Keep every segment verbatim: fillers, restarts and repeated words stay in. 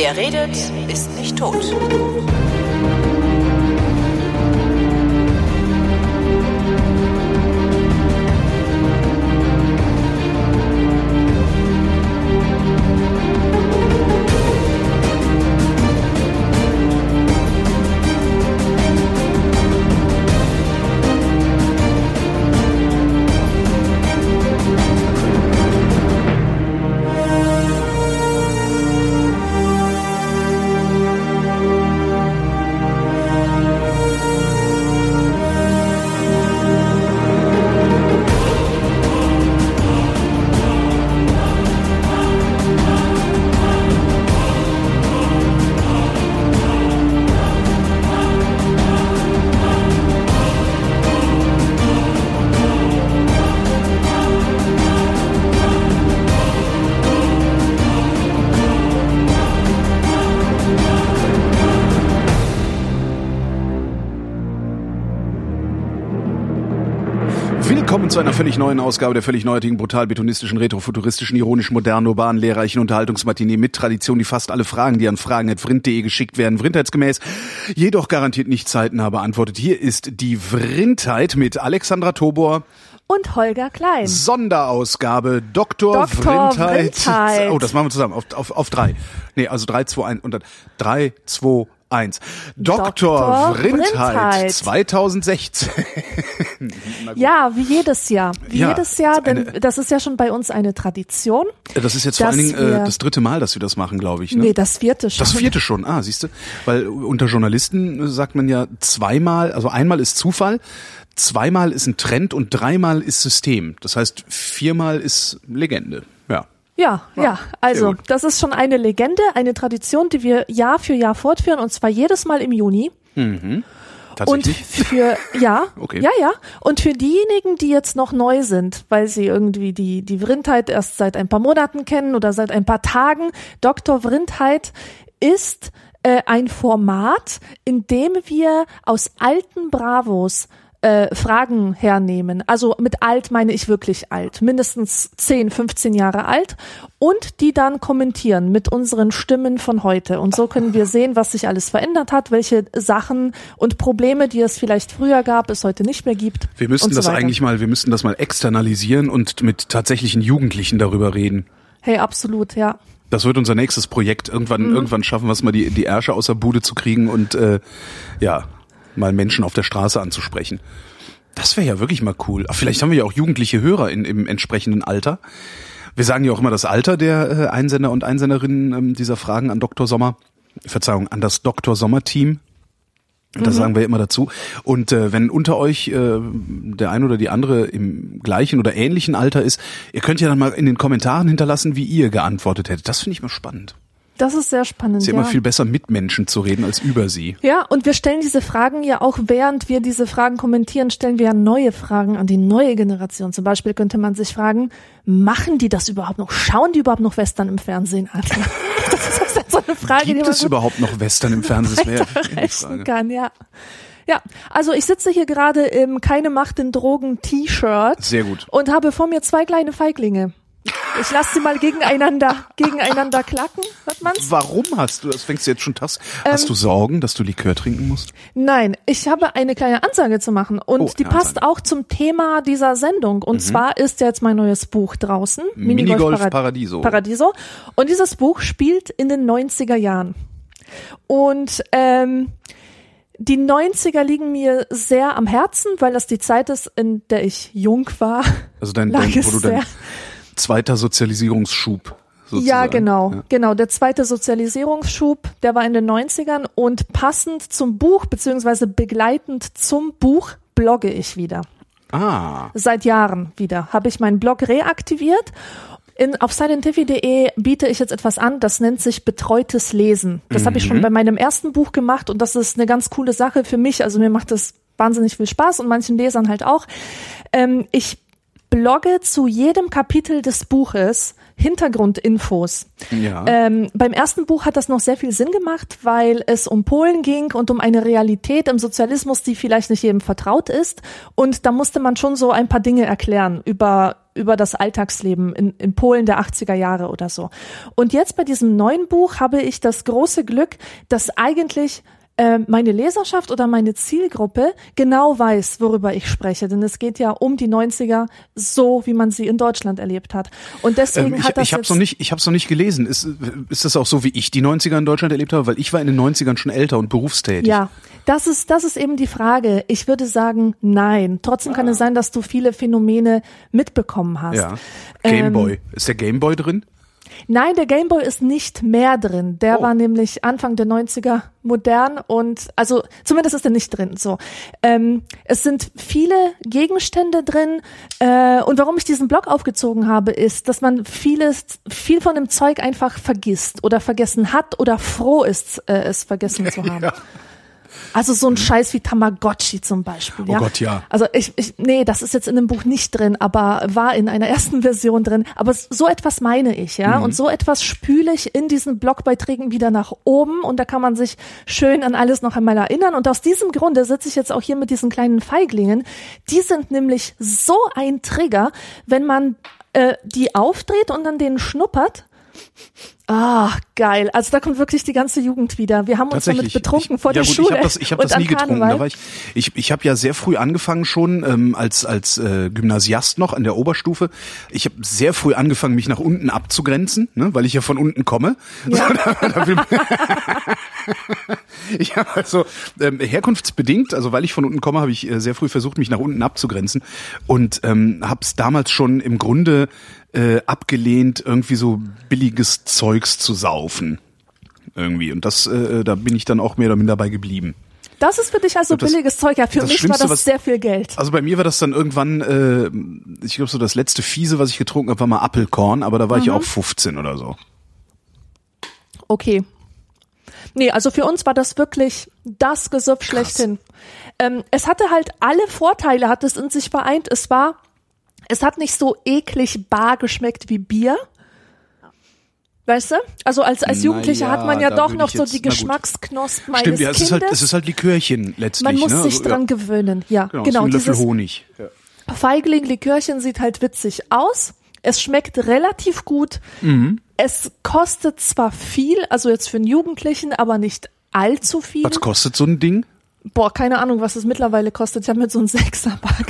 Wer redet, ist nicht tot. Willkommen zu einer völlig neuen Ausgabe der völlig neuartigen, brutal betonistischen, retrofuturistischen, ironisch modernen, urbanen, lehrreichen Unterhaltungsmatinee mit Tradition, die fast alle Fragen, die an fragen at vrind punkt de geschickt werden, vrindheitsgemäß, jedoch garantiert nicht zeitnah beantwortet. Hier ist die Vrindheit mit Alexandra Tobor und Holger Klein. Sonderausgabe Doktor, Doktor Vrindheit. Vrindheit. Oh, das machen wir zusammen auf, auf, auf drei. Nee, also drei, zwei, eins und dann drei, zwei, eins. Doktor, Doktor Vrindheit, Vrindheit zweitausendsechzehn. Ja, wie jedes Jahr. Wie ja, jedes Jahr, denn eine, das ist ja schon bei uns eine Tradition. Das ist jetzt vor allen Dingen äh, das dritte Mal, dass wir das machen, glaube ich. Ne? Nee, das vierte schon. Das vierte schon, ah, siehst du. Weil unter Journalisten sagt man ja zweimal, also einmal ist Zufall, zweimal ist ein Trend und dreimal ist System. Das heißt, viermal ist Legende, ja. Ja, ja, ja, also das ist schon eine Legende, eine Tradition, die wir Jahr für Jahr fortführen, und zwar jedes Mal im Juni. Mhm. Tatsächlich? Und für, ja, okay. ja, ja. Und für diejenigen, die jetzt noch neu sind, weil sie irgendwie die, die Vrindheit erst seit ein paar Monaten kennen oder seit ein paar Tagen, Doktor Vrindheit ist äh, ein Format, in dem wir aus alten Bravos Äh, Fragen hernehmen. Also mit alt meine ich wirklich alt, mindestens zehn, fünfzehn Jahre alt, und die dann kommentieren mit unseren Stimmen von heute. Und so können wir sehen, was sich alles verändert hat, welche Sachen und Probleme, die es vielleicht früher gab, es heute nicht mehr gibt. Wir müssten so das weiter. eigentlich mal, wir müssten das mal externalisieren und mit tatsächlichen Jugendlichen darüber reden. Hey, absolut, ja. Das wird unser nächstes Projekt. Irgendwann, mhm. irgendwann schaffen wir es mal, die, die Ärsche aus der Bude zu kriegen und äh, ja, mal Menschen auf der Straße anzusprechen. Das wäre ja wirklich mal cool. Ach, vielleicht haben wir ja auch jugendliche Hörer in, im entsprechenden Alter. Wir sagen ja auch immer das Alter der äh, Einsender und Einsenderinnen ähm, dieser Fragen an Doktor Sommer. Verzeihung, an das Doktor Sommer-Team. Das mhm. sagen wir immer dazu. Und äh, wenn unter euch äh, der eine oder die andere im gleichen oder ähnlichen Alter ist, ihr könnt ja dann mal in den Kommentaren hinterlassen, wie ihr geantwortet hättet. Das finde ich mal spannend. Das ist sehr spannend. Es ist ja ja. immer viel besser, mit Menschen zu reden, als über sie. Ja, und wir stellen diese Fragen ja auch, während wir diese Fragen kommentieren, stellen wir ja neue Fragen an die neue Generation. Zum Beispiel könnte man sich fragen, machen die das überhaupt noch? Schauen die überhaupt noch Western im Fernsehen an? Das ist halt so eine Frage, Gibt die man es überhaupt noch Western im Fernsehen? Rechnen kann, ja. Ja, also ich sitze hier gerade im Keine Macht in Drogen T-Shirt. Sehr gut. Und habe vor mir zwei kleine Feiglinge. Ich lasse sie mal gegeneinander, gegeneinander klacken, hört man's? Warum hast du, das fängst du jetzt schon tags, hast ähm, du Sorgen, dass du Likör trinken musst? Nein, ich habe eine kleine Ansage zu machen und oh, die passt Ansage. auch zum Thema dieser Sendung. Und mhm. zwar ist jetzt mein neues Buch draußen, Minigolf, Minigolf Parad- Paradiso. Paradiso. Und dieses Buch spielt in den neunziger Jahren. Und ähm, die neunziger liegen mir sehr am Herzen, weil das die Zeit ist, in der ich jung war. Also dein, dein wo du dein zweiter Sozialisierungsschub sozusagen. Ja, genau, ja. genau. Der zweite Sozialisierungsschub, der war in den neunzigern, und passend zum Buch, beziehungsweise begleitend zum Buch, blogge ich wieder. Ah. Seit Jahren wieder. Habe ich meinen Blog reaktiviert. In, auf scientific punkt de biete ich jetzt etwas an, das nennt sich betreutes Lesen. Das mhm. habe ich schon bei meinem ersten Buch gemacht, und das ist eine ganz coole Sache für mich. Also mir macht das wahnsinnig viel Spaß und manchen Lesern halt auch. Ähm, ich blogge zu jedem Kapitel des Buches Hintergrundinfos. Ja. Ähm, beim ersten Buch hat das noch sehr viel Sinn gemacht, weil es um Polen ging und um eine Realität im Sozialismus, die vielleicht nicht jedem vertraut ist. Und da musste man schon so ein paar Dinge erklären über über das Alltagsleben in, in Polen der achtziger Jahre oder so. Und jetzt bei diesem neuen Buch habe ich das große Glück, dass eigentlich äh, meine Leserschaft oder meine Zielgruppe genau weiß, worüber ich spreche. Denn es geht ja um die neunziger, so wie man sie in Deutschland erlebt hat. Und deswegen ähm, ich, hat das ich hab's jetzt... noch nicht, ich habe es noch nicht gelesen. Ist, ist das auch so, wie ich die neunziger in Deutschland erlebt habe? Weil ich war in den neunzigern schon älter und berufstätig. Ja, das ist, das ist eben die Frage. Ich würde sagen, nein. Trotzdem kann Ah. es sein, dass du viele Phänomene mitbekommen hast. Ja. Gameboy. Ähm, Ist der Gameboy drin? Nein, der Gameboy ist nicht mehr drin. Der Oh. war nämlich Anfang der neunziger modern und, also zumindest ist er nicht drin. So, ähm, es sind viele Gegenstände drin äh, und warum ich diesen Blog aufgezogen habe, ist, dass man vieles, viel von dem Zeug einfach vergisst oder vergessen hat oder froh ist, äh, es vergessen zu haben. Ja. Also so ein Scheiß wie Tamagotchi zum Beispiel. Oh Ja? Gott, ja. Also ich, ich, nee, das ist jetzt in dem Buch nicht drin, aber war in einer ersten Version drin. Aber so etwas meine ich, ja. Mhm. Und so etwas spüle ich in diesen Blogbeiträgen wieder nach oben und da kann man sich schön an alles noch einmal erinnern. Und aus diesem Grunde sitze ich jetzt auch hier mit diesen kleinen Feiglingen. Die sind nämlich so ein Trigger, wenn man äh, die aufdreht und an denen schnuppert. Ah, geil. Also da kommt wirklich die ganze Jugend wieder. Wir haben uns damit betrunken ich, vor ja der gut, Schule. Ich habe das, ich hab und das nie an getrunken. Karneval. Da war ich ich, ich habe ja sehr früh angefangen schon, ähm, als als äh, Gymnasiast noch an der Oberstufe. Ich habe sehr früh angefangen, mich nach unten abzugrenzen, ne, weil ich ja von unten komme. Ja. So, da, da will man ich habe also ähm, herkunftsbedingt, also weil ich von unten komme, habe ich äh, sehr früh versucht, mich nach unten abzugrenzen und ähm, habe es damals schon im Grunde äh, abgelehnt, irgendwie so billiges Zeugs zu saufen. Irgendwie. Und das, äh, da bin ich dann auch mehr oder minder dabei geblieben. Das ist für dich also das, billiges Zeug. Ja, für das mich Schlimmste, war das was, sehr viel Geld. Also bei mir war das dann irgendwann, äh, ich glaube so das letzte Fiese, was ich getrunken habe, war mal Apfelkorn, aber da war Mhm. ich auch fünfzehn oder so. Okay. Nee, also für uns war das wirklich das Gesöff schlechthin. Ähm, es hatte halt alle Vorteile, hat es in sich vereint. Es war, es hat nicht so eklig bar geschmeckt wie Bier. Weißt du? Also als, als Jugendlicher Naja, hat man ja da doch würde noch ich so jetzt- die na gut. Geschmacksknospen meines Stimmt, ja, es Kindes. ist halt, es ist halt Likörchen letztlich. Man muss ne? sich Also, dran ja, gewöhnen. Ja, genau. genau. Ist wie ein Löffel Dieses Honig. Ja. Feigling Likörchen sieht halt witzig aus. Es schmeckt relativ gut. Mhm. Es kostet zwar viel, also jetzt für einen Jugendlichen, aber nicht allzu viel. Was kostet so ein Ding? Boah, keine Ahnung, was es mittlerweile kostet. Ich habe mir so einen Sechserpack.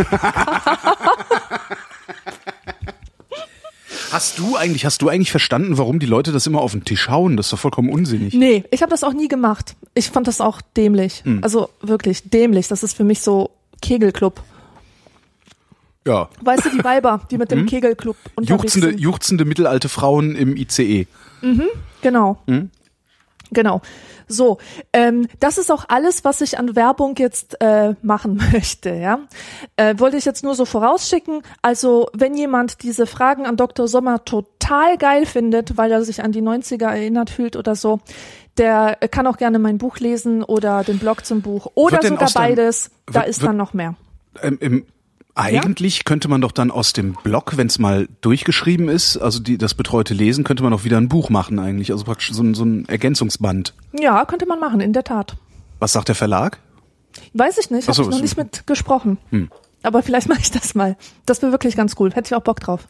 Hast du eigentlich, hast du eigentlich verstanden, warum die Leute das immer auf den Tisch hauen? Das ist doch vollkommen unsinnig. Nee, ich habe das auch nie gemacht. Ich fand das auch dämlich. Hm. Also wirklich dämlich. Das ist für mich so Kegelclub. Ja. Weißt du, die Weiber, die mit dem Kegelclub unterwegs Juchzende, sind. juchzende mittelalte Frauen im I C E. Genau. Hm? Genau. So, ähm, das ist auch alles, was ich an Werbung jetzt äh, machen möchte, ja. Äh, wollte ich jetzt nur so vorausschicken. Also, wenn jemand diese Fragen an Doktor Sommer total geil findet, weil er sich an die neunziger erinnert fühlt oder so, der kann auch gerne mein Buch lesen oder den Blog zum Buch oder Wird denn sogar aus deinem- beides. Da wird- ist wird- dann noch mehr. Ähm, im, eigentlich könnte man doch dann aus dem Blog, wenn es mal durchgeschrieben ist, also die, das betreute Lesen, könnte man auch wieder ein Buch machen eigentlich. Also praktisch so ein, so ein Ergänzungsband. Ja, könnte man machen, in der Tat. Was sagt der Verlag? Weiß ich nicht, Ach habe so, ich noch ist- nicht mit gesprochen. Hm. Aber vielleicht mache ich das mal. Das wäre wirklich ganz cool. Hätte ich auch Bock drauf.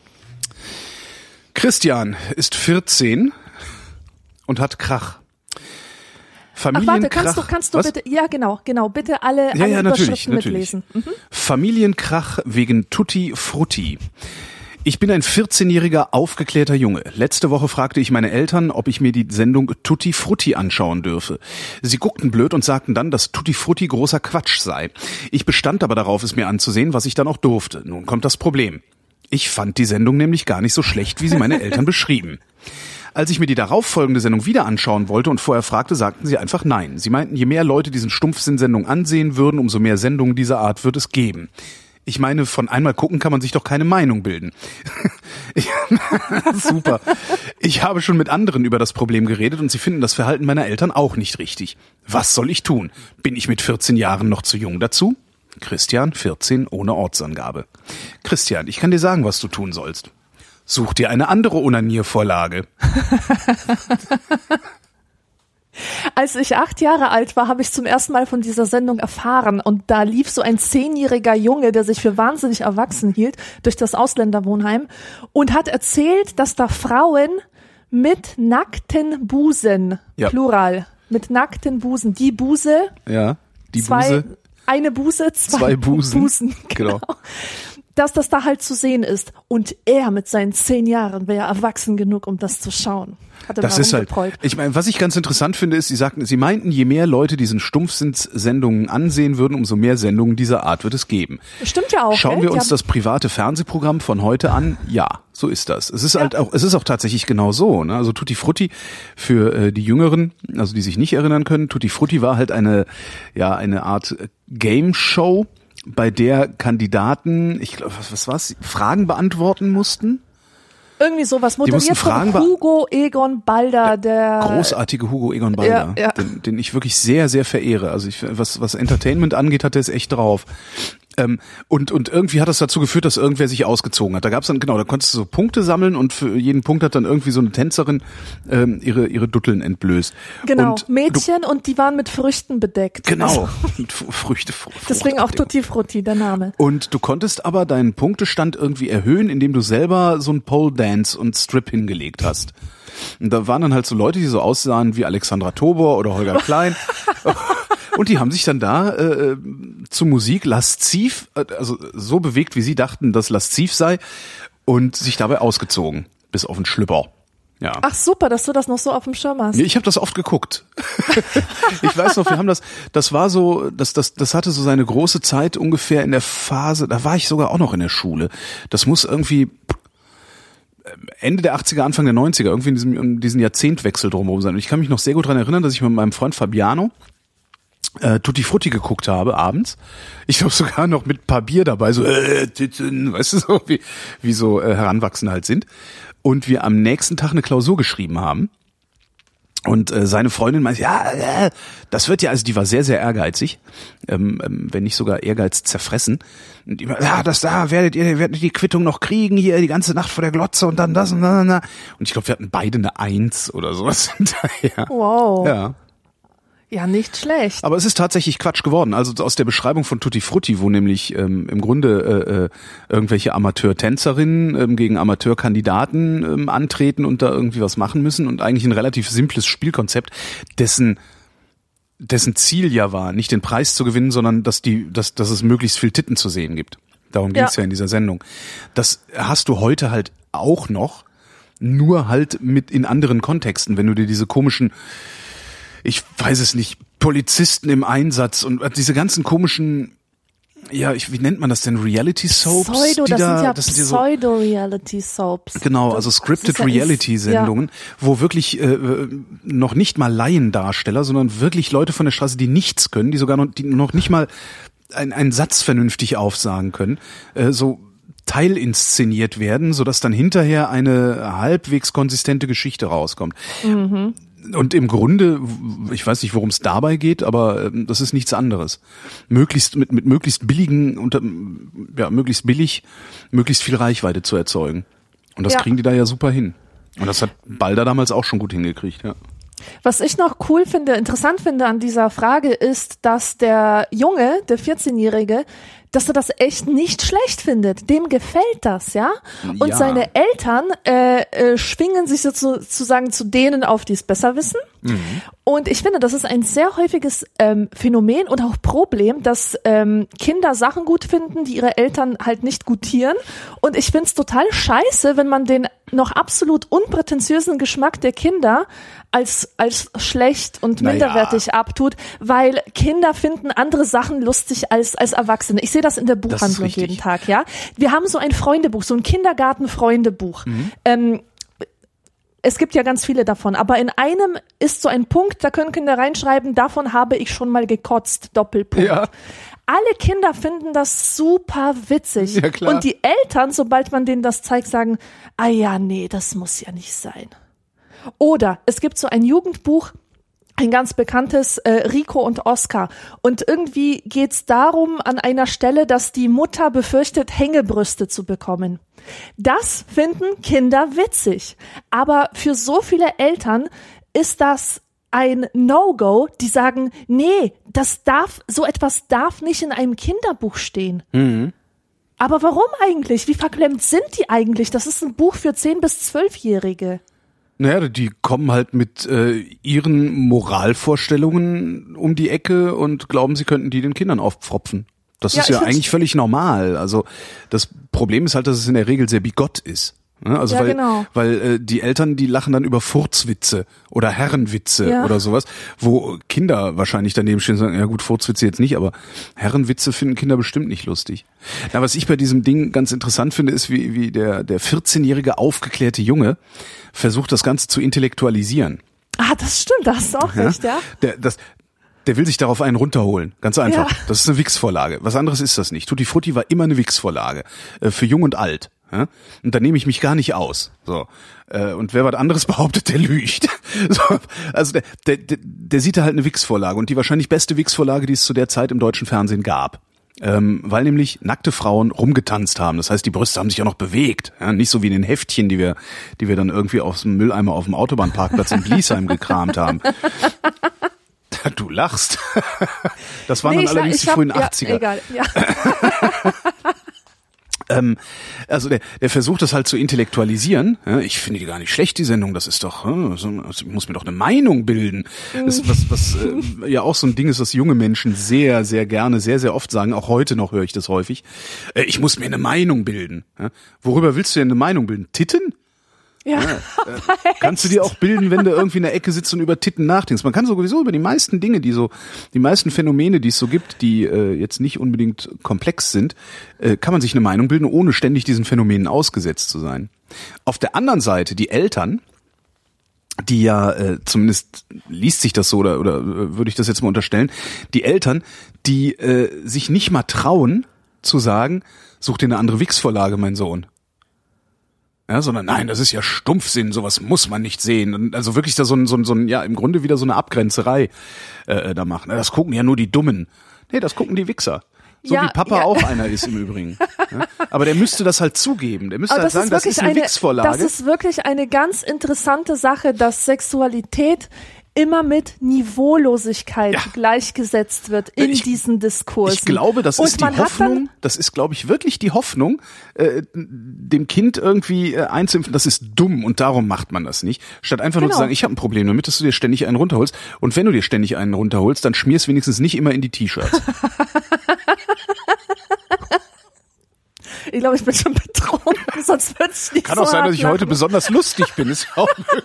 Christian ist vierzehn und hat Krach. Ach warte, Familienkrach. kannst du, kannst du Was? bitte, ja genau, genau, bitte alle, Ja, alle ja, natürlich, Überschriften natürlich. mitlesen. Mhm. Familienkrach wegen Tutti Frutti. Ich bin ein vierzehnjähriger aufgeklärter Junge. Letzte Woche fragte ich meine Eltern, ob ich mir die Sendung Tutti Frutti anschauen dürfe. Sie guckten blöd und sagten dann, dass Tutti Frutti großer Quatsch sei. Ich bestand aber darauf, es mir anzusehen, was ich dann auch durfte. Nun kommt das Problem. Ich fand die Sendung nämlich gar nicht so schlecht, wie sie meine Eltern beschrieben. Als ich mir die darauffolgende Sendung wieder anschauen wollte und vorher fragte, sagten sie einfach nein. Sie meinten, je mehr Leute diesen Stumpfsinn-Sendung ansehen würden, umso mehr Sendungen dieser Art wird es geben. Ich meine, von einmal gucken kann man sich doch keine Meinung bilden. Ich, super. Ich habe schon mit anderen über das Problem geredet und sie finden das Verhalten meiner Eltern auch nicht richtig. Was soll ich tun? Bin ich mit vierzehn Jahren noch zu jung dazu? Christian, vierzehn, ohne Ortsangabe. Christian, ich kann dir sagen, was du tun sollst. Such dir eine andere Onaniervorlage. Als ich acht Jahre alt war, habe ich zum ersten Mal von dieser Sendung erfahren und da lief so ein zehnjähriger Junge, der sich für wahnsinnig erwachsen hielt, durch das Ausländerwohnheim und hat erzählt, dass da Frauen mit nackten Busen, Ja. Plural, mit nackten Busen, die Buse, Ja, die zwei, Buse, eine Buse, zwei, zwei Busen. Busen, Genau. dass das da halt zu sehen ist. Und er mit seinen zehn Jahren wäre erwachsen genug, um das zu schauen. Hat er Das mal ist halt, rumgeprollt. ich meine, was ich ganz interessant finde, ist, sie sagten, sie meinten, je mehr Leute diesen Stumpfsinns-Sendungen ansehen würden, umso mehr Sendungen dieser Art wird es geben. Stimmt ja auch. Schauen gell? wir Die uns haben- das private Fernsehprogramm von heute an? Ja, so ist das. Es ist halt auch, es ist auch tatsächlich genau so. Ne? Also Tutti Frutti für äh, die Jüngeren, also die sich nicht erinnern können, Tutti Frutti war halt eine, ja, eine Art äh, Game-Show, bei der Kandidaten, ich glaube, was, was war's, Fragen beantworten mussten. Irgendwie sowas mussten moderiert Fragen von be- Hugo Egon Balder, der Großartige Hugo Egon Balder, Ja, ja. Den, den ich wirklich sehr, sehr verehre. Also ich, was, was Entertainment angeht, hat er es echt drauf. Ähm, und, und irgendwie hat das dazu geführt, dass irgendwer sich ausgezogen hat. Da gab's dann, genau, da konntest du so Punkte sammeln und für jeden Punkt hat dann irgendwie so eine Tänzerin ähm, ihre, ihre Dutteln entblößt. genau und Mädchen und die waren mit Früchten bedeckt. Du, genau, Also, F- Früchte. Fr- deswegen auch Fruchtabdeckung. Tutti Frutti, der Name. Und du konntest aber deinen Punktestand irgendwie erhöhen, indem du selber so ein Pole Dance und Strip hingelegt hast. Und da waren dann halt so Leute, die so aussahen wie Alexandra Tobor oder Holger Klein. Und die haben sich dann da äh, zu Musik lasziv, äh, also so bewegt, wie sie dachten, dass lasziv sei, und sich dabei ausgezogen, bis auf den Schlüpper. Ja. Ach super, dass du das noch so auf dem Schirm hast. Ja, ich habe das oft geguckt. Ich weiß noch, wir haben das, das war so, das, das, das hatte so seine große Zeit ungefähr in der Phase, da war ich sogar auch noch in der Schule. Das muss irgendwie Ende der achtziger, Anfang der neunziger, irgendwie in diesem, in diesem Jahrzehntwechsel drumherum sein. Und ich kann mich noch sehr gut daran erinnern, dass ich mit meinem Freund Fabiano äh, Tutti Frutti geguckt habe abends. Ich glaube sogar noch mit ein paar Bier dabei, so äh, Titten, weißt du, so wie, wie so äh, Heranwachsende halt sind. Und wir am nächsten Tag eine Klausur geschrieben haben. Und äh, seine Freundin meinte, ja, äh, das wird ja, also die war sehr, sehr ehrgeizig, ähm, ähm, wenn nicht sogar Ehrgeiz zerfressen. Und die, ja, das da werdet ihr, werdet die Quittung noch kriegen hier die ganze Nacht vor der Glotze und dann das und dann. Und ich glaube, wir hatten beide eine Eins oder sowas hinterher. Wow. Ja. Ja, nicht schlecht. Aber es ist tatsächlich Quatsch geworden. Also aus der Beschreibung von Tutti Frutti, wo nämlich ähm, im Grunde äh, irgendwelche Amateur-Tänzerinnen ähm, gegen Amateurkandidaten ähm, antreten und da irgendwie was machen müssen und eigentlich ein relativ simples Spielkonzept, dessen dessen Ziel ja war, nicht den Preis zu gewinnen, sondern dass die, dass, dass es möglichst viel Titten zu sehen gibt. Darum ging es Ja. ja in dieser Sendung. Das hast du heute halt auch noch, nur halt mit in anderen Kontexten, wenn du dir diese komischen, ich weiß es nicht, Polizisten im Einsatz und diese ganzen komischen, ja, ich, wie nennt man das denn, Reality Soaps? Pseudo, die das da, sind ja das sind ja so, Pseudo-Reality-Soaps. genau, Das- also das Scripted ist ja- Reality-Sendungen, wo wirklich äh, noch nicht mal Laiendarsteller, sondern wirklich Leute von der Straße, die nichts können, die sogar noch, die noch nicht mal ein, einen Satz vernünftig aufsagen können, äh, so teilinszeniert werden, sodass dann hinterher eine halbwegs konsistente Geschichte rauskommt. Mhm. Und im Grunde, ich weiß nicht, worum es dabei geht, aber ähm, das ist nichts anderes. Möglichst mit, mit möglichst billigen, unter, ja, möglichst billig, möglichst viel Reichweite zu erzeugen. Und das Ja. kriegen die da ja super hin. Und das hat Balder damals auch schon gut hingekriegt, ja. Was ich noch cool finde, interessant finde an dieser Frage ist, dass der Junge, der vierzehnjährige, dass er das echt nicht schlecht findet. Dem gefällt das, ja? Und Ja. seine Eltern äh, äh, schwingen sich sozusagen zu denen auf, die es besser wissen. Mhm. Und ich finde, das ist ein sehr häufiges ähm, Phänomen und auch Problem, dass ähm, Kinder Sachen gut finden, die ihre Eltern halt nicht gutieren. Und ich finde es total scheiße, wenn man den noch absolut unprätentiösen Geschmack der Kinder als als schlecht und Naja. minderwertig abtut, weil Kinder finden andere Sachen lustig als als Erwachsene. Ich sehe das in der Buchhandlung richtig. jeden Tag, ja. Wir haben so ein Freundebuch, so ein Kindergarten-Freundebuch. Mhm. Ähm, es gibt ja ganz viele davon, aber in einem ist so ein Punkt, da können Kinder reinschreiben, davon habe ich schon mal gekotzt, Doppelpunkt. Ja. Alle Kinder finden das super witzig. Ja, klar. Und die Eltern, sobald man denen das zeigt, sagen, ah ja, nee, das muss ja nicht sein. Oder es gibt so ein Jugendbuch, ein ganz bekanntes, äh, Rico und Oscar. Und irgendwie geht's darum an einer Stelle, dass die Mutter befürchtet, Hängebrüste zu bekommen. Das finden Kinder witzig. Aber für so viele Eltern ist das ein No-Go, die sagen, nee, das darf, so etwas darf nicht in einem Kinderbuch stehen. Mhm. Aber warum eigentlich? Wie verklemmt sind die eigentlich? Das ist ein Buch für zehn- bis zwölfjährige. Naja, die kommen halt mit äh, ihren Moralvorstellungen um die Ecke und glauben, sie könnten die den Kindern aufpfropfen. Das Ja, ist ja ich eigentlich völlig normal. Also das Problem ist halt, dass es in der Regel sehr bigott ist. Ne? Also Ja, weil, genau. weil äh, die Eltern, die lachen dann über Furzwitze oder Herrenwitze Ja. oder sowas, wo Kinder wahrscheinlich daneben stehen und sagen, ja gut, Furzwitze jetzt nicht, aber Herrenwitze finden Kinder bestimmt nicht lustig. Na, was ich bei diesem Ding ganz interessant finde, ist, wie, wie der, der vierzehnjährige aufgeklärte Junge versucht, das Ganze zu intellektualisieren. Ah, das stimmt, da hast du auch recht, ja. Der, das, der will sich darauf einen runterholen. Ganz einfach. Ja. Das ist eine Wix-Vorlage. Was anderes ist das nicht. Tutti Frutti war immer eine Wix-Vorlage. Äh, für jung und alt. Ja? Und da nehme ich mich gar nicht aus. So. Äh, und wer was anderes behauptet, der lügt. So. Also der, der, der, der sieht da halt eine Wix-Vorlage. Und die wahrscheinlich beste Wix-Vorlage, die es zu der Zeit im deutschen Fernsehen gab. Ähm, weil nämlich nackte Frauen rumgetanzt haben. Das heißt, die Brüste haben sich ja noch bewegt. Ja? Nicht so wie in den Heftchen, die wir, die wir dann irgendwie aus dem Mülleimer auf dem Autobahnparkplatz in Bliesheim gekramt haben. Du lachst. Das waren Nee, dann ich, allerdings ich die hab, frühen ja, achtziger. Egal, ja. Ähm, also der, der versucht das halt zu intellektualisieren. Ja, ich finde die gar nicht schlecht, die Sendung. Das ist doch, hm, so, ich muss mir doch eine Meinung bilden. Das ist was, was äh, ja auch so ein Ding ist, was junge Menschen sehr, sehr gerne, sehr, sehr oft sagen. Auch heute noch höre ich das häufig. Äh, ich muss mir eine Meinung bilden. Ja, worüber willst du denn eine Meinung bilden? Titten? Ja, Ja, äh, kannst du dir auch bilden, wenn du irgendwie in der Ecke sitzt und über Titten nachdenkst. Man kann sowieso über die meisten Dinge, die so, die meisten Phänomene, die es so gibt, die äh, jetzt nicht unbedingt komplex sind, äh, kann man sich eine Meinung bilden, ohne ständig diesen Phänomenen ausgesetzt zu sein. Auf der anderen Seite, die Eltern, die ja, äh, zumindest liest sich das so, oder, oder äh, würde ich das jetzt mal unterstellen, die Eltern, die äh, sich nicht mal trauen zu sagen, such dir eine andere Wix-Vorlage, mein Sohn. Ja, sondern nein, das ist ja Stumpfsinn, sowas muss man nicht sehen. Und also wirklich da so ein, so ein, so ein, ja, im Grunde wieder so eine Abgrenzerei äh, da machen. Das gucken ja nur die Dummen. Nee, das gucken die Wichser. So Ja, wie Papa ja. auch einer ist im Übrigen. Ja? Aber der müsste das halt zugeben. Der müsste Aber halt das sagen, ist das wirklich ist eine, eine, Wix-Vorlage. das ist wirklich eine ganz interessante Sache, dass Sexualität immer mit Niveaulosigkeit Ja. gleichgesetzt wird in Ich- diesen Diskursen. Ich glaube, das Und ist die man hat Hoffnung, das ist, glaube ich, wirklich die Hoffnung, äh, dem Kind irgendwie äh, einzuimpfen, das ist dumm und darum macht man das nicht. Statt einfach nur Genau. zu sagen, ich habe ein Problem damit, dass du dir ständig einen runterholst. Und wenn du dir ständig einen runterholst, dann schmierst wenigstens nicht immer in die T-Shirts. Ich glaube, ich bin schon betrunken, sonst würde ich nicht Kann so auch sein, hart dass ich heute lachen. besonders lustig bin, ist ja auch möglich.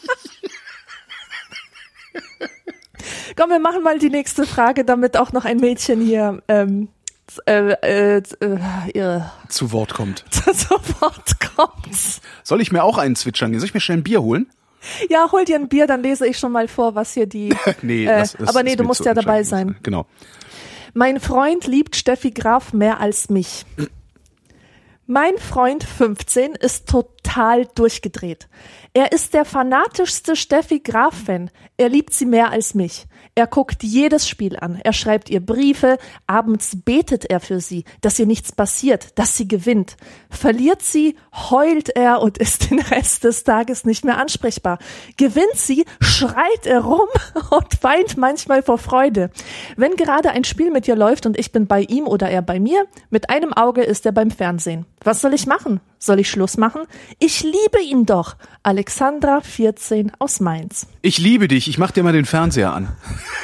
Komm, wir machen mal die nächste Frage, damit auch noch ein Mädchen hier ähm, äh, äh, äh, ihr Zu Wort kommt. zu Wort kommt. Soll ich mir auch einen zwitschern gehen? Soll ich mir schnell ein Bier holen? Ja, hol dir ein Bier, dann lese ich schon mal vor, was hier die... Nee, äh, das, das aber nee, ist du mir musst zu ja dabei anstrengend. sein. Genau. Mein Freund liebt Steffi Graf mehr als mich. Mein Freund fünfzehn ist total durchgedreht. Er ist der fanatischste Steffi Graf-Fan. Er liebt sie mehr als mich. Er guckt jedes Spiel an. Er schreibt ihr Briefe. Abends betet er für sie, dass ihr nichts passiert, dass sie gewinnt. Verliert sie, heult er und ist den Rest des Tages nicht mehr ansprechbar. Gewinnt sie, schreit er rum und weint manchmal vor Freude. Wenn gerade ein Spiel mit ihr läuft und ich bin bei ihm oder er bei mir, mit einem Auge ist er beim Fernsehen. Was soll ich machen? Soll ich Schluss machen? Ich liebe ihn doch. Alexandra, vierzehn, aus Mainz. Ich liebe dich, ich mach dir mal den Fernseher an.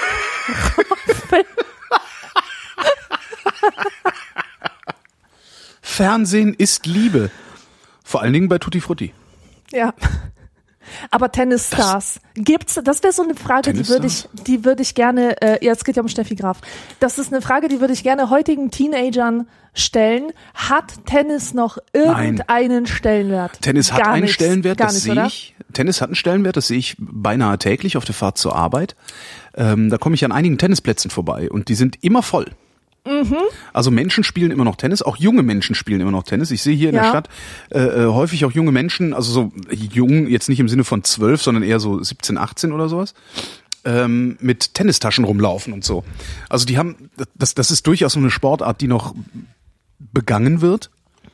Fernsehen ist Liebe. Vor allen Dingen bei Tutti Frutti. Ja. Aber Tennisstars, gibt's, das wäre so eine Frage, die würde ich, die würde ich gerne, äh, ja, es geht ja um Steffi Graf. Das ist eine Frage, die würde ich gerne heutigen Teenagern stellen. Hat Tennis noch irgendeinen Stellenwert? Tennis hat Gar einen nichts. Stellenwert, Gar das nicht, sehe oder? ich. Tennis hat einen Stellenwert, das sehe ich beinahe täglich auf der Fahrt zur Arbeit. Ähm, da komme ich an einigen Tennisplätzen vorbei und die sind immer voll. Mhm. Also Menschen spielen immer noch Tennis, auch junge Menschen spielen immer noch Tennis. Ich sehe hier in Ja. der Stadt äh, häufig auch junge Menschen, also so jung, jetzt nicht im Sinne von zwölf, sondern eher so siebzehn, achtzehn oder sowas, ähm, mit Tennistaschen rumlaufen und so. Also die haben, das, das ist durchaus so eine Sportart, die noch begangen wird.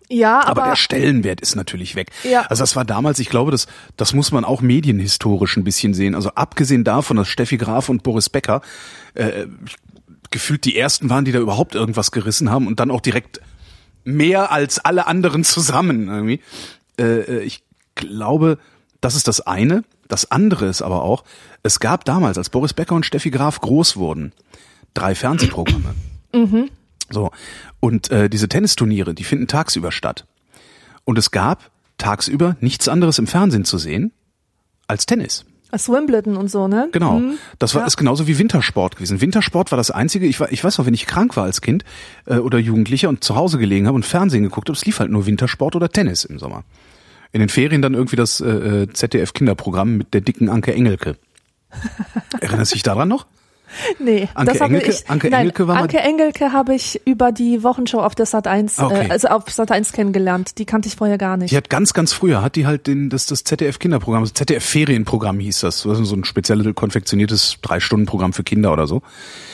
Ja, aber, aber aber der Stellenwert ist natürlich weg. Ja. Also das war damals, ich glaube, das, das muss man auch medienhistorisch ein bisschen sehen. Also abgesehen davon, dass Steffi Graf und Boris Becker äh, gefühlt die ersten waren, die da überhaupt irgendwas gerissen haben und dann auch direkt mehr als alle anderen zusammen irgendwie. Äh, ich glaube, das ist das eine. Das andere ist aber auch, es gab damals, als Boris Becker und Steffi Graf groß wurden, drei Fernsehprogramme. Mhm. So. Und äh, diese Tennisturniere, die finden tagsüber statt. Und es gab tagsüber nichts anderes im Fernsehen zu sehen als Tennis. Als Wimbledon und so, ne? Genau. Mhm. Das war Ja. ist genauso wie Wintersport gewesen. Wintersport war das einzige, ich, war, ich weiß noch, wenn ich krank war als Kind äh, oder Jugendlicher und zu Hause gelegen habe und Fernsehen geguckt habe, es lief halt nur Wintersport oder Tennis im Sommer. In den Ferien dann irgendwie das äh, Z D F-Kinderprogramm mit der dicken Anke Engelke. Erinnerst du dich daran noch? Nee, Anke das habe Engelke- ich. Anke nein, Engelke war mal- Anke Engelke habe ich über die Wochenshow auf der Sat eins, Okay. äh, also auf Sat eins kennengelernt. Die kannte ich vorher gar nicht. Die hat ganz, ganz früher, hat die halt den, das, das Z D F-Kinderprogramm, das Z D F-Ferienprogramm hieß das. Das ist so ein spezielles, konfektioniertes Drei-Stunden-Programm für Kinder oder so.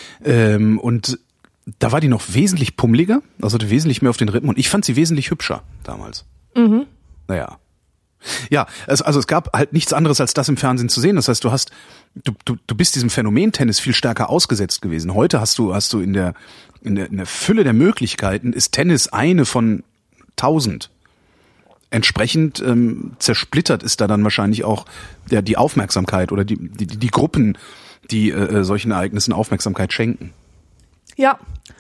Ähm, und da war die noch wesentlich pummeliger, also hatte wesentlich mehr auf den Rippen und ich fand sie wesentlich hübscher damals. Mhm. Naja. Ja, es, also es gab halt nichts anderes als das im Fernsehen zu sehen. Das heißt, du hast, du, du, du bist diesem Phänomen Tennis viel stärker ausgesetzt gewesen. Heute hast du, hast du in der, in der, in der Fülle der Möglichkeiten ist Tennis eine von tausend. Entsprechend ähm, zersplittert ist da dann wahrscheinlich auch der, die Aufmerksamkeit oder die, die, die Gruppen, die äh, solchen Ereignissen Aufmerksamkeit schenken. Ja.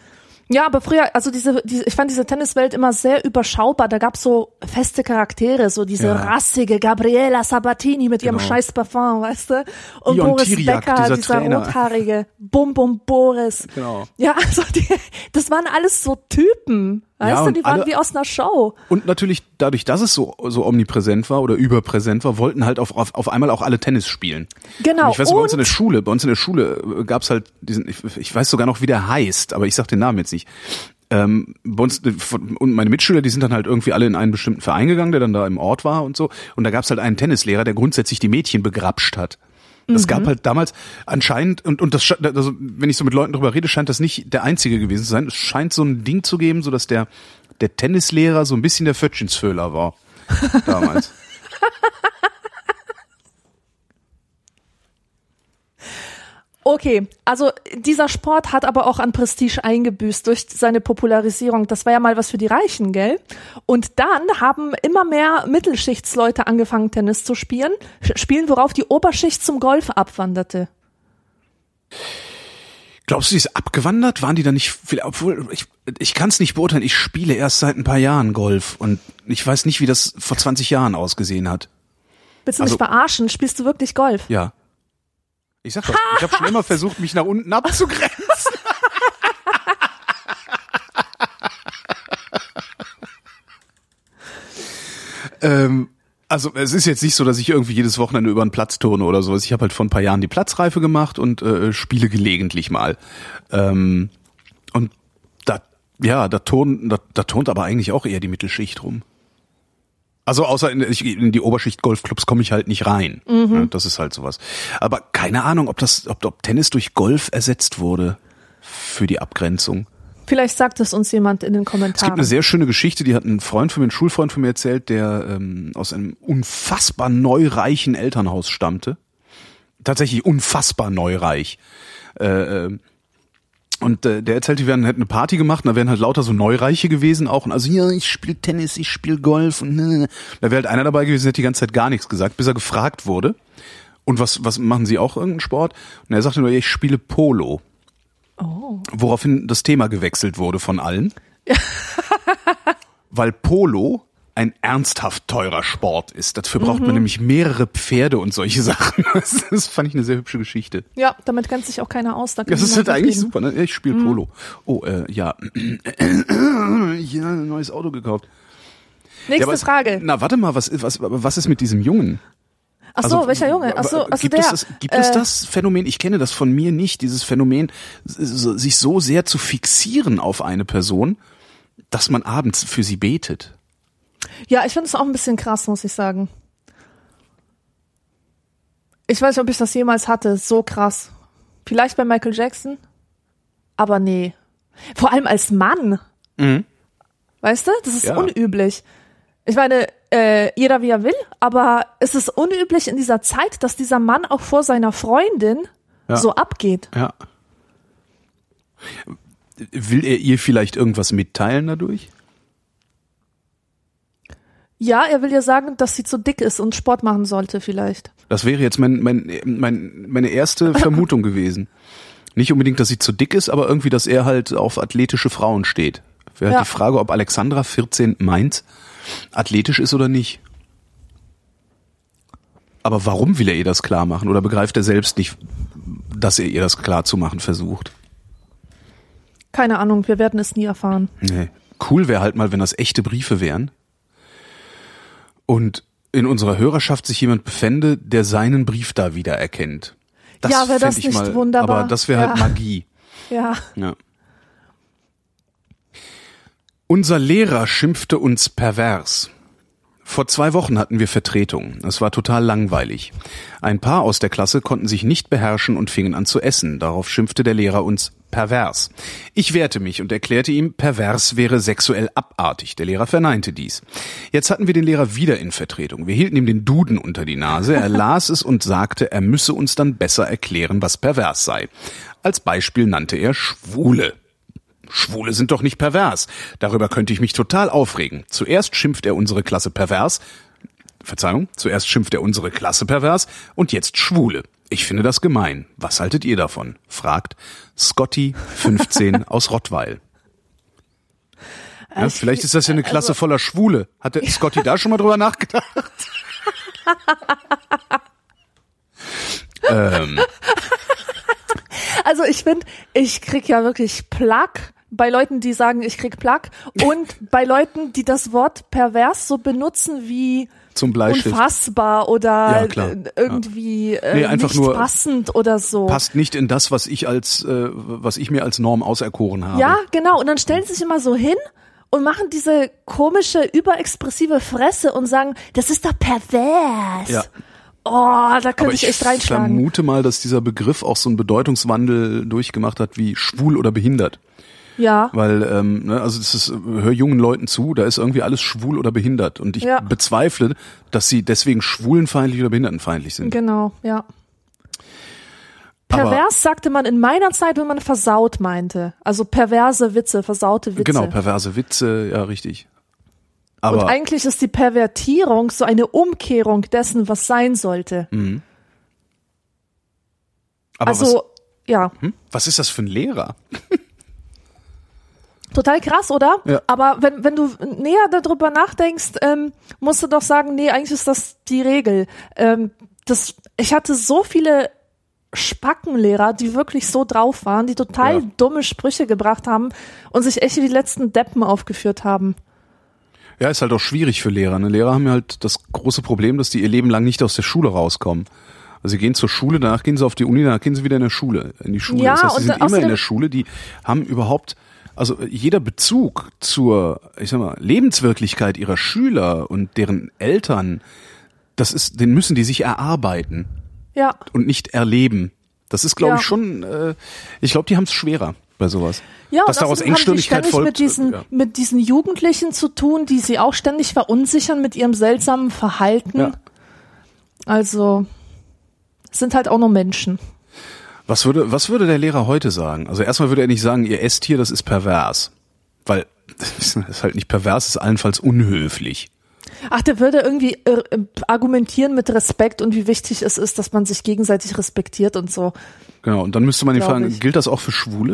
Ja, aber früher, also diese, diese, ich fand diese Tenniswelt immer sehr überschaubar. Da gab's so feste Charaktere, so diese Ja. rassige Gabriela Sabatini mit ihrem Genau. scheiß Parfum, weißt du? Und Ion Boris Tiriac, Becker, dieser dieser, Trainer. rothaarige, Bum Bum Boris. Genau. Ja, also die, das waren alles so Typen, weißt Ja, du? und Die waren alle- wie aus einer Show. Und natürlich dadurch, dass es so so omnipräsent war oder überpräsent war, wollten halt auf auf, auf einmal auch alle Tennis spielen. Genau. Und ich weiß, bei uns in Und- der Schule, bei uns in der Schule äh, gab's halt diesen, ich, ich weiß sogar noch, wie der heißt, aber ich sag den Namen jetzt nicht. Ähm, bei uns äh, von- und meine Mitschüler, die sind dann halt irgendwie alle in einen bestimmten Verein gegangen, der dann da im Ort war und so. Und da gab's halt einen Tennislehrer, der grundsätzlich die Mädchen begrapscht hat. Es gab halt damals anscheinend, und, und das, sche- also, wenn ich so mit Leuten drüber rede, scheint das nicht der einzige gewesen zu sein. Es scheint so ein Ding zu geben, so dass der, der Tennislehrer so ein bisschen der Fötschensföhler war. Damals. Okay, also dieser Sport hat aber auch an Prestige eingebüßt durch seine Popularisierung. Das war ja mal was für die Reichen, gell? Und dann haben immer mehr Mittelschichtsleute angefangen, Tennis zu spielen, spielen, worauf die Oberschicht zum Golf abwanderte. Glaubst du, die ist abgewandert? Waren die da nicht viel, obwohl, ich, ich kann es nicht beurteilen. Ich spiele erst seit ein paar Jahren Golf und ich weiß nicht, wie das vor zwanzig Jahren ausgesehen hat. Willst du Also- mich verarschen? Spielst du wirklich Golf? Ja. Ich sag doch, ich habe schon immer versucht, mich nach unten abzugrenzen. ähm, also es ist jetzt nicht so, dass ich irgendwie jedes Wochenende über den Platz turne oder sowas. Ich habe halt vor ein paar Jahren die Platzreife gemacht und äh, spiele gelegentlich mal. Ähm, und da, ja, da turnt, da, da turnt aber eigentlich auch eher die Mittelschicht rum. Also außer in, ich, in die Oberschicht Golfclubs komme ich halt nicht rein. Mhm. Ja, das ist halt sowas. Aber keine Ahnung, ob das, ob, ob Tennis durch Golf ersetzt wurde für die Abgrenzung. Vielleicht sagt es uns jemand in den Es gibt Kommentaren. eine sehr schöne Geschichte, die hat ein Freund von mir, ein Schulfreund von mir erzählt, der ähm, aus einem unfassbar neureichen Elternhaus stammte. Tatsächlich unfassbar neureich. Äh, äh, Und äh, der erzählt, die werden hätten eine Party gemacht, und da wären halt lauter so Neureiche gewesen auch. Und also, ja, ich spiele Tennis, ich spiele Golf. Und ne, ne. Da wäre halt einer dabei gewesen, der hat die ganze Zeit gar nichts gesagt, bis er gefragt wurde. Und was was machen Sie auch, irgendeinen Sport? Und er sagte nur, ich spiele Polo. Oh. Woraufhin das Thema gewechselt wurde von allen. Weil Polo ein ernsthaft teurer Sport ist. Dafür braucht man nämlich mehrere Pferde und solche Sachen. Das, das fand ich eine sehr hübsche Geschichte. Ja, damit kennt sich auch keiner aus. Da kann Das ist niemand halt eigentlich mitreden. super, ne? Ich spiele Mhm. Polo. Oh, äh, ja. Ich habe ein neues Auto gekauft. Nächste Ja, aber es- Frage. Na, warte mal, was, was, was ist mit diesem Jungen? Ach so, Also, welcher Junge? Ach so, also gibt der. es das, gibt es äh, das Phänomen, ich kenne das von mir nicht, dieses Phänomen, so- sich so sehr zu fixieren auf eine Person, dass man abends für sie betet. Ja, ich finde es auch ein bisschen krass, muss ich sagen. Ich weiß nicht, ob ich das jemals hatte. So krass. Vielleicht bei Michael Jackson, aber nee. Vor allem als Mann. Mhm. Weißt du? Das ist Ja. unüblich. Ich meine, äh, jeder wie er will, aber es ist unüblich in dieser Zeit, dass dieser Mann auch vor seiner Freundin Ja. so abgeht. Ja. Will er ihr vielleicht irgendwas mitteilen dadurch? Ja, er will ihr sagen, dass sie zu dick ist und Sport machen sollte vielleicht. Das wäre jetzt mein, mein, mein, meine erste Vermutung gewesen. Nicht unbedingt, dass sie zu dick ist, aber irgendwie, dass er halt auf athletische Frauen steht. Wäre Ja. halt die Frage, ob Alexandra vierzehn meint, athletisch ist oder nicht. Aber warum will er ihr das klar machen? Oder begreift er selbst nicht, dass er ihr das klar zu machen versucht? Keine Ahnung, wir werden es nie erfahren. Nee. Cool wäre halt mal, wenn das echte Briefe wären. Und in unserer Hörerschaft sich jemand befände, der seinen Brief da wiedererkennt. Das Ja, wäre das fänd ich nicht mal, wunderbar? Aber das wäre Ja. halt Magie. Ja. Ja. Unser Lehrer schimpfte uns pervers. Vor zwei Wochen hatten wir Vertretung. Es war total langweilig. Ein paar aus der Klasse konnten sich nicht beherrschen und fingen an zu essen. Darauf schimpfte der Lehrer uns pervers. Ich wehrte mich und erklärte ihm, pervers wäre sexuell abartig. Der Lehrer verneinte dies. Jetzt hatten wir den Lehrer wieder in Vertretung. Wir hielten ihm den Duden unter die Nase. Er las es und sagte, er müsse uns dann besser erklären, was pervers sei. Als Beispiel nannte er Schwule. Schwule sind doch nicht pervers. Darüber könnte ich mich total aufregen. Zuerst schimpft er unsere Klasse pervers. Verzeihung, zuerst schimpft er unsere Klasse pervers und jetzt Schwule. Ich finde das gemein. Was haltet ihr davon? Fragt Scotty, fünfzehn, aus Rottweil. Ja, Ich- vielleicht ist das ja eine Klasse also- voller Schwule. Hat der Scotty da schon mal drüber nachgedacht? ähm, Also ich finde, ich krieg ja wirklich Plack bei Leuten, die sagen, ich krieg Plack und bei Leuten, die das Wort pervers so benutzen wie zum Bleistift. unfassbar oder Ja, klar. äh, irgendwie äh, Nee, einfach nicht nur passend oder so. Passt nicht in das, was ich als, äh, was ich mir als Norm auserkoren habe. Ja, genau. Und dann stellen sie sich immer so hin und machen diese komische, überexpressive Fresse und sagen, das ist doch pervers. Ja. Oh, da könnte Aber ich ich echt reinschlagen. vermute mal, dass dieser Begriff auch so einen Bedeutungswandel durchgemacht hat wie schwul oder behindert. Ja. Weil, ähm, ne, also das ist, hör jungen Leuten zu, da ist irgendwie alles schwul oder behindert. Und ich Ja. bezweifle, dass sie deswegen schwulenfeindlich oder behindertenfeindlich sind. Genau, ja. Aber- Pervers sagte man in meiner Zeit, wenn man versaut meinte. Also perverse Witze, versaute Witze. Genau, perverse Witze, ja richtig. Und Aber eigentlich ist die Pervertierung so eine Umkehrung dessen, was sein sollte. aber also, was, ja, hm? was ist das für ein Lehrer? total krass, oder? Ja. Aber wenn, wenn du näher darüber nachdenkst, ähm, musst du doch sagen, nee, eigentlich ist das die Regel. Ähm, das, ich hatte so viele Spackenlehrer, die wirklich so drauf waren, die total Ja. dumme Sprüche gebracht haben und sich echt wie die letzten Deppen aufgeführt haben. Ja, ist halt auch schwierig für Lehrer. Ne? Lehrer haben ja halt das große Problem, dass die ihr Leben lang nicht aus der Schule rauskommen. Also sie gehen zur Schule, danach gehen sie auf die Uni, danach gehen sie wieder in der Schule, in die Schule. Ja, das heißt, sie und sind immer in außerdem- der Schule, die haben überhaupt, also jeder Bezug zur, ich sag mal, Lebenswirklichkeit ihrer Schüler und deren Eltern, das ist, den müssen die sich erarbeiten Ja, und nicht erleben. Das ist, glaube Ja. ich, schon, äh, ich glaube, die haben es schwerer bei sowas. ja, Dass und daraus außerdem haben die Engstirnigkeit ständig folgt. mit diesen, ja. mit diesen Jugendlichen zu tun, die sie auch ständig verunsichern mit ihrem seltsamen Verhalten. Ja. Also, sind halt auch nur Menschen. Was würde, was würde der Lehrer heute sagen? Also erstmal würde er nicht sagen, ihr esst hier, das ist pervers. Weil, das ist halt nicht pervers, das ist allenfalls unhöflich. Ach, der würde irgendwie äh, argumentieren mit Respekt und wie wichtig es ist, dass man sich gegenseitig respektiert und so. Genau, und dann müsste man ihn Glaub fragen, ich. gilt das auch für Schwule?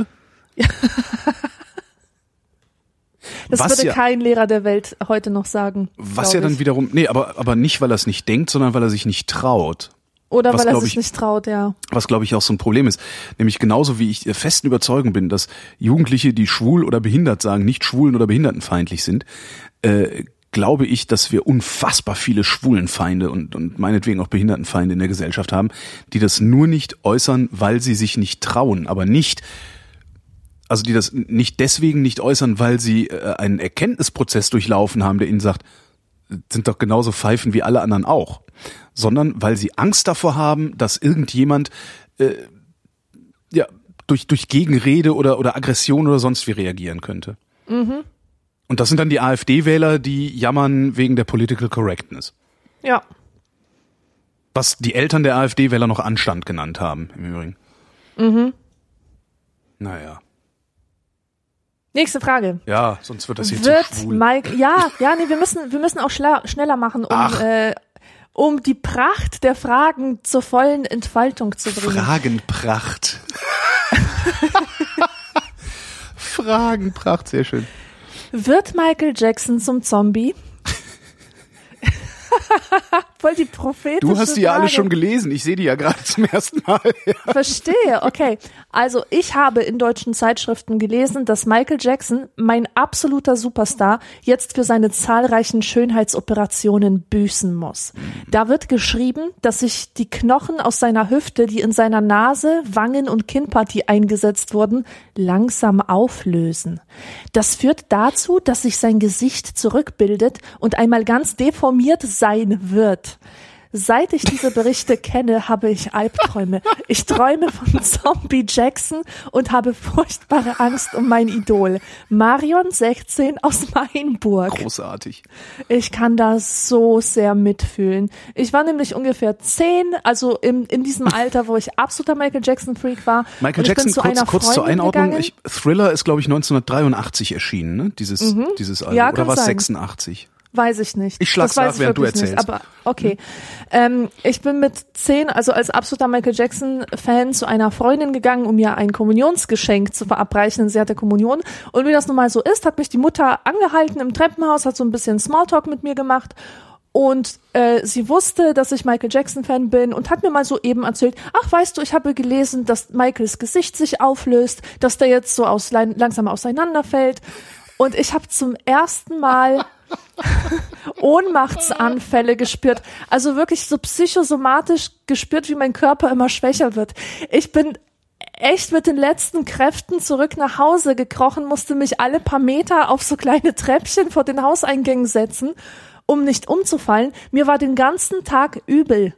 Das Was würde ja- kein Lehrer der Welt heute noch sagen. Was glaub ja dann ich. wiederum, nee, aber, aber nicht, weil er es nicht denkt, sondern weil er sich nicht traut. Oder was weil er glaub sich ich- nicht traut, ja. Was, glaube ich, auch so ein Problem ist. Nämlich genauso wie ich der festen Überzeugung bin, dass Jugendliche, die schwul oder behindert sagen, nicht schwulen- oder behindertenfeindlich sind, äh, glaube ich, dass wir unfassbar viele Schwulenfeinde und, und meinetwegen auch Behindertenfeinde in der Gesellschaft haben, die das nur nicht äußern, weil sie sich nicht trauen, aber nicht, also die das nicht deswegen nicht äußern, weil sie äh, einen Erkenntnisprozess durchlaufen haben, der ihnen sagt, sind doch genauso Pfeifen wie alle anderen auch, sondern weil sie Angst davor haben, dass irgendjemand äh, ja durch durch Gegenrede oder oder Aggression oder sonst wie reagieren könnte. Mhm. Und das sind dann die AfD-Wähler, die jammern wegen der Political Correctness. Ja. Was die Eltern der AfD-Wähler noch Anstand genannt haben, im Übrigen. Mhm. Naja. Nächste Frage. Ja, sonst wird das hier Wird zu schwul. Mike, ja, ja, nee, wir müssen, wir müssen auch schla- schneller machen, um, äh, um die Pracht der Fragen zur vollen Entfaltung zu bringen. Fragenpracht. Fragenpracht, sehr schön. Wird Michael Jackson zum Zombie? Voll die prophetische Du hast die ja alle Frage. schon gelesen. Ich sehe die ja gerade zum ersten Mal. Ja. Verstehe, okay. Also ich habe in deutschen Zeitschriften gelesen, dass Michael Jackson, mein absoluter Superstar, jetzt für seine zahlreichen Schönheitsoperationen büßen muss. Da wird geschrieben, dass sich die Knochen aus seiner Hüfte, die in seiner Nase, Wangen- und Kinnpartie eingesetzt wurden, langsam auflösen. Das führt dazu, dass sich sein Gesicht zurückbildet und einmal ganz deformiert sein wird. Seit ich diese Berichte kenne, habe ich Albträume. Ich träume von Zombie Jackson und habe furchtbare Angst um mein Idol. Marion, sechzehn, aus Mainburg. Großartig. Ich kann da so sehr mitfühlen. Ich war nämlich ungefähr zehn, also in, in diesem Alter, wo ich absoluter Michael Jackson-Freak war. Michael und ich Jackson, bin zu kurz, einer kurz zur Freundin Einordnung. gegangen. Ich, Thriller ist, glaube ich, neunzehnhundertdreiundachtzig erschienen, ne? Dieses, Mhm. dieses Album. Ja, Oder kann war es sein. sechsundachtzig? Weiß ich nicht. Ich schlag's Das weiß nach, ich während du wirklich nicht, erzählst. aber okay. Ähm, ich bin mit zehn, also als absoluter Michael Jackson-Fan, zu einer Freundin gegangen, um ihr ein Kommunionsgeschenk zu verabreichen. Sie hatte Kommunion. Und wie das nun mal so ist, hat mich die Mutter angehalten im Treppenhaus, hat so ein bisschen Smalltalk mit mir gemacht. Und äh, sie wusste, dass ich Michael Jackson-Fan bin und hat mir mal so eben erzählt, ach, weißt du, ich habe gelesen, dass Michaels Gesicht sich auflöst, dass der jetzt so aus, langsam auseinanderfällt. Und ich habe zum ersten Mal Ohnmachtsanfälle gespürt. Also wirklich so psychosomatisch gespürt, wie mein Körper immer schwächer wird. Ich bin echt mit den letzten Kräften zurück nach Hause gekrochen, musste mich alle paar Meter auf so kleine Treppchen vor den Hauseingängen setzen, um nicht umzufallen. Mir war den ganzen Tag übel.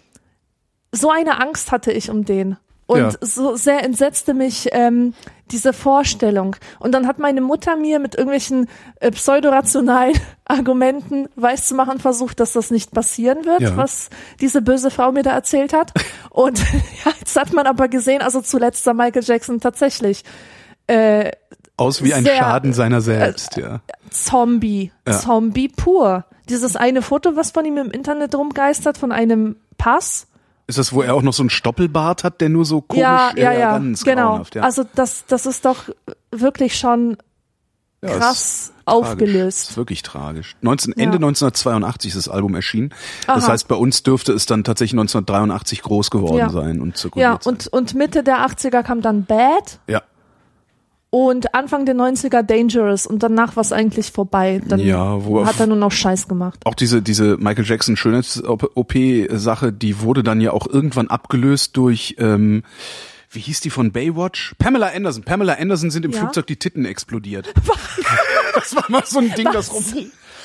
So eine Angst hatte ich um den. Und Ja. so sehr entsetzte mich ähm, diese Vorstellung. Und dann hat meine Mutter mir mit irgendwelchen äh, pseudorationalen Argumenten weiszumachen versucht, dass das nicht passieren wird, Ja. was diese böse Frau mir da erzählt hat. Und ja, jetzt hat man aber gesehen, also zuletzt sah Michael Jackson tatsächlich äh, Aus wie ein sehr, Schaden seiner selbst, ja. Zombie, Ja. Zombie pur. Dieses eine Foto, was von ihm im Internet rumgeistert, von einem Pass. Ist das, wo er auch noch so einen Stoppelbart hat, der nur so komisch, Ja, ja, ja, ganz genau. grauenhaft, ja. Also das, das ist doch wirklich schon Ja, krass ist aufgelöst. Tragisch. Ist wirklich tragisch. neunzehn, Ja. Ende neunzehnhundertzweiundachtzig ist das Album erschienen. Das Aha. heißt, bei uns dürfte es dann tatsächlich neunzehnhundertdreiundachtzig groß geworden Ja. sein und Ja, zirkuliert und, sein. und Mitte der achtziger kam dann Bad Ja. und Anfang der neunziger Dangerous und danach war es eigentlich vorbei. Dann Ja, wo hat er nur noch Scheiß gemacht. Auch diese, diese Michael Jackson Schönheits-O P-Sache, die wurde dann ja auch irgendwann abgelöst durch, ähm, wie hieß die von Baywatch? Pamela Anderson. Pamela Anderson sind im Ja? Flugzeug die Titten explodiert. Das war mal so ein Ding, das rum.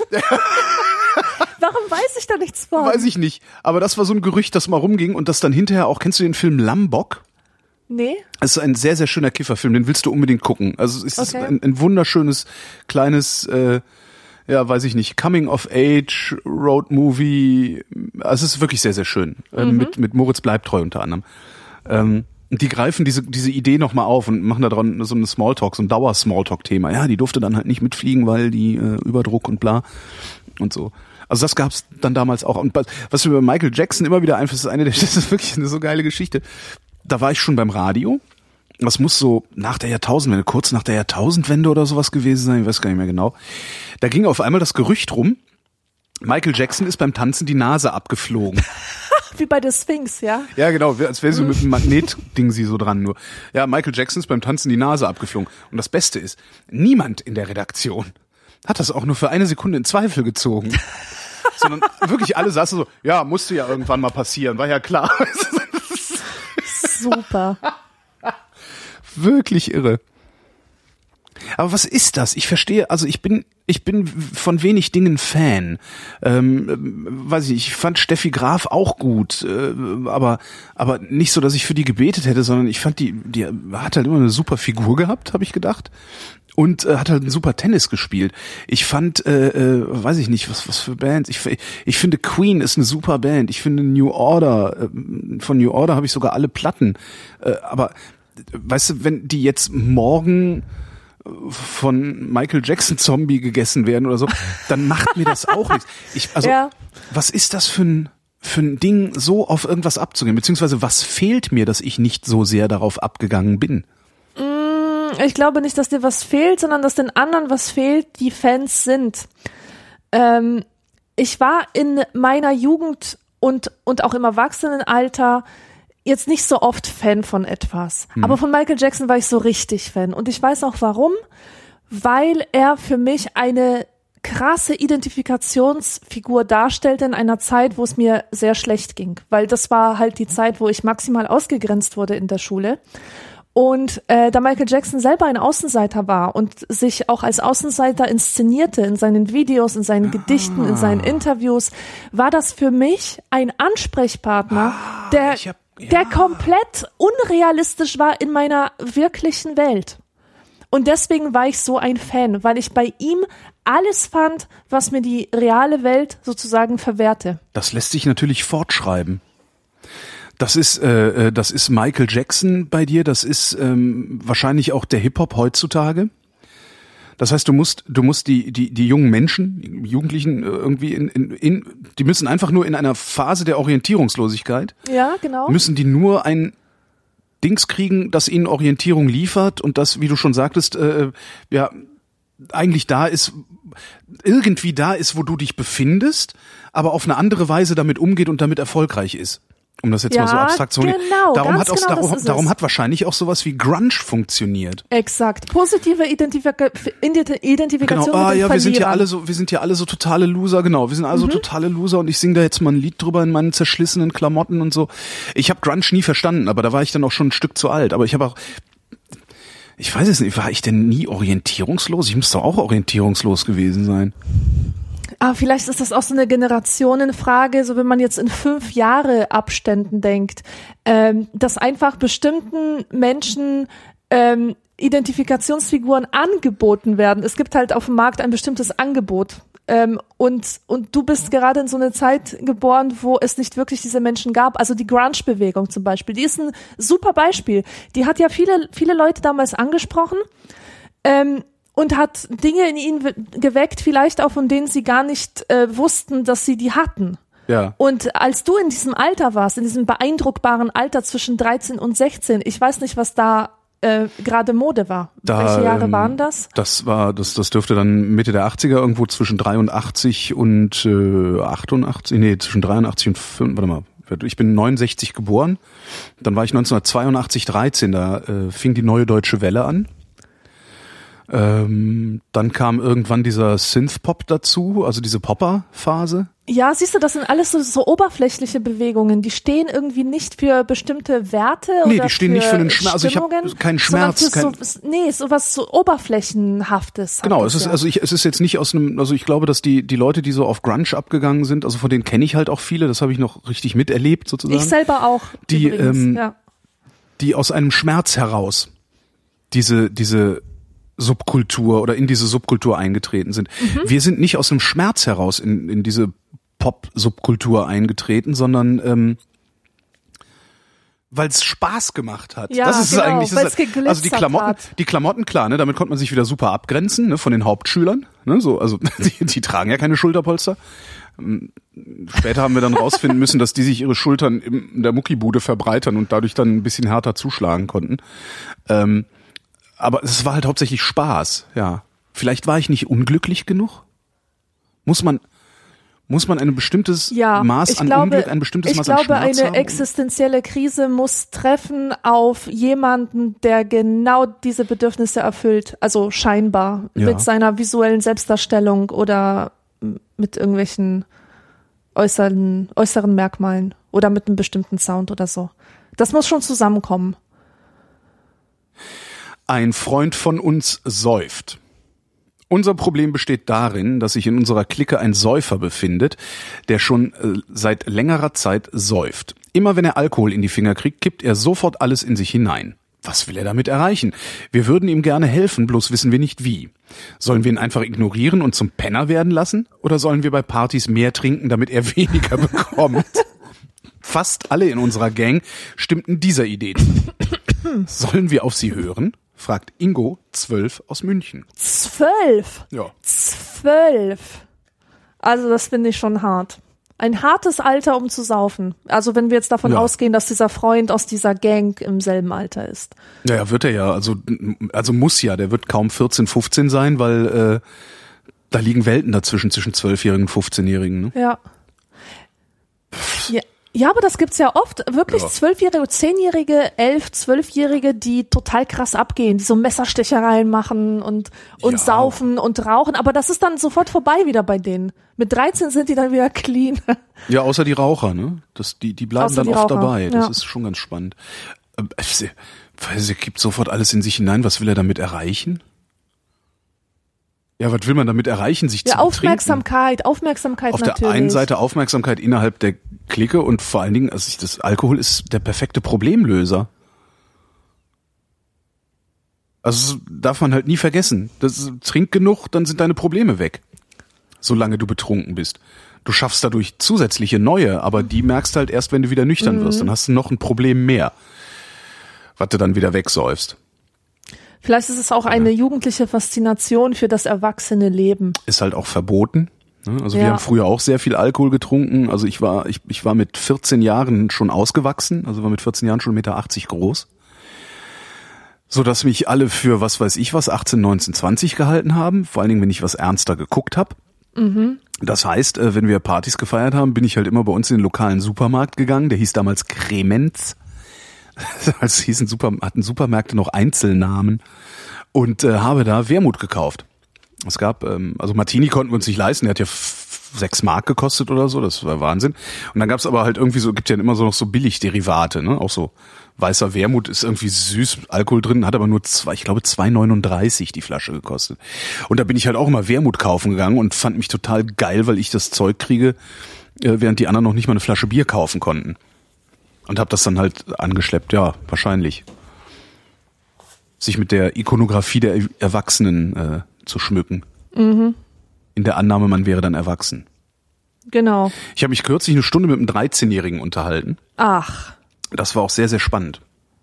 Warum weiß ich da nichts von? Weiß ich nicht. Aber das war so ein Gerücht, das mal rumging und das dann hinterher auch, kennst du den Film Lambok? Nee? Es ist ein sehr, sehr schöner Kifferfilm, den willst du unbedingt gucken. Also es ist Okay. ein, ein wunderschönes, kleines, äh, ja, weiß ich nicht, Coming-of-Age, Road-Movie. Also es ist wirklich sehr, sehr schön. Äh, Mhm. mit, mit Moritz Bleibtreu unter anderem. Ähm, und die greifen diese, diese Idee nochmal auf und machen da dran so eine Smalltalk, so ein Dauer-Smalltalk-Thema. Ja, die durfte dann halt nicht mitfliegen, weil die äh, Überdruck und bla und so. Also das gab's dann damals auch. Und was mir bei Michael Jackson immer wieder einfällt, ist eine der, das ist wirklich eine so geile Geschichte. Da war ich schon beim Radio. Das muss so nach der Jahrtausendwende, kurz nach der Jahrtausendwende oder sowas gewesen sein, ich weiß gar nicht mehr genau. Da ging auf einmal das Gerücht rum, Michael Jackson ist beim Tanzen die Nase abgeflogen. Wie bei der Sphinx, ja? Ja, genau, als wäre sie mit einem Magnetding sie so dran nur. Ja, Michael Jackson ist beim Tanzen die Nase abgeflogen. Und das Beste ist, niemand in der Redaktion hat das auch nur für eine Sekunde in Zweifel gezogen. Sondern wirklich alle saßen so, ja, musste ja irgendwann mal passieren, war ja klar. Super. Wirklich irre. Aber was ist das? Ich verstehe, also ich bin ich bin von wenig Dingen Fan. Ähm, weiß ich nicht, ich fand Steffi Graf auch gut, äh, aber aber nicht so, dass ich für die gebetet hätte, sondern ich fand die, die hat halt immer eine super Figur gehabt, habe ich gedacht. Und äh, hat halt ein super Tennis gespielt. Ich fand, äh, äh, weiß ich nicht, was was für Bands. Ich, ich finde Queen ist eine super Band. Ich finde New Order, äh, von New Order habe ich sogar alle Platten. Äh, aber weißt du, wenn die jetzt morgen von Michael Jackson Zombie gegessen werden oder so, dann macht mir das auch nichts. Ich, also, ja. Was ist das für ein, für ein Ding, so auf irgendwas abzugehen? Beziehungsweise, was fehlt mir, dass ich nicht so sehr darauf abgegangen bin? Ich glaube nicht, dass dir was fehlt, sondern dass den anderen was fehlt, die Fans sind. Ähm, ich war in meiner Jugend und, und auch im Erwachsenenalter jetzt nicht so oft Fan von etwas. Hm. Aber von Michael Jackson war ich so richtig Fan. Und ich weiß auch warum. Weil er für mich eine krasse Identifikationsfigur darstellte in einer Zeit, wo es mir sehr schlecht ging. Weil das war halt die Zeit, wo ich maximal ausgegrenzt wurde in der Schule. Und äh, da Michael Jackson selber ein Außenseiter war und sich auch als Außenseiter inszenierte in seinen Videos, in seinen ah. Gedichten, in seinen Interviews, war das für mich ein Ansprechpartner, ah, der hab, ja. der komplett unrealistisch war in meiner wirklichen Welt. Und deswegen war ich so ein Fan, weil ich bei ihm alles fand, was mir die reale Welt sozusagen verwehrte. Das lässt sich natürlich fortschreiben. Das ist, äh, das ist Michael Jackson bei dir. Das ist ähm, wahrscheinlich auch der Hip-Hop heutzutage. Das heißt, du musst, du musst die, die, die jungen Menschen, Jugendlichen irgendwie in, in, in, die müssen einfach nur in einer Phase der Orientierungslosigkeit. Ja, genau. Müssen die nur ein Dings kriegen, das ihnen Orientierung liefert und das, wie du schon sagtest, äh, ja, eigentlich da ist, irgendwie da ist, wo du dich befindest, aber auf eine andere Weise damit umgeht und damit erfolgreich ist. Um das jetzt ja, mal so abstrakt zu formulieren. Genau, darum ganz hat auch, genau darum, das ist darum es. hat wahrscheinlich auch sowas wie Grunge funktioniert. Exakt. Positive Identifika- Identifikation genau. Ah, mit den ja, wir sind ja Verlierern. alle so, wir sind ja alle so totale Loser, genau. Wir sind alle so mhm. totale Loser und ich singe da jetzt mal ein Lied drüber in meinen zerschlissenen Klamotten und so. Ich habe Grunge nie verstanden, aber da war ich dann auch schon ein Stück zu alt. Aber ich habe auch, ich weiß es nicht, war ich denn nie orientierungslos? Ich muss doch auch orientierungslos gewesen sein. Ah, vielleicht ist das auch so eine Generationenfrage, so wenn man jetzt in fünf Jahre Abständen denkt, ähm, dass einfach bestimmten Menschen ähm, Identifikationsfiguren angeboten werden. Es gibt halt auf dem Markt ein bestimmtes Angebot. Ähm, und, und du bist gerade in so eine Zeit geboren, wo es nicht wirklich diese Menschen gab. Also die Grunge-Bewegung zum Beispiel, die ist ein super Beispiel. Die hat ja viele, viele Leute damals angesprochen. Ähm, Und hat Dinge in ihnen geweckt, vielleicht auch von denen sie gar nicht äh, wussten, dass sie die hatten. Ja. Und als du in diesem Alter warst, in diesem beeindruckbaren Alter zwischen dreizehn und sechzehn, ich weiß nicht, was da äh, gerade Mode war. Da, Welche Jahre ähm, waren das? Das war, das, das dürfte dann Mitte der achtziger irgendwo zwischen dreiundachtzig und äh, achtundachtzig, nee, zwischen dreiundachtzig und fünf, warte mal. Ich bin neunundsechzig geboren, dann war ich neunzehnhundertzweiundachtzig dreizehn, da äh, fing die Neue Deutsche Welle an. Ähm, dann kam irgendwann dieser Synthpop dazu, also diese Popper-Phase. Ja, siehst du, das sind alles so, so oberflächliche Bewegungen. Die stehen irgendwie nicht für bestimmte Werte nee, oder die stehen für nicht für einen Schmerz. Also ich habe keinen Schmerz. Kein so, nee, sowas so Oberflächenhaftes. Genau, es ist ja. also ich, es ist jetzt nicht aus einem, also ich glaube, dass die die Leute, die so auf Grunge abgegangen sind, also von denen kenne ich halt auch viele. Das habe ich noch richtig miterlebt sozusagen. Ich selber auch. Die übrigens, ähm, ja. die aus einem Schmerz heraus diese diese Subkultur oder in diese Subkultur eingetreten sind. Mhm. Wir sind nicht aus dem Schmerz heraus in, in diese Pop-Subkultur eingetreten, sondern ähm, weil es Spaß gemacht hat. Ja, das ist genau, eigentlich das ist, also die Klamotten, hat. die Klamotten klar, ne, damit konnte man sich wieder super abgrenzen, ne, von den Hauptschülern, ne, so also die, die tragen ja keine Schulterpolster. Später haben wir dann rausfinden müssen, dass die sich ihre Schultern in der Muckibude verbreitern und dadurch dann ein bisschen härter zuschlagen konnten. Ähm, Aber es war halt hauptsächlich Spaß, ja. Vielleicht war ich nicht unglücklich genug? Muss man, muss man ein bestimmtes ja, Maß an glaube, Unglück, ein bestimmtes Maß an Schmerz haben? Ich glaube, eine existenzielle Krise muss treffen auf jemanden, der genau diese Bedürfnisse erfüllt. Also scheinbar. Ja. Mit seiner visuellen Selbstdarstellung oder mit irgendwelchen äußeren, äußeren Merkmalen oder mit einem bestimmten Sound oder so. Das muss schon Unser Problem besteht darin, dass sich in unserer Clique ein Säufer befindet, der schon äh, seit längerer Zeit säuft. Immer wenn er Alkohol in die Finger kriegt, kippt er sofort alles in sich hinein. Was will er damit erreichen? Wir würden ihm gerne helfen, bloß wissen wir nicht wie. Sollen wir ihn einfach ignorieren und zum Penner werden lassen? Oder sollen wir bei Partys mehr trinken, damit er weniger bekommt? Fast alle in unserer Gang stimmten dieser Idee zu. Sollen wir auf sie hören? Fragt Ingo, zwölf, aus München. Zwölf? Ja. Zwölf. Also das finde ich schon hart. Ein hartes Alter, um zu saufen. Also wenn wir jetzt davon Ja. ausgehen, dass dieser Freund aus dieser Gang im selben Alter ist. Naja, wird er ja. Also, also muss ja. Der wird kaum vierzehn, fünfzehn sein, weil äh, da liegen Welten dazwischen, zwischen zwölfjährigen und fünfzehnjährigen. Ne? Ja. Ja. Ja, aber das gibt's ja oft. Wirklich Ja. zwölfjährige, zehnjährige, elf, zwölfjährige, die total krass abgehen, die so Messerstechereien machen und, und Ja. saufen und rauchen. Aber das ist dann sofort vorbei wieder bei denen. Mit dreizehn sind die dann wieder clean. Ja, außer die Raucher, ne? Das, die, die bleiben Außer dann die oft Raucher, dabei. Das ja. ist schon ganz spannend. Ähm, sie, weil sie kippt sofort alles in sich hinein. Was will er damit erreichen? Ja, was will man damit erreichen? Sich Ja, zu Aufmerksamkeit, Aufmerksamkeit Auf natürlich. der einen Seite Aufmerksamkeit innerhalb der Clique und vor allen Dingen, also ich, das Alkohol ist der perfekte Problemlöser. Also das darf man halt nie vergessen. Das, trink genug, dann sind deine Probleme weg. Solange du betrunken bist. Du schaffst dadurch zusätzliche neue, aber die merkst halt erst, wenn du wieder nüchtern Mhm. wirst. Dann hast du noch ein Problem mehr, was du dann wieder wegsäufst. Vielleicht ist es auch eine jugendliche Faszination für das erwachsene Leben. Ist halt auch verboten. ne? Also wir Ja. haben früher auch sehr viel Alkohol getrunken. Also ich war, ich, ich war mit vierzehn Jahren schon ausgewachsen. Also war mit vierzehn Jahren schon eins Komma achtzig Meter groß. So dass mich alle für, was weiß ich was, achtzehn, neunzehn, zwanzig gehalten haben. Vor allen Dingen, wenn ich was ernster geguckt habe. Mhm. Das heißt, äh, wenn wir Partys gefeiert haben, bin ich halt immer bei uns in den lokalen Supermarkt gegangen. Der hieß damals Kremenz. Also hießen Super, hatten Supermärkte noch Einzelnamen. Und äh, habe da Wermut gekauft. Es gab, ähm, also Martini konnten wir uns nicht leisten. Der hat ja f- sechs Mark gekostet oder so. Das war Wahnsinn. Und dann gab es aber halt irgendwie so, gibt ja immer so noch so Billigderivate, ne? Auch so weißer Wermut ist irgendwie süß, Alkohol drin, hat aber nur zwei, ich glaube zwei neununddreißig die Flasche gekostet. Und da bin ich halt auch immer Wermut kaufen gegangen und fand mich total geil, weil ich das Zeug kriege, äh, während die anderen noch nicht mal eine Flasche Bier kaufen konnten. Und habe das dann halt angeschleppt, ja, wahrscheinlich. Sich mit der Ikonografie der Erwachsenen äh, zu schmücken. Mhm. In der Annahme, man wäre dann erwachsen. Genau. Ich habe mich kürzlich eine Stunde mit einem dreizehnjährigen unterhalten. Ach. Das war auch sehr, sehr spannend.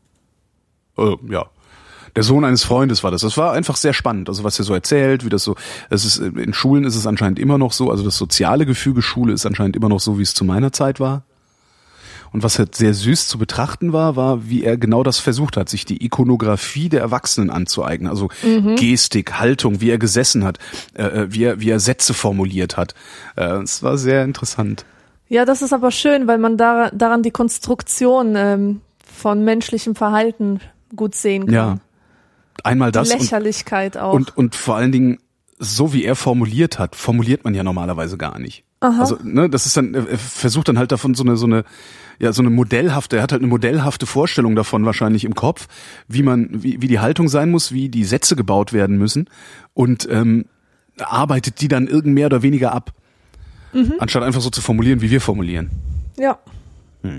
Äh, ja. Der Sohn eines Freundes war das. Das war einfach sehr spannend. Also was er so erzählt, wie das so, es ist, in Schulen ist es anscheinend immer noch so, also das soziale Gefüge Schule ist anscheinend immer noch so, wie es zu meiner Zeit war. Und was halt sehr süß zu betrachten war, war, wie er genau das versucht hat, sich die Ikonografie der Erwachsenen anzueignen. Also mhm. Gestik, Haltung, wie er gesessen hat, äh, wie er, wie er Sätze formuliert hat. Äh, es war sehr interessant. Ja, das ist aber schön, weil man da, daran die Konstruktion ähm, von menschlichem Verhalten gut sehen kann. Ja, einmal das. Die Lächerlichkeit und, auch. Und, und vor allen Dingen, so wie er formuliert hat, formuliert man ja normalerweise gar nicht. Aha. Also, ne, das ist dann, er versucht dann halt davon so eine, so eine, ja, so eine modellhafte, er hat halt eine modellhafte Vorstellung davon wahrscheinlich im Kopf, wie man, wie, wie die Haltung sein muss, wie die Sätze gebaut werden müssen und ähm, arbeitet die dann irgend mehr oder weniger ab. Mhm. Anstatt einfach so zu formulieren, wie wir formulieren. Ja. Hm.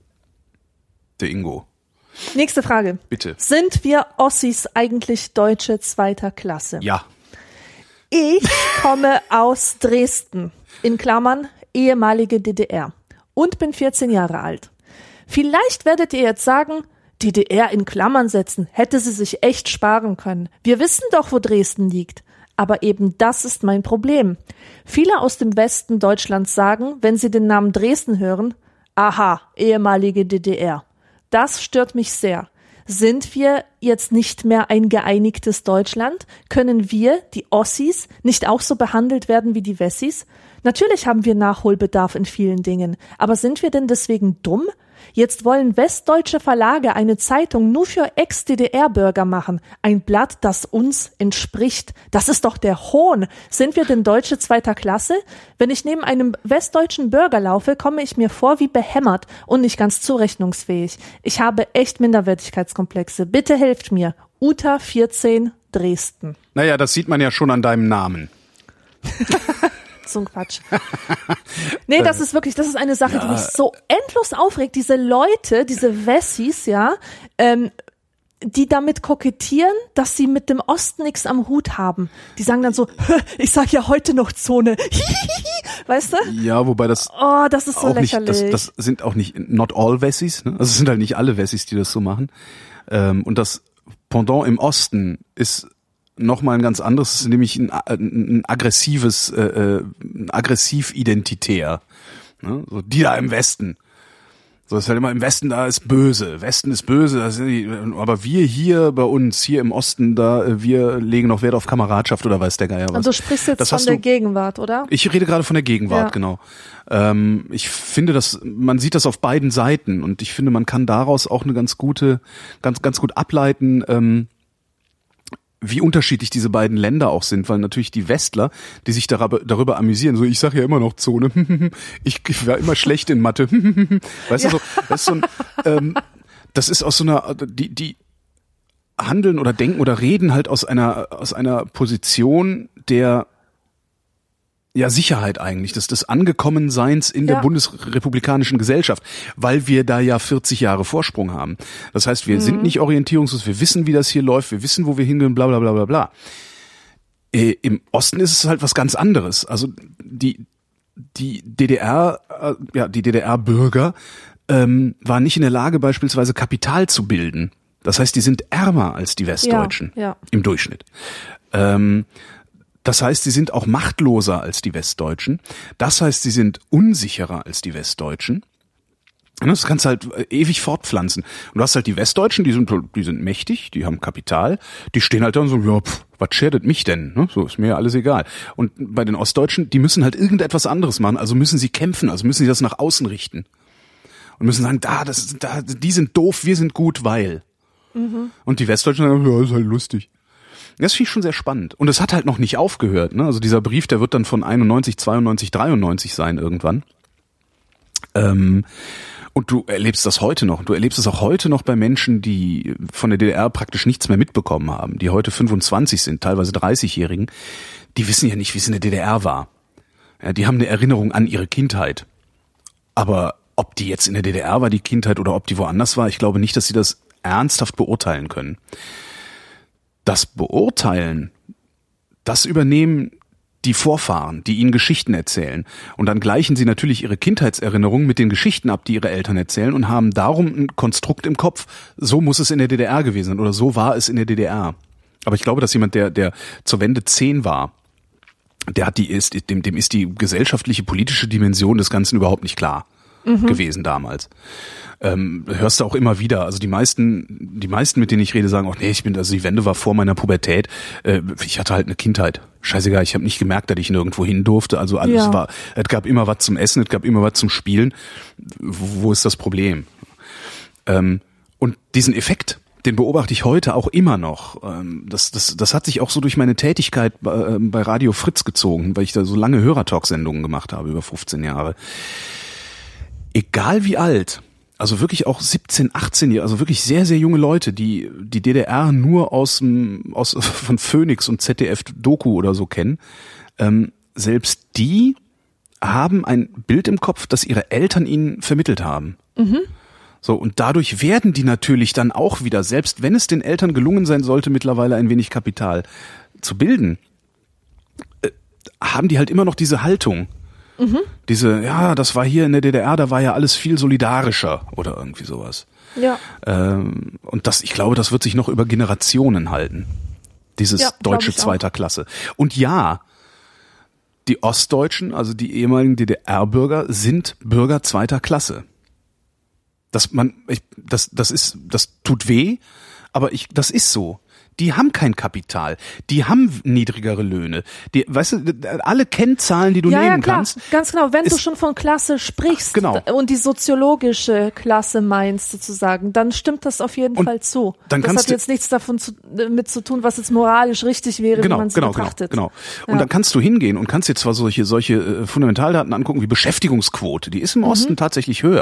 Der Ingo. Nächste Frage. Bitte. Sind wir Ossis eigentlich Deutsche zweiter Klasse? Ja. Ich komme aus Dresden, in Klammern ehemalige D D R, und bin vierzehn Jahre alt. Vielleicht werdet ihr jetzt sagen, D D R in Klammern setzen, hätte sie sich echt sparen können. Wir wissen doch, wo Dresden liegt. Aber eben das ist mein Problem. Viele aus dem Westen Deutschlands sagen, wenn sie den Namen Dresden hören, aha, ehemalige D D R. Das stört mich sehr. Sind wir jetzt nicht mehr ein geeinigtes Deutschland? Können wir, die Ossis, nicht auch so behandelt werden wie die Wessis? Natürlich haben wir Nachholbedarf in vielen Dingen, aber sind wir denn deswegen dumm? Jetzt wollen westdeutsche Verlage eine Zeitung nur für Ex-D D R-Bürger machen. Ein Blatt, das uns entspricht. Das ist doch der Hohn. Sind wir denn Deutsche zweiter Klasse? Wenn ich neben einem westdeutschen Bürger laufe, komme ich mir vor wie behämmert und nicht ganz zurechnungsfähig. Ich habe echt Minderwertigkeitskomplexe. Bitte helft mir. Uta, vierzehn, Dresden. Naja, das sieht man ja schon an deinem Namen. So ein Quatsch. Nee, das ist wirklich, das ist eine Sache, ja. die mich so endlos aufregt. Diese Leute, diese Wessis, ja, ähm, die damit kokettieren, dass sie mit dem Osten nichts am Hut haben. Die sagen dann so, ich sag ja heute noch Zone. Weißt du? Ja, wobei das Oh, das ist so auch nicht, lächerlich. das, das sind auch nicht, not all Wessis, ne? Also es sind halt nicht alle Wessis, die das so machen. Ähm, und das Pendant im Osten ist nochmal ein ganz anderes, ist nämlich ein, ein aggressives, äh, ein aggressiv-identitär. Ne? So, die da im Westen. So ist halt immer im Westen, da ist böse. Westen ist böse, das sind die, aber wir hier bei uns, hier im Osten, da, wir legen noch Wert auf Kameradschaft oder weiß der Geier was. Und du sprichst jetzt das von der du, Gegenwart, oder? Ich rede gerade von der Gegenwart, ja. genau. Ähm, ich finde, dass man sieht das auf beiden Seiten und ich finde, man kann daraus auch eine ganz gute, ganz, ganz gut ableiten, ähm, wie unterschiedlich diese beiden Länder auch sind, weil natürlich die Westler, die sich darüber, darüber amüsieren, so ich sage ja immer noch Zone, ich, ich war immer schlecht in Mathe, weißt ja. du, so, das ist so ein, ähm, das ist aus so einer, die, die handeln oder denken oder reden halt aus einer, aus einer Position der ja Sicherheit eigentlich, des, des Angekommenseins in ja. der bundesrepublikanischen Gesellschaft, weil wir da ja vierzig Jahre Vorsprung haben. Das heißt, wir mhm. sind nicht orientierungslos, wir wissen, wie das hier läuft, wir wissen, wo wir hingehen, bla bla bla bla bla. Äh, Im Osten ist es halt was ganz anderes. Also die die D D R, äh, ja die D D R-Bürger ähm, waren nicht in der Lage, beispielsweise Kapital zu bilden. Das heißt, die sind ärmer als die Westdeutschen ja, ja. im Durchschnitt. Ähm, Das heißt, sie sind auch machtloser als die Westdeutschen. Das heißt, sie sind unsicherer als die Westdeutschen. Das kannst du halt ewig fortpflanzen. Und du hast halt die Westdeutschen, die sind, die sind mächtig, die haben Kapital, die stehen halt da und so, ja, pff, was schert mich denn? So, ist mir ja alles egal. Und bei den Ostdeutschen, die müssen halt irgendetwas anderes machen, also müssen sie kämpfen, also müssen sie das nach außen richten. Und müssen sagen, da, das, da, die sind doof, wir sind gut, weil. Mhm. Und die Westdeutschen sagen, ja, ist halt lustig. Das finde ich schon sehr spannend. Und es hat halt noch nicht aufgehört. Ne? Also dieser Brief, der wird dann von einundneunzig, zweiundneunzig, dreiundneunzig sein irgendwann. Ähm, und du erlebst das heute noch. Du erlebst es auch heute noch bei Menschen, die von der D D R praktisch nichts mehr mitbekommen haben, die heute fünfundzwanzig sind, teilweise dreißigjährigen. Die wissen ja nicht, wie es in der D D R war. Ja, die haben eine Erinnerung an ihre Kindheit. Aber ob die jetzt in der D D R war, die Kindheit, oder ob die woanders war, ich glaube nicht, dass sie das ernsthaft beurteilen können. Das Beurteilen, das übernehmen die Vorfahren, die ihnen Geschichten erzählen. Und dann gleichen sie natürlich ihre Kindheitserinnerungen mit den Geschichten ab, die ihre Eltern erzählen, und haben darum ein Konstrukt im Kopf. So muss es in der D D R gewesen sein oder so war es in der D D R. Aber ich glaube, dass jemand, der, der zur Wende zehn war, der hat die, ist, dem, dem ist die gesellschaftliche, politische Dimension des Ganzen überhaupt nicht klar mhm. gewesen damals. Ähm, hörst du auch immer wieder. Also die meisten, die meisten, mit denen ich rede, sagen auch, nee, ich bin, also die Wende war vor meiner Pubertät. Äh, ich hatte halt eine Kindheit. Scheißegal, ich habe nicht gemerkt, dass ich nirgendwo hin durfte. Also alles ja. war, es gab immer was zum Essen, es gab immer was zum Spielen. Wo, wo ist das Problem? Ähm, und diesen Effekt, den beobachte ich heute auch immer noch. Ähm, das, das, das hat sich auch so durch meine Tätigkeit bei, äh, bei Radio Fritz gezogen, weil ich da so lange Hörertalk-Sendungen gemacht habe, über fünfzehn Jahre. Egal wie alt, also wirklich auch siebzehn, achtzehn Jahre, also wirklich sehr, sehr junge Leute, die die D D R nur aus dem, aus von Phoenix und Z D F-Doku oder so kennen, ähm, selbst die haben ein Bild im Kopf, das ihre Eltern ihnen vermittelt haben. Mhm. So, und dadurch werden die natürlich dann auch wieder, selbst wenn es den Eltern gelungen sein sollte, mittlerweile ein wenig Kapital zu bilden, äh, haben die halt immer noch diese Haltung. Mhm. Diese, ja, das war hier in der D D R, da war ja alles viel solidarischer oder irgendwie sowas. Ja. Ähm, und das, ich glaube, das wird sich noch über Generationen halten. Dieses ja, deutsche zweiter auch. Klasse. Und ja, die Ostdeutschen, also die ehemaligen D D R-Bürger, sind Bürger zweiter Klasse. Das man, ich, das, das ist, das tut weh, aber ich, das ist so. Die haben kein Kapital, die haben niedrigere Löhne. Die, weißt du, alle Kennzahlen, die du ja, nehmen ja, klar. kannst. Ganz genau, wenn du schon von Klasse sprichst genau. und die soziologische Klasse meinst sozusagen, dann stimmt das auf jeden und Fall zu. Dann das hat jetzt nichts davon zu, mit zu tun, was jetzt moralisch richtig wäre, genau, wie man es genau, betrachtet. Genau, genau. Und ja. dann kannst du hingehen und kannst jetzt zwar solche, solche Fundamentaldaten angucken wie Beschäftigungsquote. Die ist im Osten mhm. tatsächlich höher.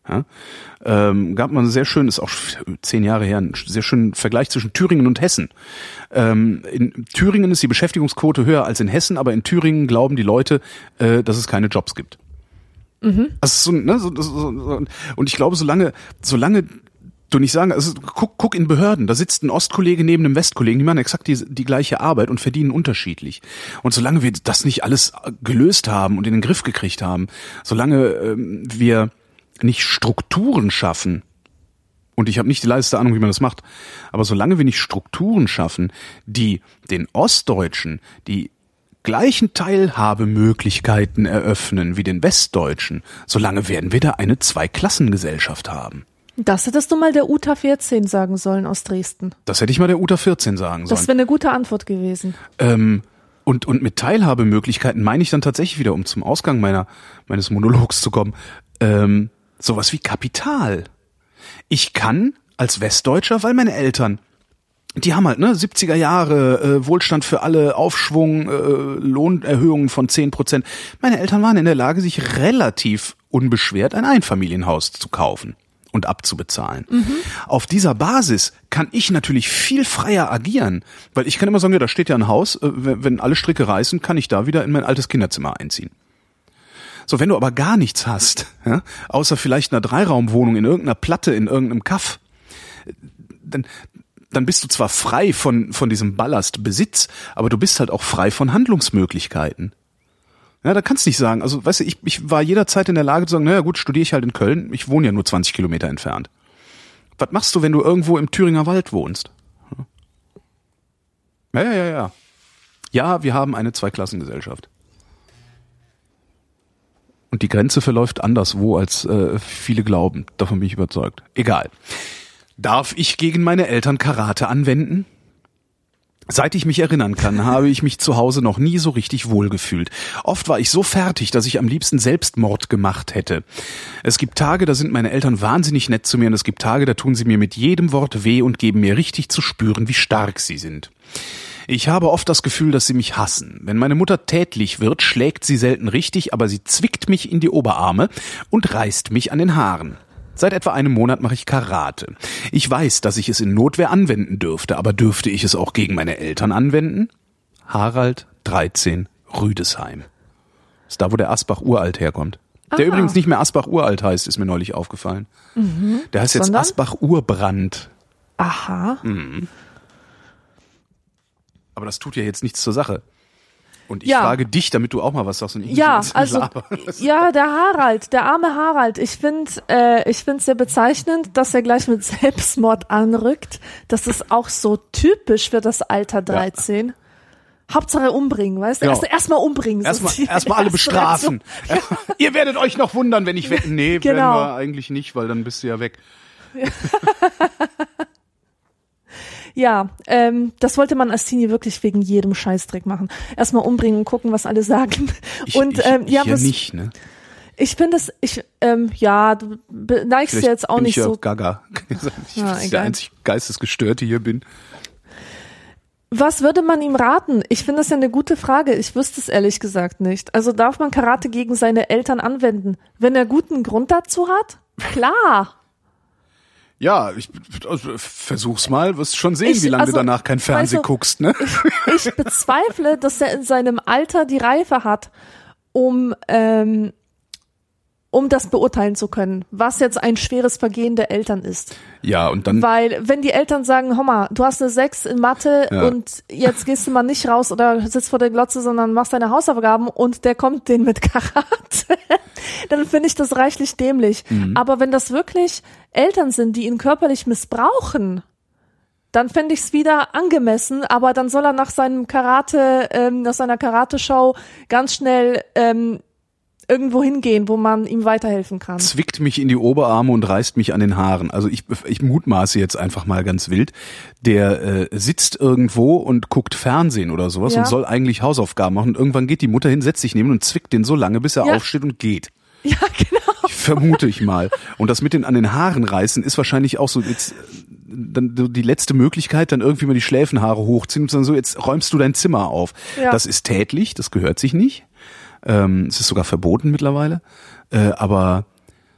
Ja? Ähm, gab man ein sehr schön, ist auch zehn Jahre her, einen sehr schönen Vergleich zwischen Thüringen und Hessen. Ähm, in Thüringen ist die Beschäftigungsquote höher als in Hessen, aber in Thüringen glauben die Leute, äh, dass es keine Jobs gibt. Mhm. Also so, ne, so, so, so, und ich glaube, solange, solange du nicht sagen, also guck, guck in Behörden, da sitzt ein Ostkollege neben einem Westkollegen, die machen exakt die, die gleiche Arbeit und verdienen unterschiedlich. Und solange wir das nicht alles gelöst haben und in den Griff gekriegt haben, solange ähm, wir nicht Strukturen schaffen, und ich habe nicht die leiseste Ahnung, wie man das macht, aber solange wir nicht Strukturen schaffen, die den Ostdeutschen die gleichen Teilhabemöglichkeiten eröffnen wie den Westdeutschen, solange werden wir da eine Zweiklassengesellschaft haben. Das hättest du mal der U T A vierzehn sagen sollen aus Dresden. Das hätte ich mal der U T A vierzehn sagen sollen. Das wäre eine gute Antwort gewesen. Ähm, und, und mit Teilhabemöglichkeiten meine ich dann tatsächlich wieder, um zum Ausgang meiner, meines Monologs zu kommen, ähm, sowas wie Kapital. Ich kann als Westdeutscher, weil meine Eltern, die haben halt, ne, siebziger Jahre, äh, Wohlstand für alle, Aufschwung, äh, Lohnerhöhungen von zehn Prozent. Meine Eltern waren in der Lage, sich relativ unbeschwert ein Einfamilienhaus zu kaufen und abzubezahlen. Mhm. Auf dieser Basis kann ich natürlich viel freier agieren, weil ich kann immer sagen, ja, da steht ja ein Haus, äh, wenn alle Stricke reißen, kann ich da wieder in mein altes Kinderzimmer einziehen. So, wenn du aber gar nichts hast, ja, außer vielleicht einer Dreiraumwohnung in irgendeiner Platte, in irgendeinem Kaff, dann, dann bist du zwar frei von, von diesem Ballast Besitz, aber du bist halt auch frei von Handlungsmöglichkeiten. Ja, da kannst du nicht sagen, also, weißt du, ich, ich war jederzeit in der Lage zu sagen, naja gut, studiere ich halt in Köln, ich wohne ja nur zwanzig Kilometer entfernt. Was machst du, wenn du irgendwo im Thüringer Wald wohnst? Ja, ja, ja, ja. Ja, wir haben eine Zweiklassengesellschaft. Und die Grenze verläuft anderswo, als äh, viele glauben. Davon bin ich überzeugt. Egal. Darf ich gegen meine Eltern Karate anwenden? Seit ich mich erinnern kann, habe ich mich zu Hause noch nie so richtig wohlgefühlt. Oft war ich so fertig, dass ich am liebsten Selbstmord gemacht hätte. Es gibt Tage, da sind meine Eltern wahnsinnig nett zu mir und es gibt Tage, da tun sie mir mit jedem Wort weh und geben mir richtig zu spüren, wie stark sie sind. Ich habe oft das Gefühl, dass sie mich hassen. Wenn meine Mutter tätlich wird, schlägt sie selten richtig, aber sie zwickt mich in die Oberarme und reißt mich an den Haaren. Seit etwa einem Monat mache ich Karate. Ich weiß, dass ich es in Notwehr anwenden dürfte, aber dürfte ich es auch gegen meine Eltern anwenden? Harald, dreizehn, Rüdesheim. Das ist da, wo der Asbach-Uralt herkommt. Der Aha. übrigens nicht mehr Asbach-Uralt heißt, ist mir neulich aufgefallen. Mhm. Der heißt jetzt Asbach-Urbrand. Aha. Mhm. Aber das tut ja jetzt nichts zur Sache. Und ich ja. frage dich, damit du auch mal was sagst. Und ich ja, nicht also laber. ja, der Harald, der arme Harald. Ich finde, äh, ich finde es sehr bezeichnend, dass er gleich mit Selbstmord anrückt. Das ist auch so typisch für das Alter dreizehn. Ja. Hauptsache umbringen, weißt du? Genau. Erst erstmal umbringen. Erstmal erst alle bestrafen. Ja. Ihr werdet euch noch wundern, wenn ich weg. Nee, genau. werden wir eigentlich nicht, weil dann bist du ja weg. Ja. Ja, ähm, das wollte man als Teenie wirklich wegen jedem Scheißdreck machen. Erstmal umbringen und gucken, was alle sagen. Ich, und ich, ähm, ja, ich ja was, nicht, ne? Ich finde es, ich, ähm, ja, du neigst Vielleicht jetzt auch bin nicht ich ja so. Gaga. Ich ja, bin der einzig Geistesgestörte hier bin. Was würde man ihm raten? Ich finde das ja eine gute Frage. Ich wüsste es ehrlich gesagt nicht. Also darf man Karate gegen seine Eltern anwenden? Wenn er guten Grund dazu hat? Klar. Ja, ich also, versuch's mal, wirst schon sehen, ich, wie lange also, du danach kein Fernsehen also, guckst, ne? Ich, ich bezweifle, dass er in seinem Alter die Reife hat, um ähm, um das beurteilen zu können, was jetzt ein schweres Vergehen der Eltern ist. Ja, und dann... Weil, wenn die Eltern sagen, hör mal, du hast eine sechs in Mathe ja. und jetzt gehst du mal nicht raus oder sitzt vor der Glotze, sondern machst deine Hausaufgaben und der kommt denen mit Karate, dann finde ich das reichlich dämlich. Mhm. Aber wenn das wirklich Eltern sind, die ihn körperlich missbrauchen, dann fände ich es wieder angemessen, aber dann soll er nach seinem Karate, ähm, nach seiner Karate-Show ganz schnell ähm, irgendwo hingehen, wo man ihm weiterhelfen kann. Zwickt mich in die Oberarme und reißt mich an den Haaren. Also ich, ich mutmaße jetzt einfach mal ganz wild. Der äh, sitzt irgendwo und guckt Fernsehen oder sowas ja. und soll eigentlich Hausaufgaben machen. Und irgendwann geht die Mutter hin, setzt sich neben und zwickt den so lange, bis er ja. aufsteht und geht. Ja, genau. Ich vermute ich mal. Und das mit den an den Haaren reißen ist wahrscheinlich auch so jetzt dann die letzte Möglichkeit, dann irgendwie mal die Schläfenhaare hochziehen und sagen so, jetzt räumst du dein Zimmer auf. Ja. Das ist tätlich, das gehört sich nicht. Ähm, es ist sogar verboten mittlerweile. Äh, aber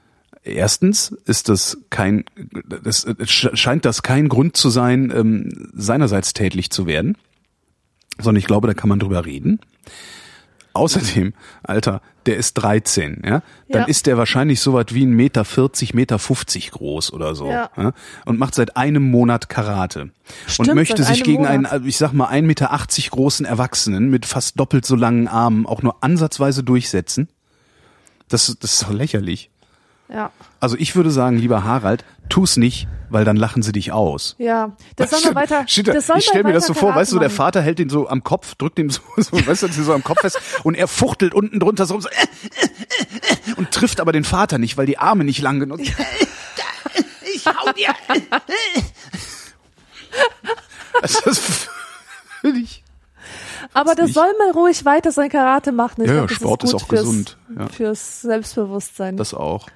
Erstens ist das kein, es scheint das kein Grund zu sein, ähm, seinerseits tätlich zu werden, sondern ich glaube, da kann man drüber reden. Außerdem, Alter, der ist dreizehn, ja, dann Ja. ist der wahrscheinlich so was wie ein Meter vierzig, Meter fünfzig groß oder so, Ja. ja, und macht seit einem Monat Karate Stimmt, und möchte seit sich einem gegen Monat. einen, ich sag mal, ein Meter achtzig großen Erwachsenen mit fast doppelt so langen Armen auch nur ansatzweise durchsetzen. Das, das ist doch lächerlich. Ja. Also ich würde sagen, lieber Harald, tu's nicht, weil dann lachen sie dich aus. Ja, das soll mal weiter. Steht da, das soll ich stell mal mir das so weiter vor, Karate weißt du, der machen. Vater hält ihn so am Kopf, drückt ihm so, so weißt du, so am Kopf fest und er fuchtelt unten drunter so, so äh, äh, äh, und trifft aber den Vater nicht, weil die Arme nicht lang genug sind. Ich hau dir. Also das finde ich. Aber das nicht. soll mal ruhig weiter sein Karate machen. Ich Ja, glaub, ja, das Sport ist gut auch fürs, gesund, ja. Fürs Selbstbewusstsein. Das auch.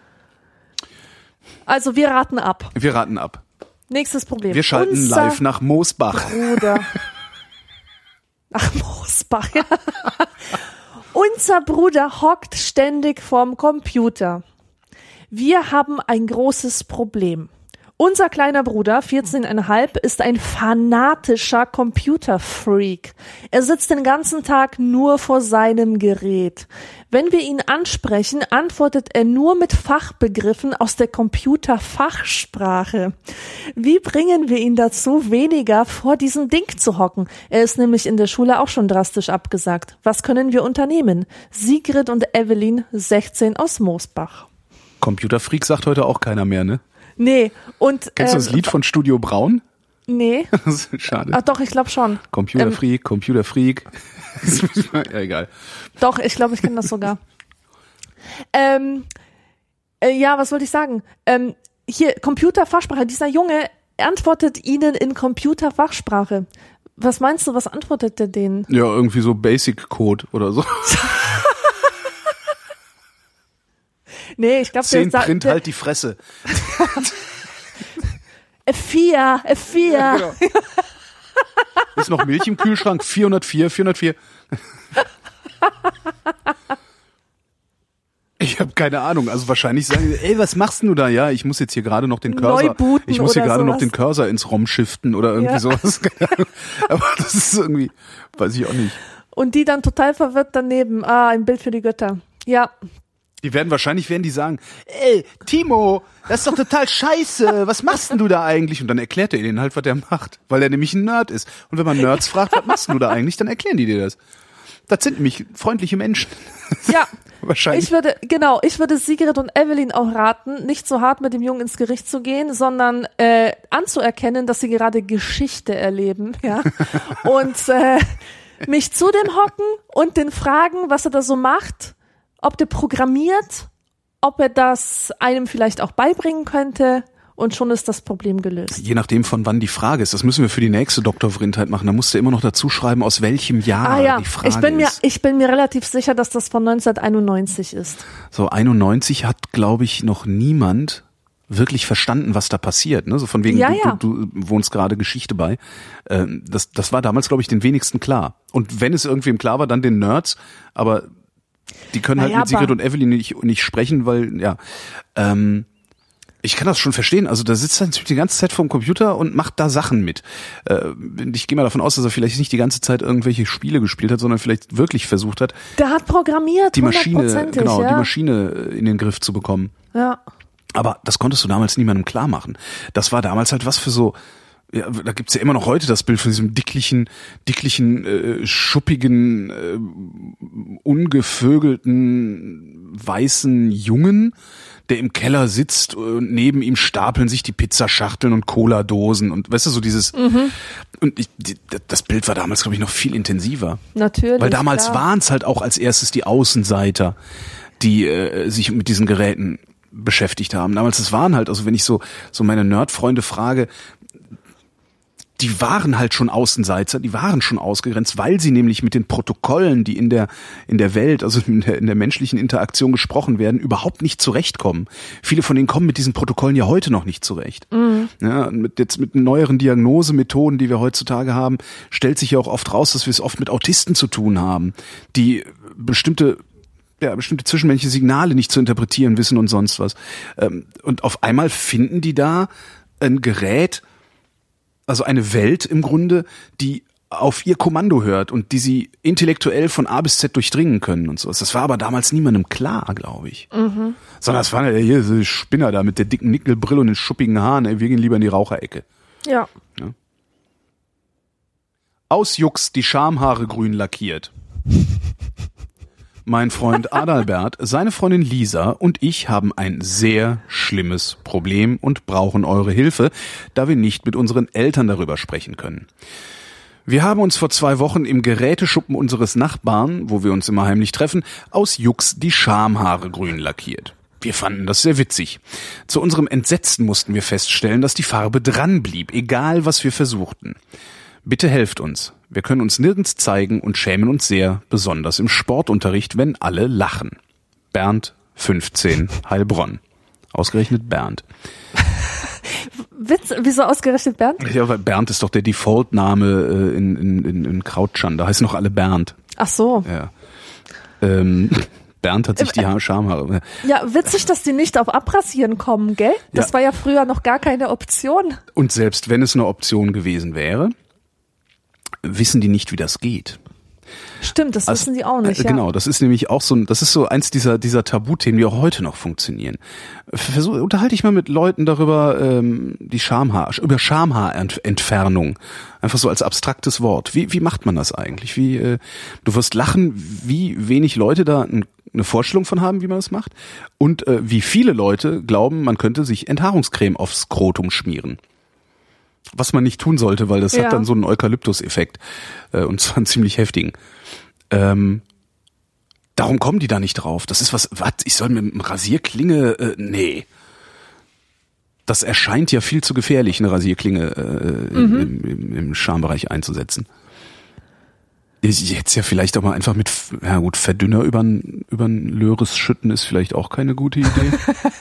Also wir raten ab. Wir raten ab. Nächstes Problem. Wir schalten Unser live nach Moosbach. Bruder. Ach, Moosbach, ja. Unser Bruder hockt ständig vorm Computer. Wir haben ein großes Problem. Unser kleiner Bruder, vierzehn Komma fünf, ist ein fanatischer Computerfreak. Er sitzt den ganzen Tag nur vor seinem Gerät. Wenn wir ihn ansprechen, antwortet er nur mit Fachbegriffen aus der Computerfachsprache. Wie bringen wir ihn dazu, weniger vor diesem Ding zu hocken? Er ist nämlich in der Schule auch schon drastisch abgesagt. Was können wir unternehmen? Sigrid und Evelyn, sechzehn, aus Moosbach. Computerfreak sagt heute auch keiner mehr, ne? Nee, und Kennst du ähm, das Lied von Studio Braun? Nee. Das ist schade. Ach doch, ich glaube schon. Computerfreak, ähm, Computerfreak. Ja, egal. Doch, ich glaube, ich kenne das sogar. ähm, äh, ja, was wollte ich sagen? Ähm, hier, Computerfachsprache. Dieser Junge antwortet Ihnen in Computerfachsprache. Was meinst du, was antwortet der denen? Ja, irgendwie so Basic Code oder so. Nee, ich glaube, Zehn der Print, der, halt die Fresse. F vier, F vier. Ja, genau. Ist noch Milch im Kühlschrank? vierhundertvier, vierhundertvier. Ich habe keine Ahnung. Also wahrscheinlich sagen sie, ey, was machst du da? Ja, ich muss jetzt hier gerade noch den Cursor, Neubooten ich muss hier oder gerade noch sowas. den Cursor ins ROM shiften oder irgendwie Ja. sowas. Keine Ahnung. Aber das ist irgendwie, weiß ich auch nicht. Und die dann total verwirrt daneben. Ah, ein Bild für die Götter. Ja, Die werden wahrscheinlich werden die sagen, ey, Timo, das ist doch total scheiße. Was machst denn du da eigentlich? Und dann erklärt er ihnen halt, was er macht, weil er nämlich ein Nerd ist. Und wenn man Nerds fragt, was machst du da eigentlich, dann erklären die dir das. Das sind nämlich freundliche Menschen. ja. Wahrscheinlich. Ich würde, genau, ich würde Sigrid und Evelyn auch raten, nicht so hart mit dem Jungen ins Gericht zu gehen, sondern äh, anzuerkennen, dass sie gerade Geschichte erleben, ja. Und äh, mich zu dem hocken und den fragen, was er da so macht, ob der programmiert, ob er das einem vielleicht auch beibringen könnte, und schon ist das Problem gelöst. Je nachdem, von wann die Frage ist. Das müssen wir für die nächste Doktor Vrindheit machen. Da musst du immer noch dazu schreiben, aus welchem Jahr Ah ja, die Frage ich bin mir, ist. ich bin mir relativ sicher, dass das von neunzehnhunderteinundneunzig ist. So, einundneunzig hat, glaube ich, noch niemand wirklich verstanden, was da passiert. Ne? So von wegen, Ja, du, ja. du, du wohnst gerade Geschichte bei. Ähm, das, das war damals, glaube ich, den wenigsten klar. Und wenn es irgendwem klar war, dann den Nerds. Aber die können halt Naja, mit Sigrid aber- und Evelyn nicht, nicht sprechen, weil, ja, ähm, ich kann das schon verstehen. Also da sitzt er natürlich die ganze Zeit vorm Computer und macht da Sachen mit. Äh, ich gehe mal davon aus, dass er vielleicht nicht die ganze Zeit irgendwelche Spiele gespielt hat, sondern vielleicht wirklich versucht hat, Der hat programmiert, die Maschine, hundertprozentig, genau, ja. die Maschine in den Griff zu bekommen. Ja. Aber das konntest du damals niemandem klar machen. Das war damals halt was für so, ja, da gibt's ja immer noch heute das Bild von diesem dicklichen, dicklichen, äh, schuppigen, äh, ungevögelten, weißen Jungen, der im Keller sitzt und neben ihm stapeln sich die Pizzaschachteln und Cola-Dosen und weißt du, so dieses, Mhm. und ich, die, das Bild war damals, glaube ich, noch viel intensiver. Natürlich. Weil damals klar. waren es halt auch als erstes die Außenseiter, die äh, sich mit diesen Geräten beschäftigt haben. Damals, es waren halt, also wenn ich so so meine Nerd-Freunde frage, die waren halt schon Außenseiter, die waren schon ausgegrenzt, weil sie nämlich mit den Protokollen, die in der in der Welt, also in der, in der menschlichen Interaktion gesprochen werden, überhaupt nicht zurechtkommen. Viele von denen kommen mit diesen Protokollen ja heute noch nicht zurecht. Mhm. Ja, und mit, jetzt mit neueren Diagnosemethoden, die wir heutzutage haben, stellt sich ja auch oft raus, dass wir es oft mit Autisten zu tun haben, die bestimmte ja, bestimmte zwischenmenschliche Signale nicht zu interpretieren wissen und sonst was. Ähm, und auf einmal finden die da ein Gerät, also eine Welt im Grunde, die auf ihr Kommando hört und die sie intellektuell von A bis Z durchdringen können und sowas. Das war aber damals niemandem klar, glaube ich. Mhm. Sondern das waren ja hier so Spinner da mit der dicken Nickelbrille und den schuppigen Haaren. Ey, wir gehen lieber in die Raucherecke. Ja. ja. Aus Jux die Schamhaare grün lackiert. Mein Freund Adalbert, seine Freundin Lisa und ich haben ein sehr schlimmes Problem und brauchen eure Hilfe, da wir nicht mit unseren Eltern darüber sprechen können. Wir haben uns vor zwei Wochen im Geräteschuppen unseres Nachbarn, wo wir uns immer heimlich treffen, aus Jux die Schamhaare grün lackiert. Wir fanden das sehr witzig. Zu unserem Entsetzen mussten wir feststellen, dass die Farbe dran blieb, egal was wir versuchten. Bitte helft uns. Wir können uns nirgends zeigen und schämen uns sehr, besonders im Sportunterricht, wenn alle lachen. Bernd, fünfzehn, Heilbronn. Ausgerechnet Bernd. Witz, wieso ausgerechnet Bernd? Ja, weil Bernd ist doch der Default-Name äh, in, in, in, in Krautschan. Da heißen noch alle Bernd. Ach so. Ja. Ähm, Bernd hat sich die Haar, Schamhaare. Ja, witzig, dass die nicht auf Abrasieren kommen, gell? Das ja. war ja früher noch gar keine Option. Und selbst wenn es eine Option gewesen wäre, wissen die nicht, wie das geht. Stimmt, das also, wissen die auch nicht. Äh, ja. Genau, das ist nämlich auch so, das ist so eins dieser dieser Tabuthemen, die auch heute noch funktionieren. Versuch, unterhalte ich mal mit Leuten darüber, ähm, die Schamhaar, über Schamhaarentfernung, einfach so als abstraktes Wort. Wie wie macht man das eigentlich? Wie äh, du wirst lachen, wie wenig Leute da ein, eine Vorstellung von haben, wie man das macht, und äh, wie viele Leute glauben, man könnte sich Enthaarungscreme aufs Skrotum schmieren. Was man nicht tun sollte, weil das ja. hat dann so einen Eukalyptus-Effekt äh, und zwar einen ziemlich heftigen. Ähm, darum kommen die da nicht drauf. Das ist was, was? Ich soll mit einem Rasierklinge, äh, nee. Das erscheint ja viel zu gefährlich, eine Rasierklinge äh, mhm. im, im, im Schambereich einzusetzen. Jetzt ja vielleicht auch mal einfach mit, ja gut, Verdünner übern, übern Löres schütten ist vielleicht auch keine gute Idee.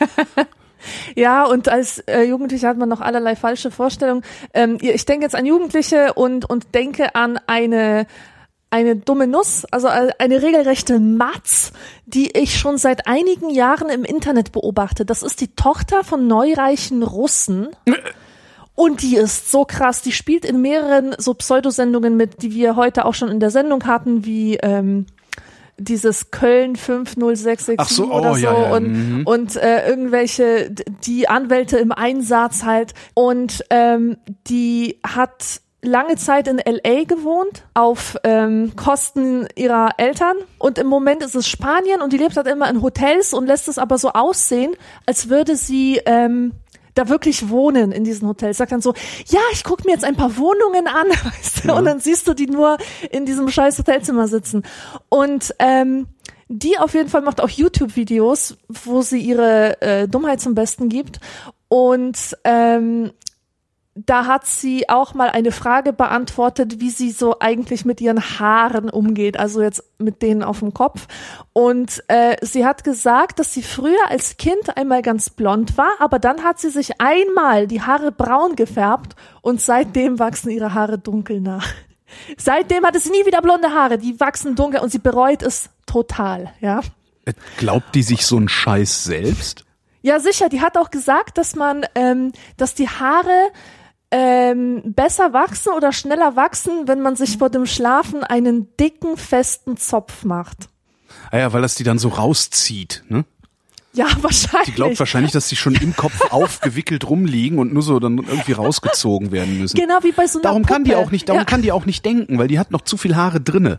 Ja, und als äh, Jugendlicher hat man noch allerlei falsche Vorstellungen. Ähm, ich denke jetzt an Jugendliche und und denke an eine eine dumme Nuss, also eine regelrechte Matz, die ich schon seit einigen Jahren im Internet beobachte. Das ist die Tochter von neureichen Russen. Und die ist so krass, die spielt in mehreren so Pseudosendungen mit, die wir heute auch schon in der Sendung hatten, wie ähm, dieses Köln fünf null sechs sechs sieben so, oh, oder so ja, ja. und Mhm. und äh, irgendwelche die Anwälte im Einsatz halt und ähm, die hat lange Zeit in L A gewohnt auf ähm, Kosten ihrer Eltern und im Moment ist es Spanien und die lebt halt immer in Hotels und lässt es aber so aussehen, als würde sie ähm, da wirklich wohnen in diesen Hotels. Sagt dann so, ja, ich gucke mir jetzt ein paar Wohnungen an, weißt du? Ja. Und dann siehst du die nur in diesem scheiß Hotelzimmer sitzen. Und ähm, die auf jeden Fall macht auch YouTube-Videos, wo sie ihre äh, Dummheit zum Besten gibt. Und ähm, da hat sie auch mal eine Frage beantwortet, wie sie so eigentlich mit ihren Haaren umgeht, also jetzt mit denen auf dem Kopf. Und äh, sie hat gesagt, dass sie früher als Kind einmal ganz blond war, aber dann hat sie sich einmal die Haare braun gefärbt und seitdem wachsen ihre Haare dunkel nach. Seitdem hatte sie nie wieder blonde Haare, die wachsen dunkel und sie bereut es total, ja. Glaubt die sich so einen Scheiß selbst? Ja, sicher. Die hat auch gesagt, dass man, ähm, dass die Haare ähm, besser wachsen oder schneller wachsen, wenn man sich vor dem Schlafen einen dicken, festen Zopf macht. Ah ja, weil das die dann so rauszieht, ne? Ja, wahrscheinlich. Die glaubt wahrscheinlich, dass die schon im Kopf aufgewickelt rumliegen und nur so dann irgendwie rausgezogen werden müssen. Genau, wie bei so einer Darum Puppe. kann die auch nicht, darum ja. kann die auch nicht denken, weil die hat noch zu viel Haare drinne.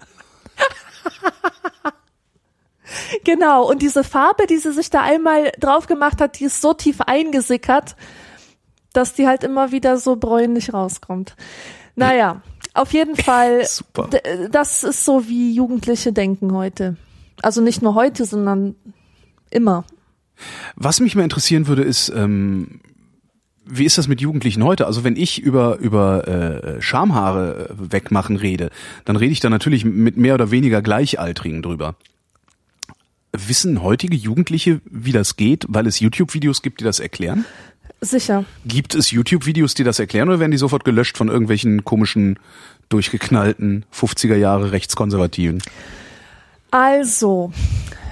Genau, und diese Farbe, die sie sich da einmal drauf gemacht hat, die ist so tief eingesickert, dass die halt immer wieder so bräunlich rauskommt. Naja, auf jeden Fall, Super. D- das ist so, wie Jugendliche denken heute. Also nicht nur heute, sondern immer. Was mich mal interessieren würde, ist, ähm, wie ist das mit Jugendlichen heute? Also wenn ich über über äh, Schamhaare wegmachen rede, dann rede ich da natürlich mit mehr oder weniger Gleichaltrigen drüber. Wissen heutige Jugendliche, wie das geht, weil es YouTube-Videos gibt, die das erklären? Sicher. Gibt es YouTube-Videos, die das erklären, oder werden die sofort gelöscht von irgendwelchen komischen, durchgeknallten fünfziger Jahre Rechtskonservativen? Also,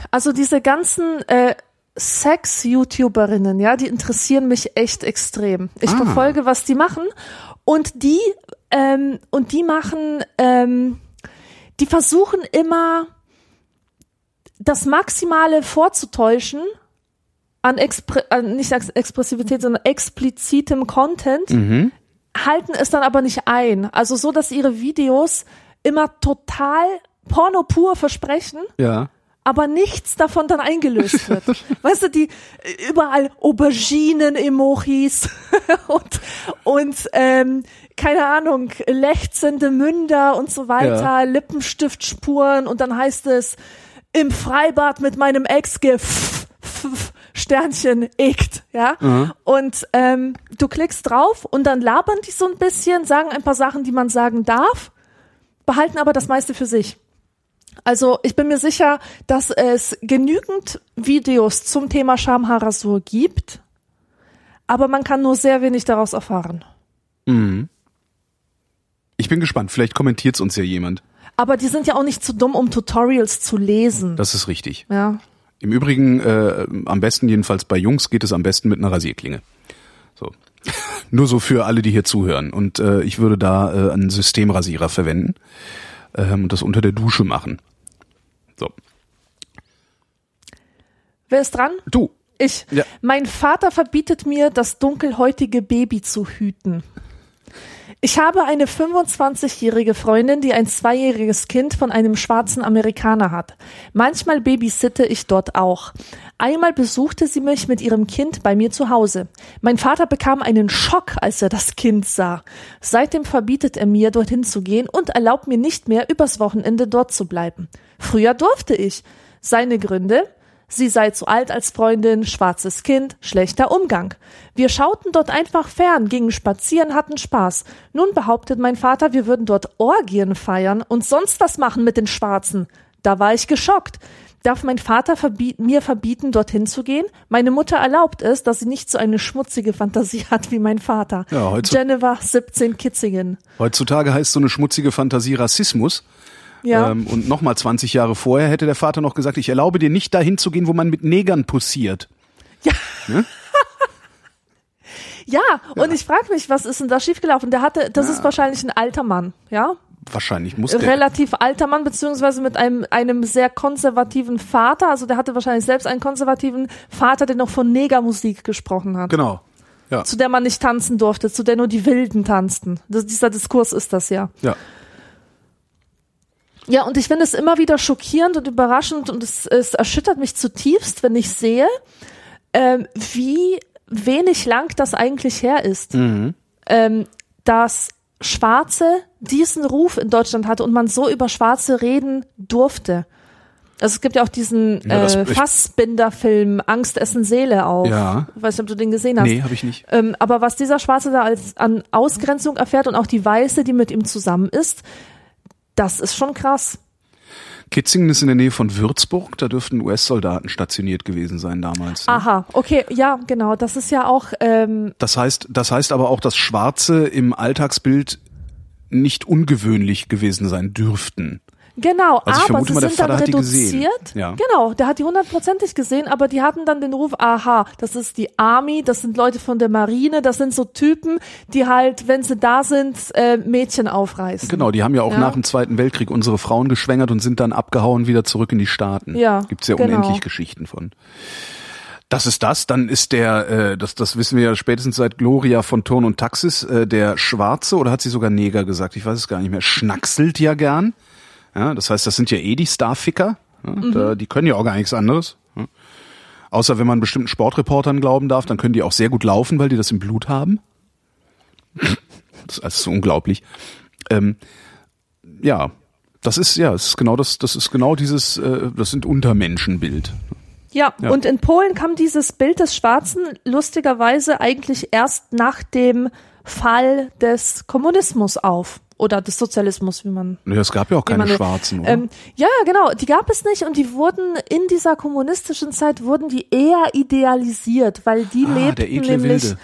Also diese ganzen äh, Sex-YouTuberinnen, ja, die interessieren mich echt extrem. Ich ah. verfolge, was die machen und die ähm, und die machen, ähm, die versuchen immer das Maximale vorzutäuschen an, Expre- an nicht Expressivität, sondern explizitem Content, mhm. halten es dann aber nicht ein. Also so, dass ihre Videos immer total Porno pur versprechen. Ja. Aber nichts davon dann eingelöst wird. Weißt du, die überall Auberginen-Emojis und, und ähm, keine Ahnung, lechzende Münder und so weiter, ja. Lippenstiftspuren und dann heißt es, im Freibad mit meinem Ex gef Sternchen eckt, ja. Mhm. Und ähm, du klickst drauf und dann labern die so ein bisschen, sagen ein paar Sachen, die man sagen darf, behalten aber das meiste für sich. Also ich bin mir sicher, dass es genügend Videos zum Thema Schamhaarrasur gibt, aber man kann nur sehr wenig daraus erfahren. Mhm. Ich bin gespannt, vielleicht kommentiert es uns ja jemand. Aber die sind ja auch nicht zu dumm, um Tutorials zu lesen. Das ist richtig. Ja. Im Übrigen, äh, am besten jedenfalls bei Jungs geht es am besten mit einer Rasierklinge. So. Nur so für alle, die hier zuhören. Und äh, ich würde da äh, einen Systemrasierer verwenden ähm, und das unter der Dusche machen. So. Wer ist dran? Du. Ich. Ja. Mein Vater verbietet mir, das dunkelhäutige Baby zu hüten. Ich habe eine fünfundzwanzigjährige Freundin, die ein zweijähriges Kind von einem schwarzen Amerikaner hat. Manchmal babysitte ich dort auch. Einmal besuchte sie mich mit ihrem Kind bei mir zu Hause. Mein Vater bekam einen Schock, als er das Kind sah. Seitdem verbietet er mir, dorthin zu gehen und erlaubt mir nicht mehr, übers Wochenende dort zu bleiben. Früher durfte ich. Seine Gründe? Sie sei zu alt als Freundin, schwarzes Kind, schlechter Umgang. Wir schauten dort einfach fern, gingen spazieren, hatten Spaß. Nun behauptet mein Vater, wir würden dort Orgien feiern und sonst was machen mit den Schwarzen. Da war ich geschockt. Darf mein Vater verbiet- mir verbieten, dorthin zu gehen? Meine Mutter erlaubt es, dass sie nicht so eine schmutzige Fantasie hat wie mein Vater. Ja, Jennifer, siebzehn, Kitzingen. Heutzutage heißt so eine schmutzige Fantasie Rassismus. Ja. Ähm, und nochmal zwanzig Jahre vorher hätte der Vater noch gesagt, ich erlaube dir nicht dahin zu gehen, wo man mit Negern pussiert. Ja. Ne? ja, und ja. ich frage mich, was ist denn da schiefgelaufen? Der hatte, das ja. ist wahrscheinlich ein alter Mann, ja? Wahrscheinlich muss der. Relativ alter Mann, beziehungsweise mit einem, einem sehr konservativen Vater. Also der hatte wahrscheinlich selbst einen konservativen Vater, der noch von Negermusik gesprochen hat. Genau. Ja. Zu der man nicht tanzen durfte, zu der nur die Wilden tanzten. Das, dieser Diskurs ist das ja. Ja. Ja, und ich finde es immer wieder schockierend und überraschend und es, es erschüttert mich zutiefst, wenn ich sehe, ähm, wie wenig lang das eigentlich her ist, mhm. ähm, dass Schwarze diesen Ruf in Deutschland hatte und man so über Schwarze reden durfte. Also es gibt ja auch diesen ja, das, äh, Fassbinder-Film Angst, Essen, Seele auch. Ja. Ich weiß nicht, ob du den gesehen hast. Nee, habe ich nicht. Ähm, aber was dieser Schwarze da als an Ausgrenzung erfährt und auch die Weiße, die mit ihm zusammen ist, das ist schon krass. Kitzingen ist in der Nähe von Würzburg, da dürften U S-Soldaten stationiert gewesen sein damals. Ne? Aha, okay, ja, genau, das ist ja auch... Ähm das heißt, das heißt aber auch, dass Schwarze im Alltagsbild nicht ungewöhnlich gewesen sein dürften. Genau, also aber sie mal, sind dann reduziert. Ja. Genau, der hat die hundertprozentig gesehen, aber die hatten dann den Ruf, aha, das ist die Army, das sind Leute von der Marine, das sind so Typen, die halt, wenn sie da sind, äh, Mädchen aufreißen. Genau, die haben ja auch ja. nach dem Zweiten Weltkrieg unsere Frauen geschwängert und sind dann abgehauen wieder zurück in die Staaten. Ja, gibt's ja genau. unendlich Geschichten von. Das ist das, dann ist der, äh, das, das wissen wir ja spätestens seit Gloria von Thurn und Taxis, äh, der Schwarze, oder hat sie sogar Neger gesagt, ich weiß es gar nicht mehr, schnackselt ja gern. Ja, das heißt, das sind ja eh die Starficker. Ja, mhm. da, die können ja auch gar nichts anderes. Ja. Außer wenn man bestimmten Sportreportern glauben darf, dann können die auch sehr gut laufen, weil die das im Blut haben. Das ist alles so unglaublich. Ähm, ja, das ist ja, das ist genau das, das ist genau dieses, äh, das sind Untermenschenbild. Ja, ja, und in Polen kam dieses Bild des Schwarzen lustigerweise eigentlich erst nach dem Fall des Kommunismus auf. Oder des Sozialismus, wie man... Ja, es gab ja auch keine Schwarzen, oder? Ähm, ja, genau, die gab es nicht und die wurden in dieser kommunistischen Zeit, wurden die eher idealisiert, weil die ah, lebten der edle nämlich... Wilde.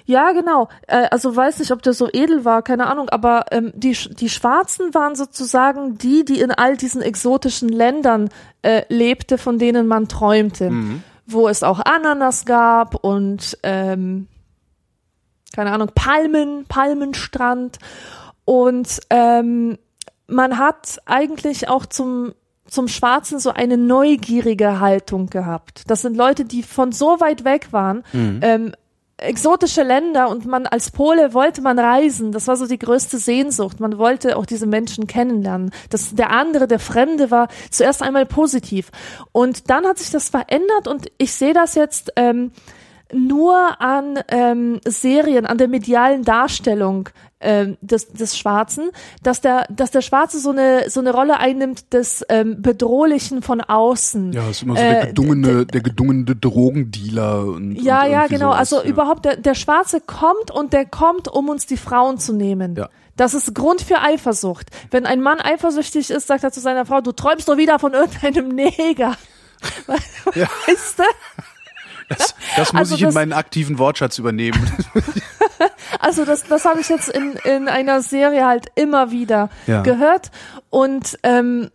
Ja, genau. Äh, also weiß nicht, ob der so edel war, keine Ahnung, aber ähm, die die Schwarzen waren sozusagen die, die in all diesen exotischen Ländern äh, lebte, von denen man träumte. Mhm. Wo es auch Ananas gab und ähm, keine Ahnung, Palmen, Palmenstrand. Und ähm, man hat eigentlich auch zum zum Schwarzen so eine neugierige Haltung gehabt. Das sind Leute, die von so weit weg waren, mhm. ähm, exotische Länder, und man als Pole wollte man reisen. Das war so die größte Sehnsucht. Man wollte auch diese Menschen kennenlernen. Das, der andere, der Fremde war zuerst einmal positiv. Und dann hat sich das verändert, und ich sehe das jetzt ähm, nur an ähm, Serien, an der medialen Darstellung ähm, des, des Schwarzen, dass der, dass der Schwarze so eine so eine Rolle einnimmt des ähm, Bedrohlichen von außen. Ja, ist immer so der gedungene, äh, der gedungene Drogendealer und ja, und ja, genau. sowas, Also ja. überhaupt der, der Schwarze kommt, und der kommt, um uns die Frauen zu nehmen. Ja. Das ist Grund für Eifersucht. Wenn ein Mann eifersüchtig ist, sagt er zu seiner Frau: Du träumst doch wieder von irgendeinem Neger. Ja. Weißt du? Das, das muss also ich in das, meinen aktiven Wortschatz übernehmen. Also das, das habe ich jetzt in, in einer Serie halt immer wieder ja. gehört. Und ähm,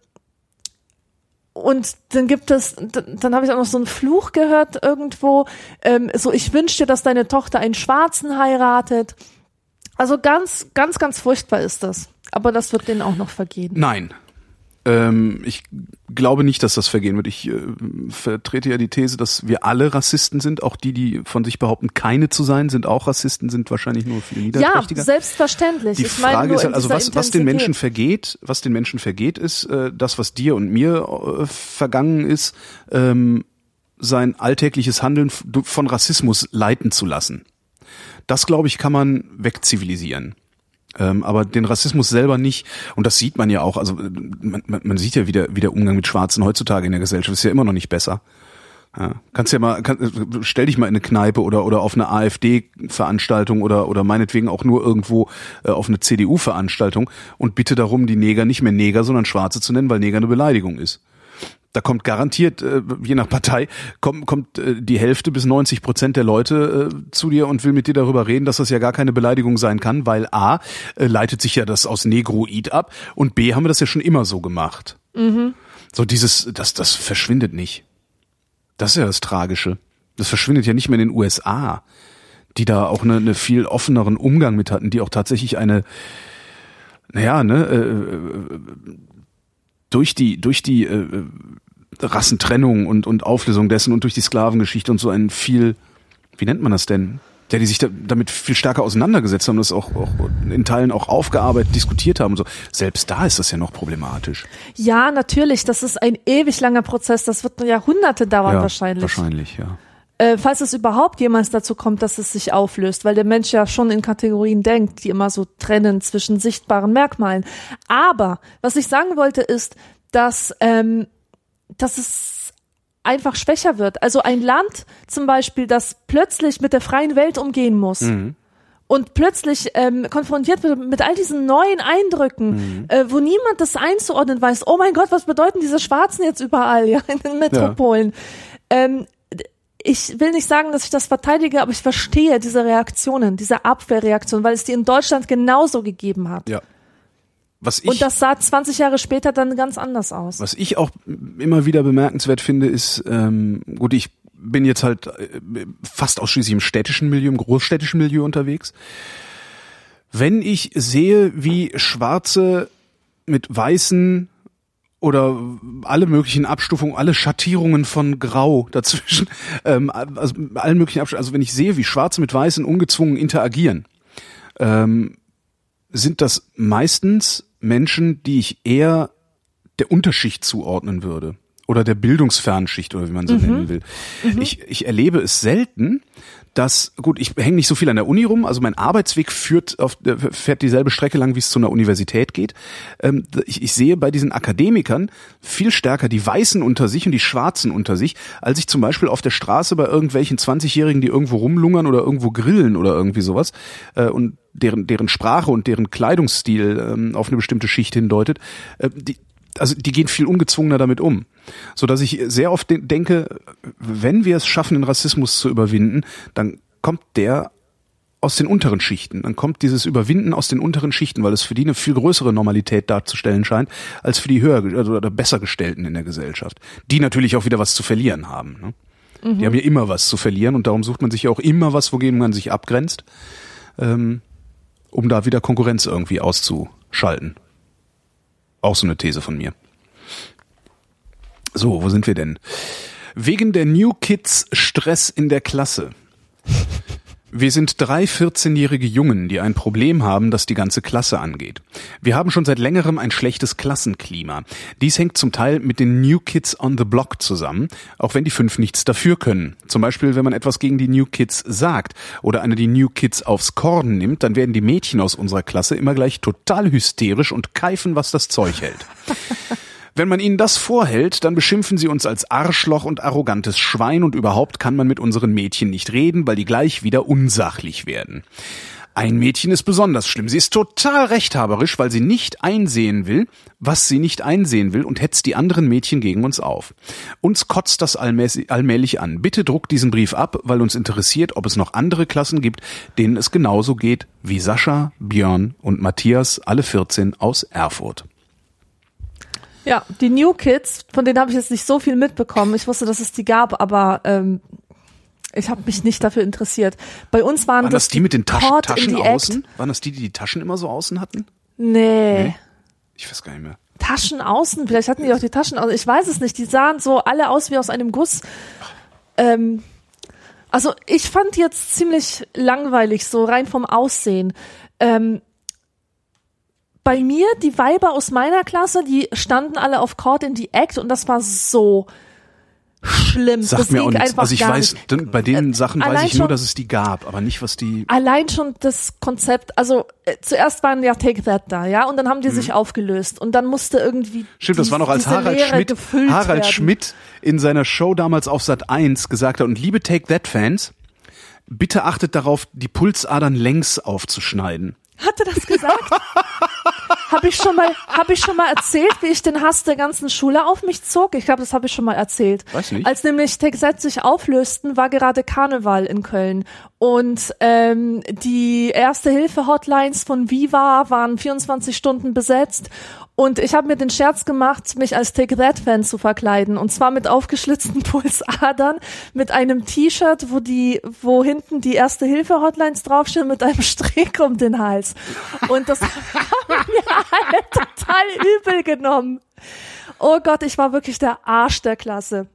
und dann gibt es, dann, dann habe ich auch noch so einen Fluch gehört irgendwo. Ähm, so, ich wünsche dir, dass deine Tochter einen Schwarzen heiratet. Also ganz, ganz, ganz furchtbar ist das. Aber das wird denen auch noch vergehen. Nein. Ähm, ich glaube nicht, dass das vergehen wird. Ich äh, vertrete ja die These, dass wir alle Rassisten sind. Auch die, die von sich behaupten, keine zu sein, sind auch Rassisten, sind wahrscheinlich nur viel niederträchtiger. Ja, selbstverständlich. Die ich Frage meine nur ist halt, also was, was den Menschen Intensität. vergeht, was den Menschen vergeht, ist äh, das, was dir und mir äh, vergangen ist, ähm, sein alltägliches Handeln f- von Rassismus leiten zu lassen. Das, glaube ich, kann man wegzivilisieren. Ähm, aber den Rassismus selber nicht. Und das sieht man ja auch. Also man, man, man sieht ja, wie der, wie der Umgang mit Schwarzen heutzutage in der Gesellschaft ist ja immer noch nicht besser. Ja, kannst ja mal, kann, stell dich mal in eine Kneipe oder oder auf eine AfD-Veranstaltung oder oder meinetwegen auch nur irgendwo äh, auf eine C D U-Veranstaltung und bitte darum, die Neger nicht mehr Neger, sondern Schwarze zu nennen, weil Neger eine Beleidigung ist. Da kommt garantiert, äh, je nach Partei, kommt, kommt äh, die Hälfte bis neunzig Prozent der Leute äh, zu dir und will mit dir darüber reden, dass das ja gar keine Beleidigung sein kann, weil A, äh, leitet sich ja das aus Negroid ab, und B, haben wir das ja schon immer so gemacht. Mhm. So dieses, das, das verschwindet nicht. Das ist ja das Tragische. Das verschwindet ja nicht mehr in den U S A, die da auch eine, eine viel offeneren Umgang mit hatten, die auch tatsächlich eine, naja, ne, äh, durch die, durch die äh, Rassentrennung und, und Auflösung dessen und durch die Sklavengeschichte und so ein viel, wie nennt man das denn? Ja, die sich da, damit viel stärker auseinandergesetzt haben, das auch, auch in Teilen auch aufgearbeitet, diskutiert haben und so. Selbst da ist das ja noch problematisch. Ja, natürlich. Das ist ein ewig langer Prozess. Das wird Jahrhunderte dauern, ja, wahrscheinlich. Wahrscheinlich, ja. Äh, falls es überhaupt jemals dazu kommt, dass es sich auflöst, weil der Mensch ja schon in Kategorien denkt, die immer so trennen zwischen sichtbaren Merkmalen. Aber was ich sagen wollte ist, dass, ähm, dass es einfach schwächer wird. Also ein Land zum Beispiel, das plötzlich mit der freien Welt umgehen muss mhm. und plötzlich ähm, konfrontiert wird mit all diesen neuen Eindrücken, mhm. äh, wo niemand das einzuordnen weiß. Oh mein Gott, was bedeuten diese Schwarzen jetzt überall, ja, in den Metropolen? Ja. Ähm, ich will nicht sagen, dass ich das verteidige, aber ich verstehe diese Reaktionen, diese Abwehrreaktion, weil es die in Deutschland genauso gegeben hat. Ja. Was ich, und das sah zwanzig Jahre später dann ganz anders aus. Was ich auch immer wieder bemerkenswert finde, ist, ähm, gut, ich bin jetzt halt äh, fast ausschließlich im städtischen Milieu, im großstädtischen Milieu unterwegs. Wenn ich sehe, wie Schwarze mit Weißen oder alle möglichen Abstufungen, alle Schattierungen von Grau dazwischen, ähm, also allen möglichen Abstufungen, also wenn ich sehe, wie Schwarze mit Weißen ungezwungen interagieren, ähm, sind das meistens Menschen, die ich eher der Unterschicht zuordnen würde oder der bildungsfernen Schicht oder wie man so mhm. nennen will. Mhm. Ich, ich erlebe es selten, dass, gut, ich hänge nicht so viel an der Uni rum, also mein Arbeitsweg führt auf, fährt dieselbe Strecke lang, wie es zu einer Universität geht. Ähm, ich, ich sehe bei diesen Akademikern viel stärker die Weißen unter sich und die Schwarzen unter sich, als ich zum Beispiel auf der Straße bei irgendwelchen zwanzigjährigen, die irgendwo rumlungern oder irgendwo grillen oder irgendwie sowas, äh, und deren, deren Sprache und deren Kleidungsstil ähm, auf eine bestimmte Schicht hindeutet, äh, die, also die gehen viel ungezwungener damit um. So dass ich sehr oft de- denke, wenn wir es schaffen, den Rassismus zu überwinden, dann kommt der aus den unteren Schichten. Dann kommt dieses Überwinden aus den unteren Schichten, weil es für die eine viel größere Normalität darzustellen scheint, als für die höher also, oder besser gestellten in der Gesellschaft. Die natürlich auch wieder was zu verlieren haben. Ne? Mhm. Die haben ja immer was zu verlieren und darum sucht man sich ja auch immer was, wogegen man sich abgrenzt, ähm, um da wieder Konkurrenz irgendwie auszuschalten. Auch so eine These von mir. So, wo sind wir denn? Wegen der New Kids Stress in der Klasse. Wir sind drei vierzehnjährige Jungen, die ein Problem haben, das die ganze Klasse angeht. Wir haben schon seit längerem ein schlechtes Klassenklima. Dies hängt zum Teil mit den New Kids on the Block zusammen, auch wenn die fünf nichts dafür können. Zum Beispiel, wenn man etwas gegen die New Kids sagt oder einer die New Kids aufs Korn nimmt, dann werden die Mädchen aus unserer Klasse immer gleich total hysterisch und keifen, was das Zeug hält. Wenn man ihnen das vorhält, dann beschimpfen sie uns als Arschloch und arrogantes Schwein und überhaupt kann man mit unseren Mädchen nicht reden, weil die gleich wieder unsachlich werden. Ein Mädchen ist besonders schlimm. Sie ist total rechthaberisch, weil sie nicht einsehen will, was sie nicht einsehen will und hetzt die anderen Mädchen gegen uns auf. Uns kotzt das allmäßig, allmählich an. Bitte druckt diesen Brief ab, weil uns interessiert, ob es noch andere Klassen gibt, denen es genauso geht wie Sascha, Björn und Matthias, alle vierzehn aus Erfurt. Ja, die New Kids, von denen habe ich jetzt nicht so viel mitbekommen. Ich wusste, dass es die gab, aber ähm, ich habe mich nicht dafür interessiert. Bei uns waren, waren das, das die mit den Taschen, Taschen außen? Act. Waren das die, die die Taschen immer so außen hatten? Nee. nee. Ich weiß gar nicht mehr. Taschen außen? Vielleicht hatten die auch die Taschen außen. Ich weiß es nicht. Die sahen so alle aus wie aus einem Guss. Ähm, also ich fand jetzt ziemlich langweilig, so rein vom Aussehen. Ähm, Bei mir, die Weiber aus meiner Klasse, die standen alle auf Caught in the Act und das war so schlimm. Sag das mir auch nichts. Einfach also ich weiß, nicht. bei den Sachen allein weiß ich nur, schon, dass es die gab, aber nicht, was die... Allein schon das Konzept, also äh, zuerst waren ja Take That da, ja, und dann haben die mhm. sich aufgelöst und dann musste irgendwie Stimmt, die, das war noch als Harald Leere Schmidt, Harald werden. Schmidt in seiner Show damals auf Sat eins gesagt hat, und liebe Take That-Fans, bitte achtet darauf, die Pulsadern längs aufzuschneiden. Hat er das gesagt? Habe ich schon mal, habe ich schon mal erzählt, wie ich den Hass der ganzen Schule auf mich zog? Ich glaube, das habe ich schon mal erzählt. Weiß nicht. Als nämlich Take That sich auflösten, war gerade Karneval in Köln und ähm, die Erste-Hilfe-Hotlines von Viva waren vierundzwanzig Stunden besetzt. Und ich habe mir den Scherz gemacht, mich als Take That-Fan zu verkleiden. Und zwar mit aufgeschlitzten Pulsadern, mit einem T-Shirt, wo die, wo hinten die Erste-Hilfe-Hotlines draufstehen, mit einem Strick um den Hals. Und das haben mir alle total übel genommen. Oh Gott, ich war wirklich der Arsch der Klasse.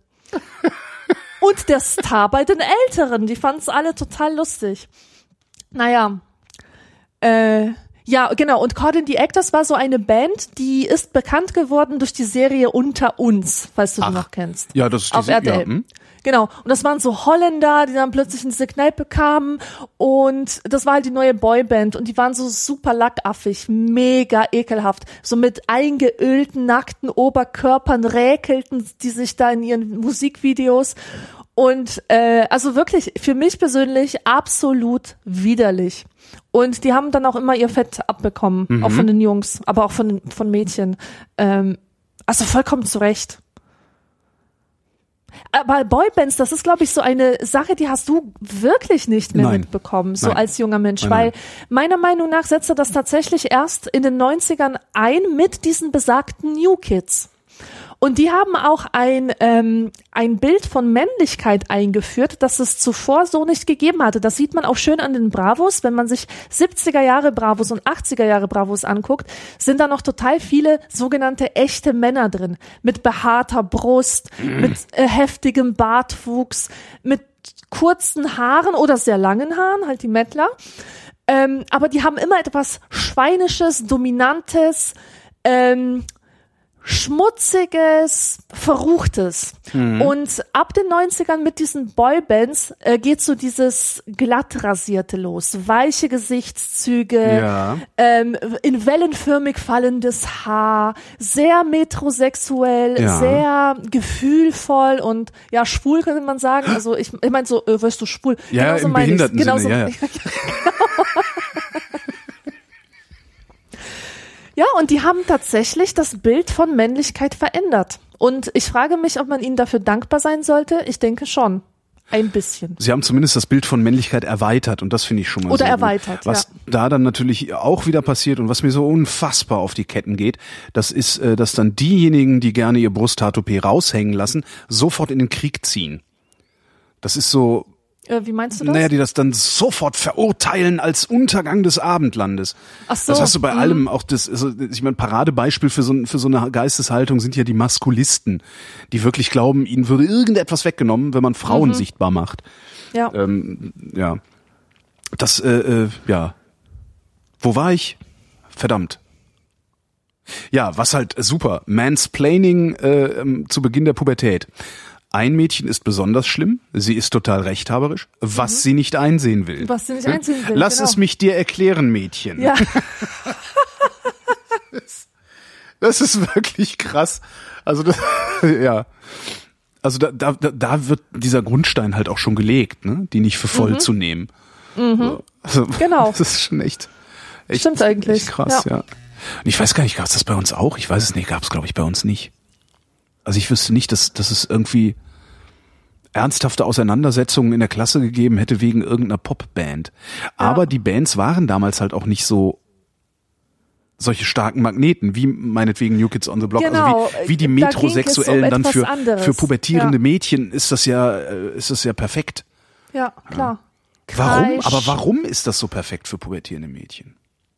Und der Star bei den Älteren, die fanden es alle total lustig. Naja, äh... Ja, genau. Und Caught in the Act, das war so eine Band, die ist bekannt geworden durch die Serie Unter uns, falls du Ach, die noch kennst. Ja, das ist auf diese, R T L. Ja, hm? Genau. Und das waren so Holländer, die dann plötzlich in diese Kneipe kamen. Und das war halt die neue Boyband. Und die waren so super lackaffig, mega ekelhaft. So mit eingeölten, nackten Oberkörpern räkelten die sich da in ihren Musikvideos. Und äh, also wirklich für mich persönlich absolut widerlich. Und die haben dann auch immer ihr Fett abbekommen, mhm. auch von den Jungs, aber auch von von Mädchen. Ähm, also vollkommen zu Recht. Aber Boybands, das ist, glaube ich, so eine Sache, die hast du wirklich nicht mehr Nein. mitbekommen, so Nein. als junger Mensch. Nein, weil nein. meiner Meinung nach setzte das tatsächlich erst in den neunzigern ein mit diesen besagten New Kids. Und die haben auch ein ähm, ein Bild von Männlichkeit eingeführt, das es zuvor so nicht gegeben hatte. Das sieht man auch schön an den Bravos. Wenn man sich siebziger Jahre Bravos und achtziger Jahre Bravos anguckt, sind da noch total viele sogenannte echte Männer drin. Mit behaarter Brust, mm. mit äh, heftigem Bartwuchs, mit kurzen Haaren oder sehr langen Haaren, halt die Mettler. Ähm, aber die haben immer etwas Schweinisches, Dominantes, ähm, Schmutziges, Verruchtes. Mhm. Und ab den neunzigern mit diesen Boybands äh, geht so dieses Glattrasierte los. Weiche Gesichtszüge, ja. ähm, in wellenförmig fallendes Haar, sehr metrosexuell, ja. sehr gefühlvoll und ja, schwul könnte man sagen. Also ich, ich meine so, äh, wirst du schwul? Ja, Genauso im meine ich's. behinderten Genauso, Sinne, ja, ja. Ja, und die haben tatsächlich das Bild von Männlichkeit verändert. Und ich frage mich, ob man ihnen dafür dankbar sein sollte. Ich denke schon. Ein bisschen. Sie haben zumindest das Bild von Männlichkeit erweitert und das finde ich schon mal Oder sehr erweitert, gut. Was ja. da dann natürlich auch wieder passiert und was mir so unfassbar auf die Ketten geht, das ist, äh, dass dann diejenigen, die gerne ihr Brusthaartoupet raushängen lassen, sofort in den Krieg ziehen. Das ist so... Äh, wie meinst du das? Naja, die das dann sofort verurteilen als Untergang des Abendlandes. Ach so. Das hast du bei mhm. allem auch das, also ich meine, Paradebeispiel für so, für so eine Geisteshaltung sind ja die Maskulisten, die wirklich glauben, ihnen würde irgendetwas weggenommen, wenn man Frauen mhm. sichtbar macht. Ja. Ähm, ja. Das, äh, äh, ja. Wo war ich? Verdammt. Ja, was halt super. Mansplaining äh, ähm, zu Beginn der Pubertät. Ein Mädchen ist besonders schlimm, sie ist total rechthaberisch, was mhm. sie nicht einsehen will. Was sie nicht einsehen will, Lass genau. es mich dir erklären, Mädchen. Ja. das, das ist wirklich krass. Also das, ja. Also da, da, da wird dieser Grundstein halt auch schon gelegt, ne? Die nicht für voll mhm. zu nehmen. Mhm. So. Also, genau. Das ist schon echt, echt, Stimmt eigentlich. echt krass, ja. ja. Und ich weiß gar nicht, gab es das bei uns auch? Ich weiß es nicht, gab es glaube ich bei uns nicht. Also ich wüsste nicht, dass, dass es irgendwie ernsthafte Auseinandersetzungen in der Klasse gegeben hätte wegen irgendeiner Popband. Aber ja. die Bands waren damals halt auch nicht so solche starken Magneten, wie meinetwegen New Kids on the Block. Genau. Also wie, wie die Da Metrosexuellen um dann für, für pubertierende ja. Mädchen ist das ja, ist das ja perfekt. Ja, klar. Ja. Warum? Kreisch. Aber warum ist das so perfekt für pubertierende Mädchen?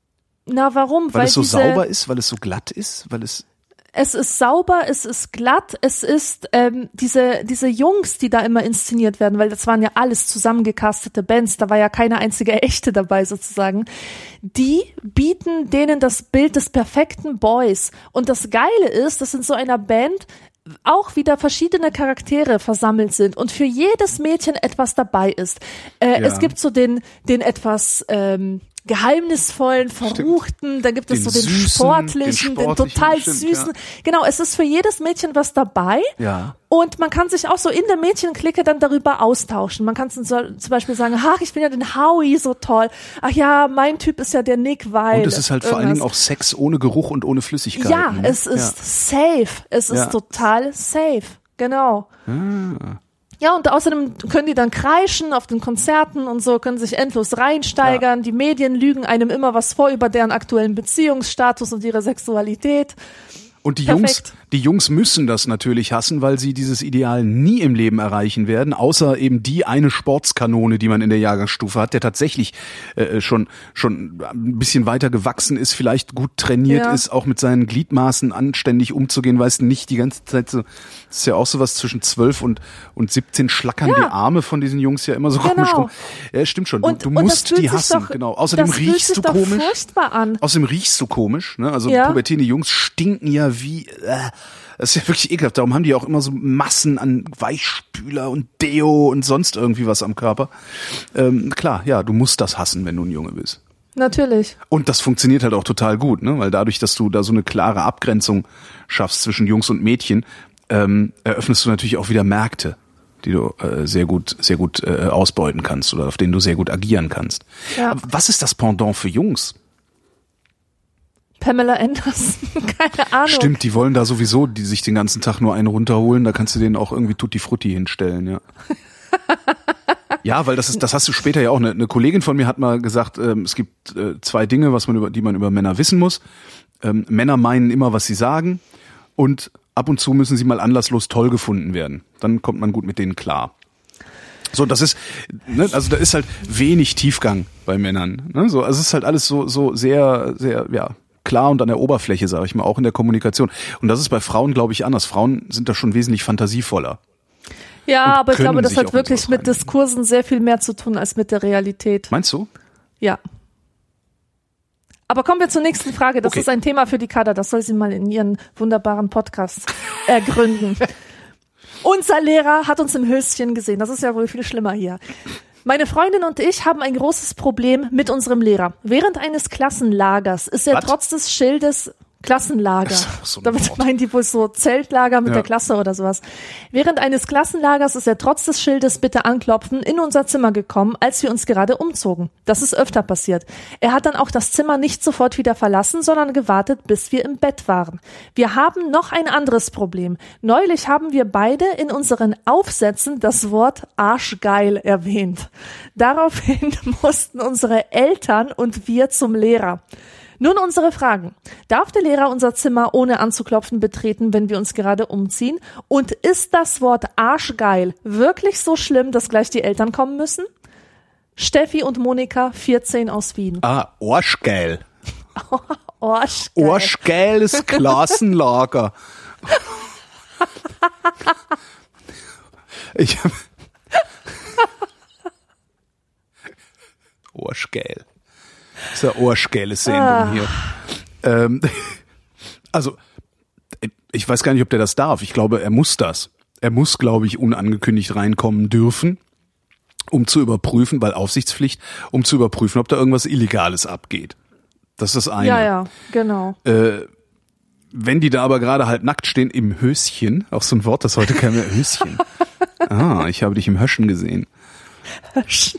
Na, warum? Weil, Weil es so diese, sauber ist, weil es so glatt ist, weil es Es ist sauber, es ist glatt, es ist ähm, diese diese Jungs, die da immer inszeniert werden, weil das waren ja alles zusammengecastete Bands, da war ja keine einzige echte dabei sozusagen. Die bieten denen das Bild des perfekten Boys. Und das Geile ist, dass in so einer Band auch wieder verschiedene Charaktere versammelt sind und für jedes Mädchen etwas dabei ist. Äh, ja. Es gibt so den den etwas ähm, geheimnisvollen, verruchten, dann gibt es den so den süßen, sportlichen, den, den, den total stimmt, süßen. Ja. Genau, es ist für jedes Mädchen was dabei. Ja. Und man kann sich auch so in der Mädchenklicke dann darüber austauschen. Man kann so, zum Beispiel sagen, ach, ich finde ja den Howie so toll. Ach ja, mein Typ ist ja der Nick Weil. Und es ist halt vor allen Dingen auch Sex ohne Geruch und ohne Flüssigkeit. Ja, ne? es ist ja. safe. Es ja. ist total safe. Genau. Ah. Ja, und außerdem können die dann kreischen auf den Konzerten und so, können sich endlos reinsteigern. Ja. Die Medien lügen einem immer was vor über deren aktuellen Beziehungsstatus und ihre Sexualität. Und die Perfekt. Jungs, die Jungs müssen das natürlich hassen, weil sie dieses Ideal nie im Leben erreichen werden, außer eben die eine Sportskanone, die man in der Jahrgangsstufe hat, der tatsächlich äh, schon schon ein bisschen weiter gewachsen ist, vielleicht gut trainiert ja. ist, auch mit seinen Gliedmaßen anständig umzugehen, weißt du, nicht die ganze Zeit so, das ist ja auch sowas zwischen zwölf und und siebzehn schlackern ja. die Arme von diesen Jungs ja immer so genau. komisch rum. Ja, stimmt schon. Du, und, du und musst die hassen, doch, genau. Außerdem das riechst fühlt sich du doch komisch. Furchtbar an. Außerdem riechst du komisch, ne? Also ja. pubertierende Jungs stinken ja wie äh, das ist ja wirklich ekelhaft. Darum haben die auch immer so Massen an Weichspüler und Deo und sonst irgendwie was am Körper. Ähm, klar, ja, du musst das hassen, wenn du ein Junge bist. Natürlich. Und das funktioniert halt auch total gut, ne? Weil dadurch, dass du da so eine klare Abgrenzung schaffst zwischen Jungs und Mädchen, ähm, eröffnest du natürlich auch wieder Märkte, die du äh, sehr gut, sehr gut äh, ausbeuten kannst oder auf denen du sehr gut agieren kannst. Ja. Aber was ist das Pendant für Jungs? Pamela Anderson, keine Ahnung. Stimmt, die wollen da sowieso, die sich den ganzen Tag nur einen runterholen, da kannst du denen auch irgendwie Tutti Frutti hinstellen, ja. Ja, weil das ist, das hast du später ja auch. Eine, eine Kollegin von mir hat mal gesagt, ähm, es gibt äh, zwei Dinge, was man über, die man über Männer wissen muss. Ähm, Männer meinen immer, was sie sagen, und ab und zu müssen sie mal anlasslos toll gefunden werden. Dann kommt man gut mit denen klar. So, das ist, ne, also da ist halt wenig Tiefgang bei Männern. Ne? So, also es ist halt alles so, so sehr, sehr, ja, klar und an der Oberfläche, sage ich mal, auch in der Kommunikation. Und das ist bei Frauen, glaube ich, anders. Frauen sind da schon wesentlich fantasievoller. Ja, und aber ich glaube, das sich hat auch wirklich in sowas mit reinigen. Diskursen sehr viel mehr zu tun als mit der Realität. Meinst du? Ja. Aber kommen wir zur nächsten Frage. Das Okay. ist ein Thema für die Kader. Das soll sie mal in ihren wunderbaren Podcast ergründen. Unser Lehrer hat uns im Höschen gesehen. Das ist ja wohl viel schlimmer hier. Meine Freundin und ich haben ein großes Problem mit unserem Lehrer. Während eines Klassenlagers ist er Was? trotz des Schildes Klassenlager. So Damit Wort. meinen die wohl so Zeltlager mit Ja. der Klasse oder sowas. Während eines Klassenlagers ist er trotz des Schildes Bitte anklopfen in unser Zimmer gekommen, als wir uns gerade umzogen. Das ist öfter passiert. Er hat dann auch das Zimmer nicht sofort wieder verlassen, sondern gewartet, bis wir im Bett waren. Wir haben noch ein anderes Problem. Neulich haben wir beide in unseren Aufsätzen das Wort Arschgeil erwähnt. Daraufhin mussten unsere Eltern und wir zum Lehrer. Nun unsere Fragen. Darf der Lehrer unser Zimmer ohne anzuklopfen betreten, wenn wir uns gerade umziehen? Und ist das Wort Arschgeil wirklich so schlimm, dass gleich die Eltern kommen müssen? Steffi und Monika, vierzehn aus Wien. Ah, Arschgeil. Arschgeil. Arschgeiles Klassenlager. Ich hab Arschgeil. Das ist ja arschgeile Sendung Ah. hier. Ähm, also, ich weiß gar nicht, ob der das darf. Ich glaube, er muss das. Er muss, glaube ich, unangekündigt reinkommen dürfen, um zu überprüfen, weil Aufsichtspflicht, um zu überprüfen, ob da irgendwas Illegales abgeht. Das ist das eine. Ja, ja, genau. Äh, wenn die da aber gerade halt nackt stehen im Höschen, auch so ein Wort, das heute kein mehr Höschen. Ah, ich habe dich im Höschen gesehen. Höschen.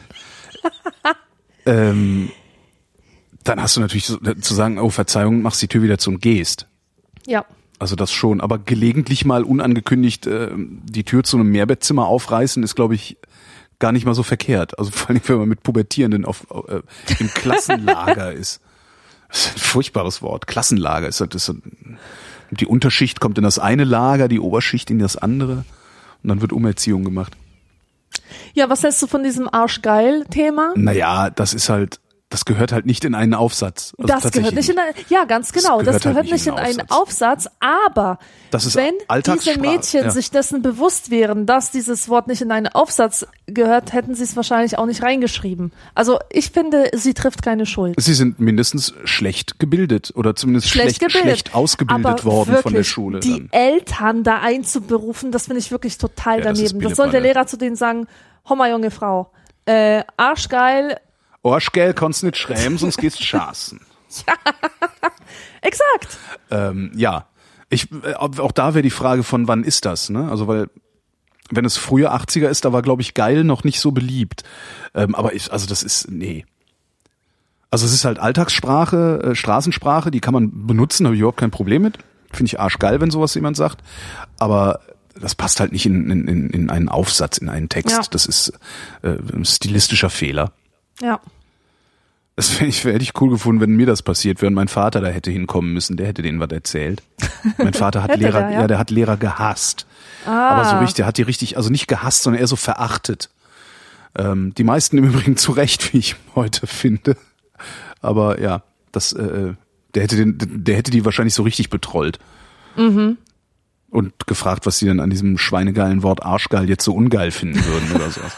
Ähm, dann hast du natürlich so, zu sagen, oh Verzeihung, machst die Tür wieder zu und gehst. Ja. Also das schon, aber gelegentlich mal unangekündigt äh, die Tür zu einem Mehrbettzimmer aufreißen, ist, glaube ich, gar nicht mal so verkehrt. Also vor allem, wenn man mit Pubertierenden auf, äh, im Klassenlager ist. Das ist ein furchtbares Wort. Klassenlager ist halt, ist halt, die Unterschicht kommt in das eine Lager, die Oberschicht in das andere und dann wird Umerziehung gemacht. Ja, was hältst du von diesem Arschgeil-Thema? Naja, das ist halt, das gehört halt nicht in einen Aufsatz. Also Das gehört nicht in ein, ja, ganz genau, das gehört gehört, halt nicht in einen Aufsatz, aber Das ist wenn diese Alltagssprache, Mädchen ja. sich dessen bewusst wären, dass dieses Wort nicht in einen Aufsatz gehört, hätten sie es wahrscheinlich auch nicht reingeschrieben. Also ich finde, sie trifft keine Schuld. Sie sind mindestens schlecht gebildet oder zumindest schlecht, schlecht, schlecht ausgebildet aber worden wirklich, von der Schule. Die dann. Eltern da einzuberufen, das finde ich wirklich total Ja, das ist daneben. Das soll der Pillepalle. Lehrer zu denen sagen, Homma, junge Frau, äh, Arschgeil, Arschgeld kannst nicht schreiben, sonst gehst schaßen. exakt. Ähm, ja, ich, äh, auch da wäre die Frage von wann ist das, ne? Also weil wenn es frühe achtziger ist, da war glaube ich geil noch nicht so beliebt. Ähm, aber ich, also das ist nee. Also es ist halt Alltagssprache, äh, Straßensprache, die kann man benutzen, habe ich überhaupt kein Problem mit. Finde ich arschgeil, wenn sowas jemand sagt. Aber das passt halt nicht in, in, in einen Aufsatz, in einen Text. Ja. Das ist äh, ein stilistischer Fehler. Ja. Das wäre ich, hätte ich cool gefunden, wenn mir das passiert wäre und mein Vater da hätte hinkommen müssen, der hätte denen was erzählt. Mein Vater hat Hätte Lehrer, der, ja? ja, der hat Lehrer gehasst. Ah. Aber so richtig, der hat die richtig, also nicht gehasst, sondern eher so verachtet. Ähm, die meisten im Übrigen zu Recht, wie ich heute finde. Aber ja, das, äh, der hätte den, der hätte die wahrscheinlich so richtig betrollt. Mhm. Und gefragt, was sie denn an diesem schweinegeilen Wort Arschgeil jetzt so ungeil finden würden oder sowas.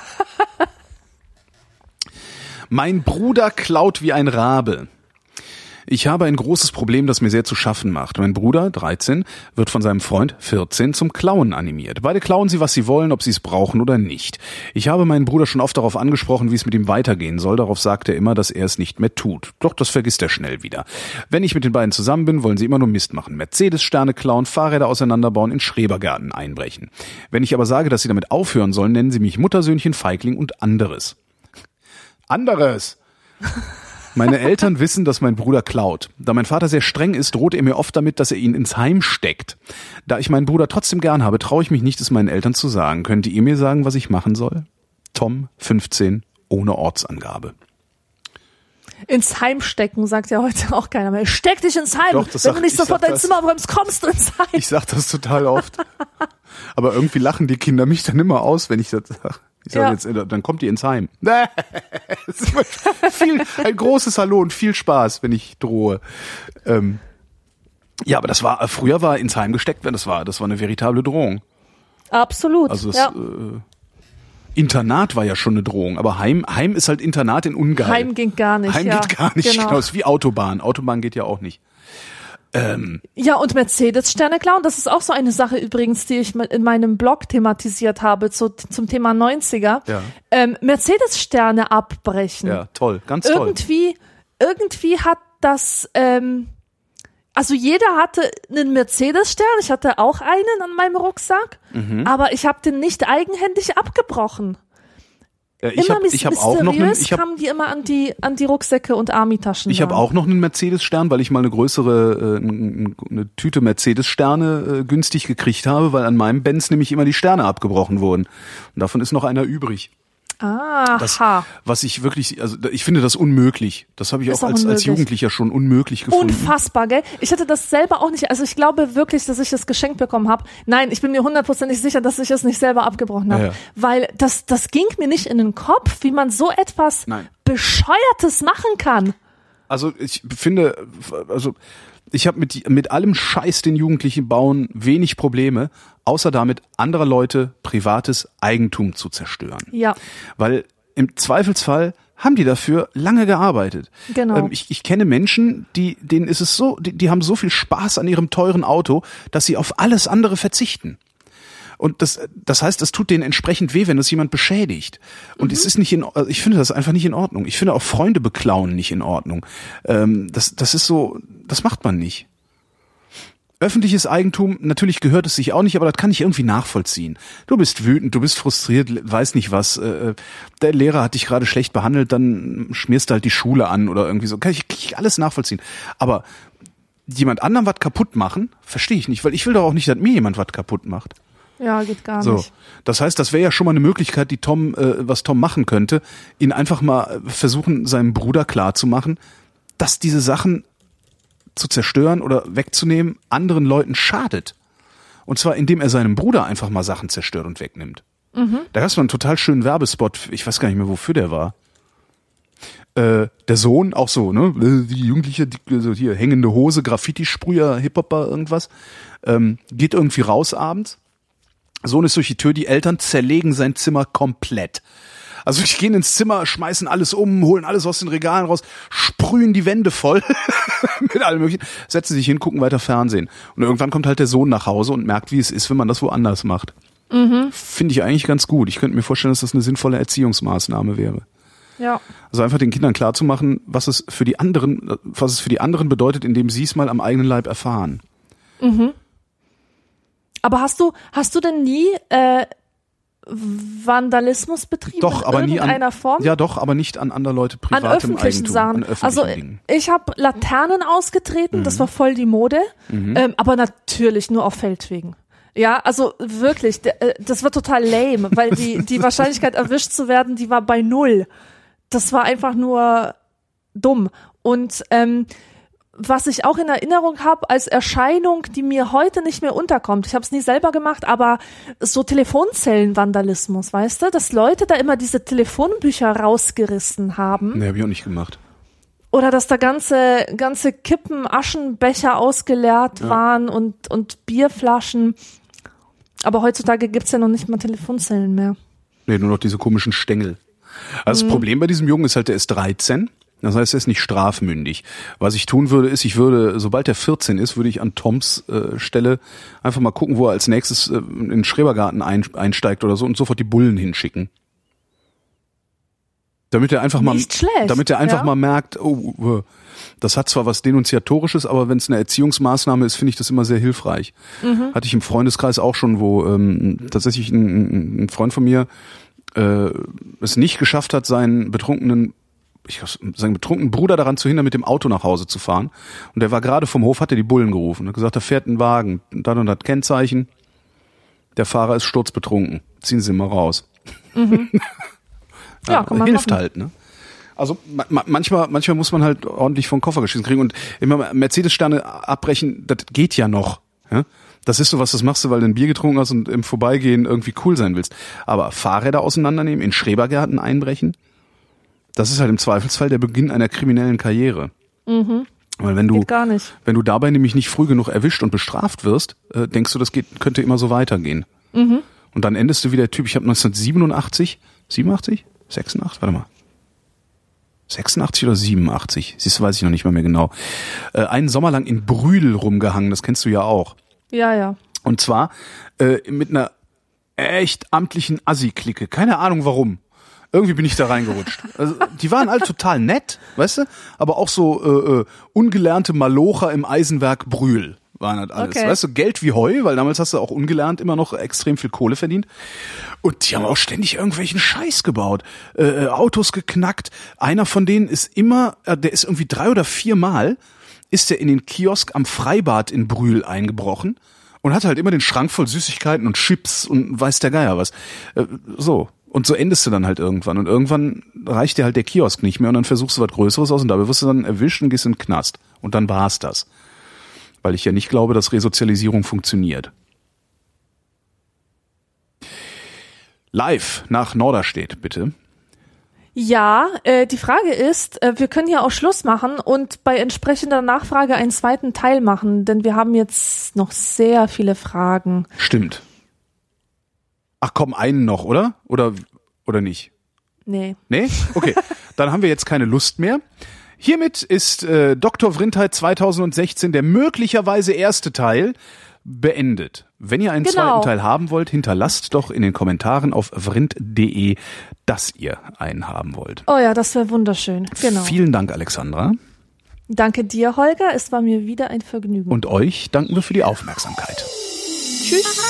Mein Bruder klaut wie ein Rabe. Ich habe ein großes Problem, das mir sehr zu schaffen macht. Mein Bruder, dreizehn, wird von seinem Freund, vierzehn, zum Klauen animiert. Beide klauen sie, was sie wollen, ob sie es brauchen oder nicht. Ich habe meinen Bruder schon oft darauf angesprochen, wie es mit ihm weitergehen soll. Darauf sagt er immer, dass er es nicht mehr tut. Doch das vergisst er schnell wieder. Wenn ich mit den beiden zusammen bin, wollen sie immer nur Mist machen. Mercedes-Sterne klauen, Fahrräder auseinanderbauen, in Schrebergärten einbrechen. Wenn ich aber sage, dass sie damit aufhören sollen, nennen sie mich Muttersöhnchen, Feigling und anderes. Anderes! Meine Eltern wissen, dass mein Bruder klaut. Da mein Vater sehr streng ist, droht er mir oft damit, dass er ihn ins Heim steckt. Da ich meinen Bruder trotzdem gern habe, traue ich mich nicht, es meinen Eltern zu sagen. Könnt ihr mir sagen, was ich machen soll? Tom, fünfzehn, ohne Ortsangabe. Ins Heim stecken, sagt ja heute auch keiner mehr. Steck dich ins Heim! Doch, das Wenn sagt- du nicht ich sofort sag dein das. Zimmer räumst, kommst du ins Heim. Ich sag das total oft. Aber irgendwie lachen die Kinder mich dann immer aus, wenn ich das sage. Ich sage Ja. jetzt, äh, dann kommt ihr ins Heim. Das ist immer viel, ein großes Hallo und viel Spaß, wenn ich drohe. Ähm, ja, aber das war, früher war ins Heim gesteckt werden, das war, das war eine veritable Drohung. Absolut. Also das ja. äh, Internat war ja schon eine Drohung, aber Heim, Heim ist halt Internat in ungeil. Heim ging gar nicht. Heim ja. geht gar nicht, Genau. genau. Ist wie Autobahn. Autobahn geht ja auch nicht. Ähm, Ja, und Mercedes-Sterne klauen, das ist auch so eine Sache übrigens, die ich in meinem Blog thematisiert habe zu, zum Thema neunziger. Ja. Ähm, Mercedes-Sterne abbrechen. ja, toll, ganz toll. Irgendwie, irgendwie hat das, ähm, Also jeder hatte einen Mercedes-Stern, ich hatte auch einen an meinem Rucksack, mhm. aber ich habe den nicht eigenhändig abgebrochen. Ja, ich immer hab, ich hab auch noch einen, ich hab, kamen die immer an die an die Rucksäcke und Army-Taschen. Ich habe auch noch einen Mercedes-Stern, weil ich mal eine größere äh, eine Tüte Mercedes-Sterne äh, günstig gekriegt habe, weil an meinem Benz nämlich immer die Sterne abgebrochen wurden. Und davon ist noch einer übrig. Aha. Das, was ich wirklich, also ich finde das unmöglich. Das habe ich auch, auch als, als Jugendlicher schon unmöglich gefunden. Unfassbar, gell? Ich hatte das selber auch nicht, also ich glaube wirklich, dass ich das geschenkt bekommen habe. Nein, ich bin mir hundertprozentig sicher, dass ich es nicht selber abgebrochen habe. Ja, ja. Weil das, das ging mir nicht in den Kopf, wie man so etwas Nein. Bescheuertes machen kann. Also ich finde, also ich habe mit, mit allem Scheiß, den Jugendlichen bauen, wenig Probleme, außer damit, anderer Leute privates Eigentum zu zerstören. Ja. Weil im Zweifelsfall haben die dafür lange gearbeitet. Genau. Ähm, ich, ich kenne Menschen, die, denen ist es so, die, die haben so viel Spaß an ihrem teuren Auto, dass sie auf alles andere verzichten. Und das, das heißt, das tut denen entsprechend weh, wenn das jemand beschädigt. Und mhm. es ist nicht in, also ich finde das einfach nicht in Ordnung. Ich finde auch Freunde beklauen nicht in Ordnung. Ähm, das, das ist so, das macht man nicht. Öffentliches Eigentum, natürlich gehört es sich auch nicht, aber das kann ich irgendwie nachvollziehen. Du bist wütend, du bist frustriert, weiß nicht was. Äh, der Lehrer hat dich gerade schlecht behandelt, dann schmierst du halt die Schule an oder irgendwie so. Kann ich, kann ich alles nachvollziehen. Aber jemand anderem was kaputt machen, verstehe ich nicht, weil ich will doch auch nicht, dass mir jemand was kaputt macht. Ja, geht gar so. nicht. Das heißt, das wäre ja schon mal eine Möglichkeit, die Tom, äh, was Tom machen könnte, ihn einfach mal versuchen, seinem Bruder klarzumachen, dass diese Sachen zu zerstören oder wegzunehmen anderen Leuten schadet. Und zwar, indem er seinem Bruder einfach mal Sachen zerstört und wegnimmt. Mhm. Da gab es mal einen total schönen Werbespot, ich weiß gar nicht mehr, wofür der war. Äh, der Sohn, auch so, ne? Die Jugendliche, die, so hier, hängende Hose, Graffiti-Sprüher, Hip-Hopper, irgendwas, ähm, geht irgendwie raus abends. Sohn ist durch die Tür, die Eltern zerlegen sein Zimmer komplett. Also die gehen ins Zimmer, schmeißen alles um, holen alles aus den Regalen raus, sprühen die Wände voll mit allem möglichen, setzen sich hin, gucken weiter Fernsehen. Und irgendwann kommt halt der Sohn nach Hause und merkt, wie es ist, wenn man das woanders macht. Mhm. Finde ich eigentlich ganz gut. Ich könnte mir vorstellen, dass das eine sinnvolle Erziehungsmaßnahme wäre. Ja. Also einfach den Kindern klarzumachen, was es für die anderen, was es für die anderen bedeutet, indem sie es mal am eigenen Leib erfahren. Mhm. Aber hast du, hast du denn nie äh, Vandalismus betrieben doch, in aber irgendeiner nie an, Form? Ja, doch, aber nicht an andere Leute privatem an öffentlichen Eigentum. Sachen. An öffentlichen also Dingen. Ich habe Laternen ausgetreten, mhm. das war voll die Mode, mhm. ähm, aber natürlich nur auf Feldwegen. Ja, also wirklich, das war total lame, weil die die Wahrscheinlichkeit erwischt zu werden, die war bei null. Das war einfach nur dumm. Und ähm, was ich auch in Erinnerung habe als Erscheinung, die mir heute nicht mehr unterkommt, ich habe es nie selber gemacht, aber so Telefonzellenvandalismus, weißt du, dass Leute da immer diese Telefonbücher rausgerissen haben. Nee, hab ich auch nicht gemacht. Oder dass da ganze ganze Kippen, Aschenbecher ausgeleert ja. waren und und Bierflaschen. Aber heutzutage gibt's ja noch nicht mal Telefonzellen mehr. Nee, nur noch diese komischen Stängel. Also mhm. das Problem bei diesem Jungen ist halt, der ist dreizehn. Das heißt, er ist nicht strafmündig. Was ich tun würde, ist, ich würde, sobald er vierzehn ist, würde ich an Toms äh, Stelle einfach mal gucken, wo er als nächstes äh, in den Schrebergarten ein, einsteigt oder so und sofort die Bullen hinschicken. Damit er einfach mal, nicht schlecht, damit er einfach ja? mal merkt, oh, das hat zwar was Denunziatorisches, aber wenn es eine Erziehungsmaßnahme ist, finde ich das immer sehr hilfreich. Mhm. Hatte ich im Freundeskreis auch schon, wo ähm, tatsächlich ein, ein Freund von mir äh, es nicht geschafft hat, seinen betrunkenen ich seinen betrunkenen Bruder daran zu hindern, mit dem Auto nach Hause zu fahren. Und der war gerade vom Hof, hat er die Bullen gerufen. Er hat gesagt, da fährt ein Wagen, dann und das Kennzeichen. Der Fahrer ist sturzbetrunken. Ziehen Sie mal raus. Mhm. ja, ja, kann man hilft machen. halt, ne? Also ma- manchmal, manchmal muss man halt ordentlich vom Koffer geschissen kriegen. Und immer Mercedes-Sterne abbrechen, das geht ja noch. Ja? Das ist so was, das machst du, weil du ein Bier getrunken hast und im Vorbeigehen irgendwie cool sein willst. Aber Fahrräder auseinandernehmen, in Schrebergärten einbrechen, das ist halt im Zweifelsfall der Beginn einer kriminellen Karriere. Mhm. Weil wenn du, geht gar nicht. wenn du dabei nämlich nicht früh genug erwischt und bestraft wirst, äh, denkst du, das geht, könnte immer so weitergehen. Mhm. Und dann endest du wie der Typ, ich habe neunzehnhundertsiebenundachtzig, siebenundachtzig? sechsundachtzig? Warte mal. sechsundachtzig oder siebenundachtzig? Siehst du, weiß ich noch nicht mal mehr genau. Äh, einen Sommer lang in Brühl rumgehangen, das kennst du ja auch. Ja, ja. Und zwar äh, mit einer echt amtlichen Assi-Clique. Keine Ahnung warum. Irgendwie bin ich da reingerutscht. Also, die waren alle total nett, weißt du? Aber auch so äh, äh, ungelernte Malocher im Eisenwerk Brühl waren halt alles. Okay. Weißt du, Geld wie Heu, weil damals hast du auch ungelernt immer noch extrem viel Kohle verdient. Und die haben auch ständig irgendwelchen Scheiß gebaut. Äh, Autos geknackt. Einer von denen ist immer, äh, der ist irgendwie drei oder vier Mal, ist der in den Kiosk am Freibad in Brühl eingebrochen und hatte halt immer den Schrank voll Süßigkeiten und Chips und weiß der Geier was. Äh, so. Und so endest du dann halt irgendwann. Und irgendwann reicht dir halt der Kiosk nicht mehr und dann versuchst du was Größeres aus und dabei wirst du dann erwischt und gehst in den Knast. Und dann war's das. Weil ich ja nicht glaube, dass Resozialisierung funktioniert. Live nach Norderstedt, bitte. Ja, äh, die Frage ist, äh, wir können ja auch Schluss machen und bei entsprechender Nachfrage einen zweiten Teil machen, denn wir haben jetzt noch sehr viele Fragen. Stimmt. Ach komm, einen noch, oder? Oder oder nicht? Nee. Nee? Okay, dann haben wir jetzt keine Lust mehr. Hiermit ist äh, Doktor Vrindheit zweitausendsechzehn, der möglicherweise erste Teil, beendet. Wenn ihr einen Genau. zweiten Teil haben wollt, hinterlasst doch in den Kommentaren auf vrind punkt de, dass ihr einen haben wollt. Oh ja, das wäre wunderschön. Genau. Vielen Dank, Alexandra. Danke dir, Holger. Es war mir wieder ein Vergnügen. Und euch danken wir für die Aufmerksamkeit. Tschüss.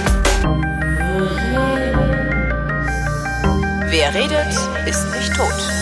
Wer redet, ist nicht tot.